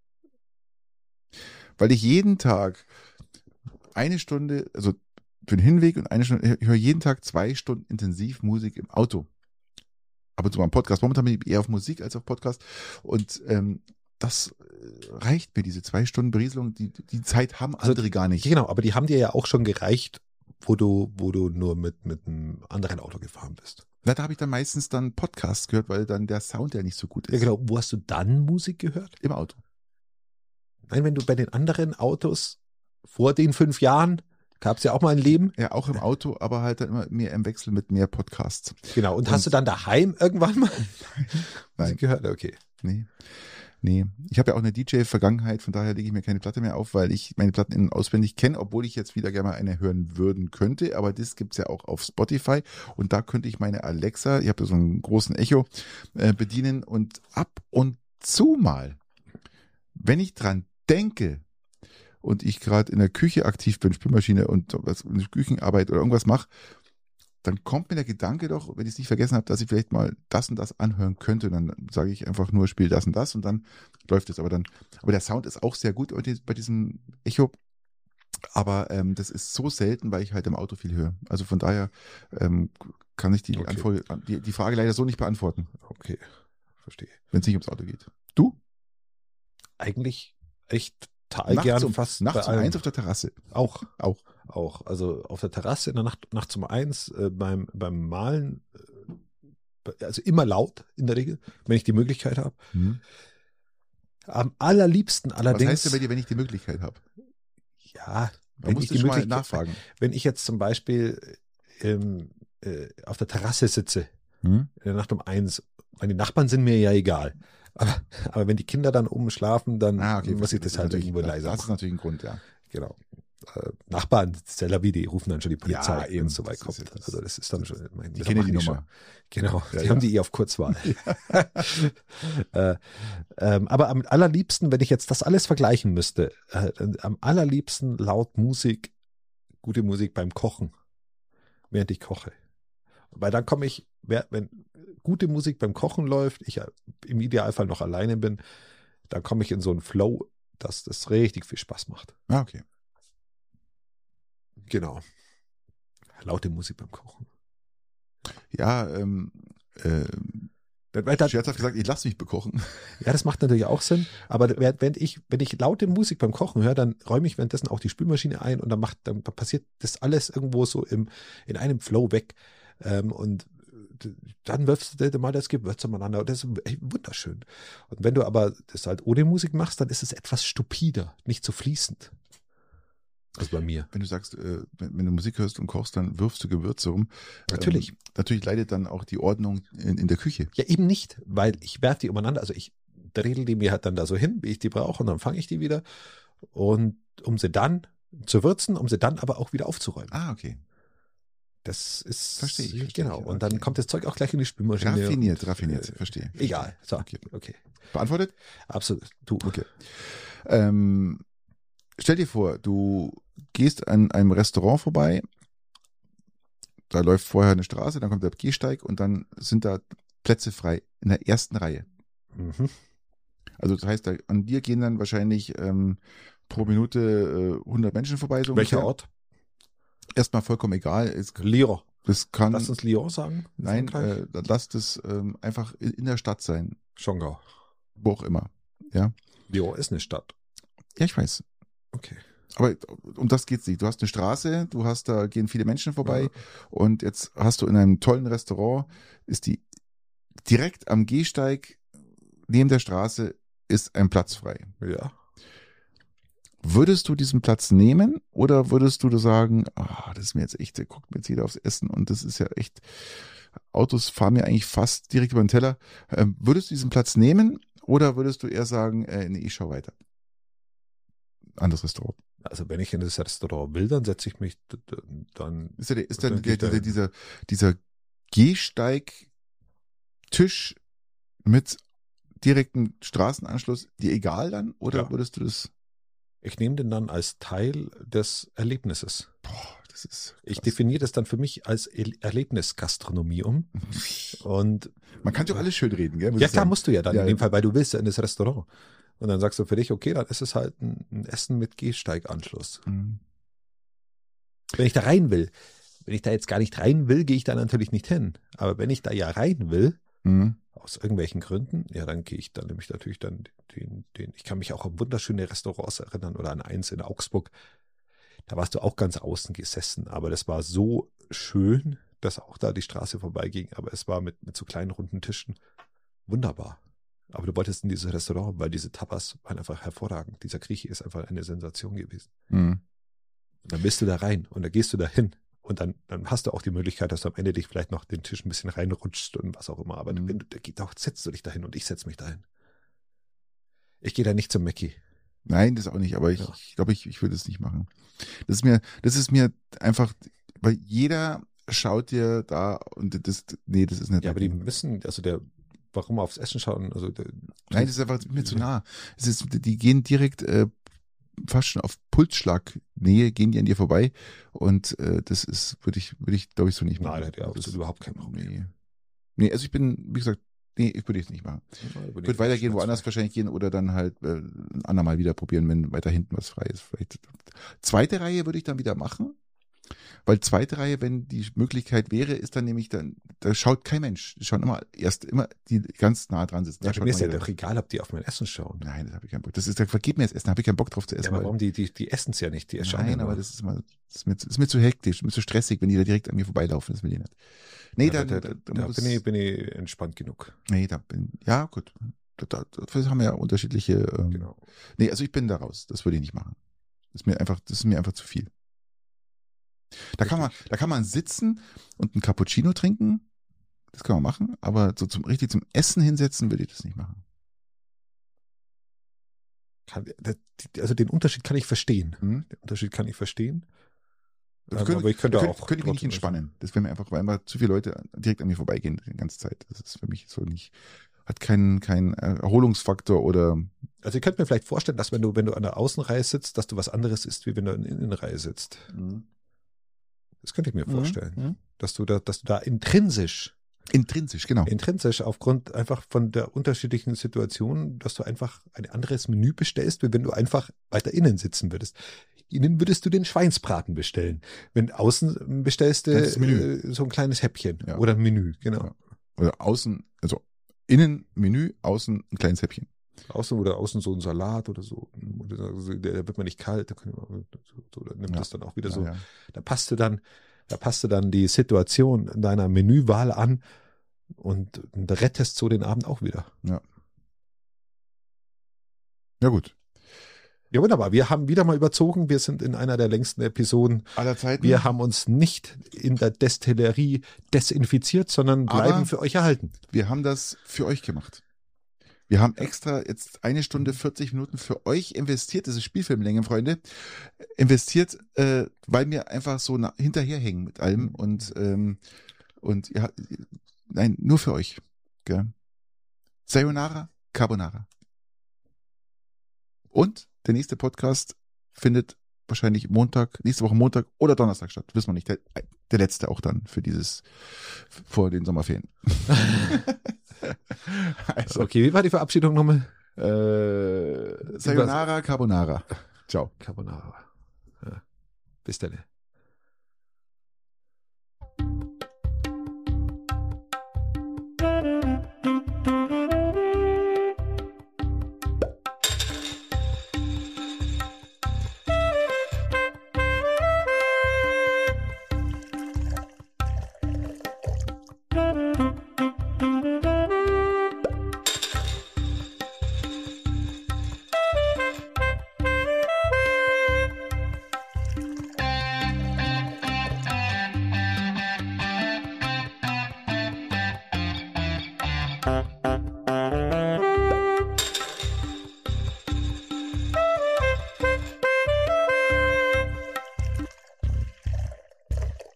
Weil ich jeden Tag 1 Stunde, also für den Hinweg und 1 Stunde, ich höre jeden Tag 2 Stunden intensiv Musik im Auto. Ab und zu mal im Podcast. Momentan bin ich eher auf Musik als auf Podcast. Und das reicht mir, diese 2 Stunden Berieselung. Die Zeit haben andere gar nicht. Genau, aber die haben dir ja auch schon gereicht, wo du nur mit einem anderen Auto gefahren bist. Na, da habe ich dann meistens Podcasts gehört, weil dann der Sound ja nicht so gut ist. Ja, genau. Wo hast du dann Musik gehört? Im Auto. Nein, wenn du bei den anderen Autos vor den 5 Jahren gab es ja auch mal ein Leben. Ja, auch im Auto, aber halt dann immer mehr im Wechsel mit mehr Podcasts. Genau. Und hast du dann daheim irgendwann mal Nein. gehört? Okay. Nee. Ich habe ja auch eine DJ-Vergangenheit, von daher lege ich mir keine Platte mehr auf, weil ich meine Platten innen auswendig kenne, obwohl ich jetzt wieder gerne mal eine hören würden könnte. Aber das gibt's ja auch auf Spotify und da könnte ich meine Alexa, ich habe da so einen großen Echo, bedienen und ab und zu mal, wenn ich dran denke und ich gerade in der Küche aktiv bin, Spülmaschine und was in der Küchenarbeit oder irgendwas mache, dann kommt mir der Gedanke doch, wenn ich es nicht vergessen habe, dass ich vielleicht mal das und das anhören könnte. Dann sage ich einfach nur, spiel das und das und dann läuft es. Aber der Sound ist auch sehr gut bei diesem Echo. Aber das ist so selten, weil ich halt im Auto viel höre. Also von daher kann ich die Frage leider so nicht beantworten. Okay, verstehe. Wenn es nicht ums Auto geht. Du? Eigentlich echt total gern fast nachts um 1 auf der Terrasse. Auch. Also auf der Terrasse in der Nacht um 1 beim Malen, also immer laut in der Regel, wenn ich die Möglichkeit habe. Am allerliebsten allerdings. Was heißt denn bei dir, wenn ich die Möglichkeit habe? Ja, da musst du schon mal nachfragen. Wenn ich jetzt zum Beispiel auf der Terrasse sitze in der Nacht um 1, weil die Nachbarn sind mir ja egal. Aber wenn die Kinder dann oben schlafen, dann muss ich das halt irgendwo leiser machen. Das ist natürlich ein Grund, ja. Genau. Nachbarn, Stellavi, die rufen dann schon die Polizei, Ja, eben. wenn es soweit kommt. Ja Also das ist dann schon. Die kennen die Nummer. Schon. Genau, Ja, die haben die auf Kurzwahl. Aber am allerliebsten, wenn ich jetzt das alles vergleichen müsste, am allerliebsten laut Musik, gute Musik beim Kochen, während ich koche. Weil dann komme ich, wenn gute Musik beim Kochen läuft, ich im Idealfall noch alleine bin, dann komme ich in so einen Flow, dass das richtig viel Spaß macht. Ah, okay. Genau. Laute Musik beim Kochen. Ja, scherzhaft gesagt, ich lasse mich bekochen. Ja, das macht natürlich auch Sinn. Aber wenn ich laute Musik beim Kochen höre, dann räume ich währenddessen auch die Spülmaschine ein und dann passiert das alles irgendwo so in einem Flow weg. Und dann wirfst du mal das Gewürz umeinander. Und das ist wunderschön. Und wenn du aber das halt ohne Musik machst, dann ist es etwas stupider, nicht so fließend. Also bei mir. Wenn du sagst, wenn du Musik hörst und kochst, dann wirfst du Gewürze rum. Natürlich. Natürlich leidet dann auch die Ordnung in der Küche. Ja, eben nicht, weil ich werfe die umeinander. Also ich dredel die mir halt dann da so hin, wie ich die brauche, und dann fange ich die wieder. Und um sie dann zu würzen, um sie dann aber auch wieder aufzuräumen. Ah, okay. Das ist. Verstehe ich. Genau. Okay. Und dann kommt das Zeug auch gleich in die Spülmaschine. Raffiniert, verstehe. Egal. So, Okay. Okay. Beantwortet? Absolut. Du. Okay. Stell dir vor, du gehst an einem Restaurant vorbei, da läuft vorher eine Straße, dann kommt der Gehsteig und dann sind da Plätze frei in der ersten Reihe. Mhm. Also das heißt, an dir gehen dann wahrscheinlich pro Minute 100 Menschen vorbei. So Welcher ungefähr. Ort? Erstmal vollkommen egal. Lyon. Das kann. Lass uns Lyon sagen. Nein, lass das einfach in der Stadt sein. Schongau. Wo auch immer. Ja. Lyon ist eine Stadt. Ja, ich weiß. Okay. Aber um das geht's nicht. Du hast eine Straße, da gehen viele Menschen vorbei und jetzt hast du in einem tollen Restaurant, ist die direkt am Gehsteig neben der Straße ist ein Platz frei. Ja. Würdest du diesen Platz nehmen oder würdest du sagen, das ist mir jetzt echt, der guckt mir jetzt jeder aufs Essen und das ist ja echt, Autos fahren mir eigentlich fast direkt über den Teller. Würdest du diesen Platz nehmen oder würdest du eher sagen, nee, ich schau weiter? Anderes Restaurant. Also wenn ich in das Restaurant will, dann setze ich mich dann. Ist dann dieser Gehsteig-Tisch mit direktem Straßenanschluss dir egal dann? Oder würdest du das? Ich nehme den dann als Teil des Erlebnisses. Boah, das ist krass. Ich definiere das dann für mich als Erlebnisgastronomie um. Und man kann doch alles schön reden, gell? Ja, klar, musst du ja dann in dem Fall, weil du willst ja in das Restaurant. Und dann sagst du für dich, okay, dann ist es halt ein Essen mit Gehsteiganschluss. Mhm. Wenn ich da rein will, wenn ich da jetzt gar nicht rein will, gehe ich da natürlich nicht hin. Aber wenn ich da ja rein will, aus irgendwelchen Gründen, ja, dann gehe ich dann nämlich natürlich dann ich kann mich auch an wunderschöne Restaurants erinnern oder an eins in Augsburg. Da warst du auch ganz außen gesessen, aber das war so schön, dass auch da die Straße vorbeiging, aber es war mit so kleinen runden Tischen wunderbar. Aber du wolltest in dieses Restaurant, weil diese Tapas waren einfach hervorragend. Dieser Grieche ist einfach eine Sensation gewesen. Mhm. Und dann bist du da rein und dann gehst du da hin. Und dann hast du auch die Möglichkeit, dass du am Ende dich vielleicht noch den Tisch ein bisschen reinrutscht und was auch immer. Aber wenn du, setzt du dich dahin und ich setze mich dahin. Ich gehe da nicht zum Mackie. Nein, das auch nicht, aber ich glaube, ich würde es nicht machen. Das ist mir einfach, weil jeder schaut dir da und das ist nicht. Ja, aber die müssen, warum aufs Essen schauen? Also nein, das ist einfach mir zu nah. Die gehen direkt fast schon auf Pulsschlagnähe, gehen die an dir vorbei und das würde ich glaube ich so nicht machen. Nein, der hat absolut überhaupt kein Problem. Nee, also ich bin, wie gesagt, ich würde es nicht machen. Ich würde weitergehen, woanders wahrscheinlich gehen oder dann halt ein andermal wieder probieren, wenn weiter hinten was frei ist. Vielleicht zweite Reihe würde ich dann wieder machen. Weil zweite Reihe, wenn die Möglichkeit wäre, ist dann nämlich, da schaut kein Mensch. Die schauen immer die ganz nah dran sitzen. Ja, mir ist ja doch egal, ob die auf mein Essen schauen. Nein, das habe ich keinen Bock. Vergib mir das Essen, habe ich keinen Bock drauf zu essen. Ja, aber warum? Die essen es ja nicht. Die schauen nein, aber das ist mir zu hektisch, mir zu stressig, wenn die da direkt an mir vorbeilaufen. Das will ich nicht. Nee, da bin ich entspannt genug. Nee, gut. Dafür haben wir ja unterschiedliche. Genau. Nee, also ich bin da raus. Das würde ich nicht machen. Das ist mir einfach zu viel. Da kann man sitzen und einen Cappuccino trinken. Das kann man machen, aber so zum Essen hinsetzen würde ich das nicht machen. also den Unterschied kann ich verstehen. Mhm. Den Unterschied kann ich verstehen. Aber ich könnte mich nicht entspannen. Das wäre mir einfach, weil immer zu viele Leute direkt an mir vorbeigehen die ganze Zeit. Das ist für mich so nicht, hat keinen Erholungsfaktor oder. Also ich könnte mir vielleicht vorstellen, dass wenn du an der Außenreihe sitzt, dass du was anderes isst, wie wenn du in der Innenreihe sitzt. Mhm. Das könnte ich mir vorstellen. Mhm. Dass du da intrinsisch, genau. Intrinsisch aufgrund einfach von der unterschiedlichen Situation, dass du einfach ein anderes Menü bestellst, wie wenn du einfach weiter innen sitzen würdest. Innen würdest du den Schweinsbraten bestellen. Wenn außen bestellst du so ein kleines Häppchen oder ein Menü, genau. Ja. Oder außen, also innen Menü, außen ein kleines Häppchen. Außen so ein Salat oder so. Der wird man nicht kalt, da nimmt das dann auch wieder so. Ja. Da passte dann die Situation deiner Menüwahl an und rettest so den Abend auch wieder. Ja. Ja, gut. Ja, wunderbar. Wir haben wieder mal überzogen. Wir sind in einer der längsten Episoden aller Zeiten. Wir haben uns nicht in der Destillerie desinfiziert, sondern bleiben für euch erhalten. Wir haben das für euch gemacht. Wir haben extra jetzt 1 Stunde 40 Minuten für euch investiert. Das ist Spielfilmlänge, Freunde. Investiert, weil wir einfach so hinterherhängen mit allem und ja, nein, nur für euch. Gell? Sayonara, Carbonara. Und der nächste Podcast findet wahrscheinlich nächste Woche Montag oder Donnerstag statt. Wissen wir nicht. Der letzte auch dann vor den Sommerferien. Also, okay, wie war die Verabschiedung nochmal? Sayonara, Carbonara. Ciao. Carbonara. Ja. Bis dann.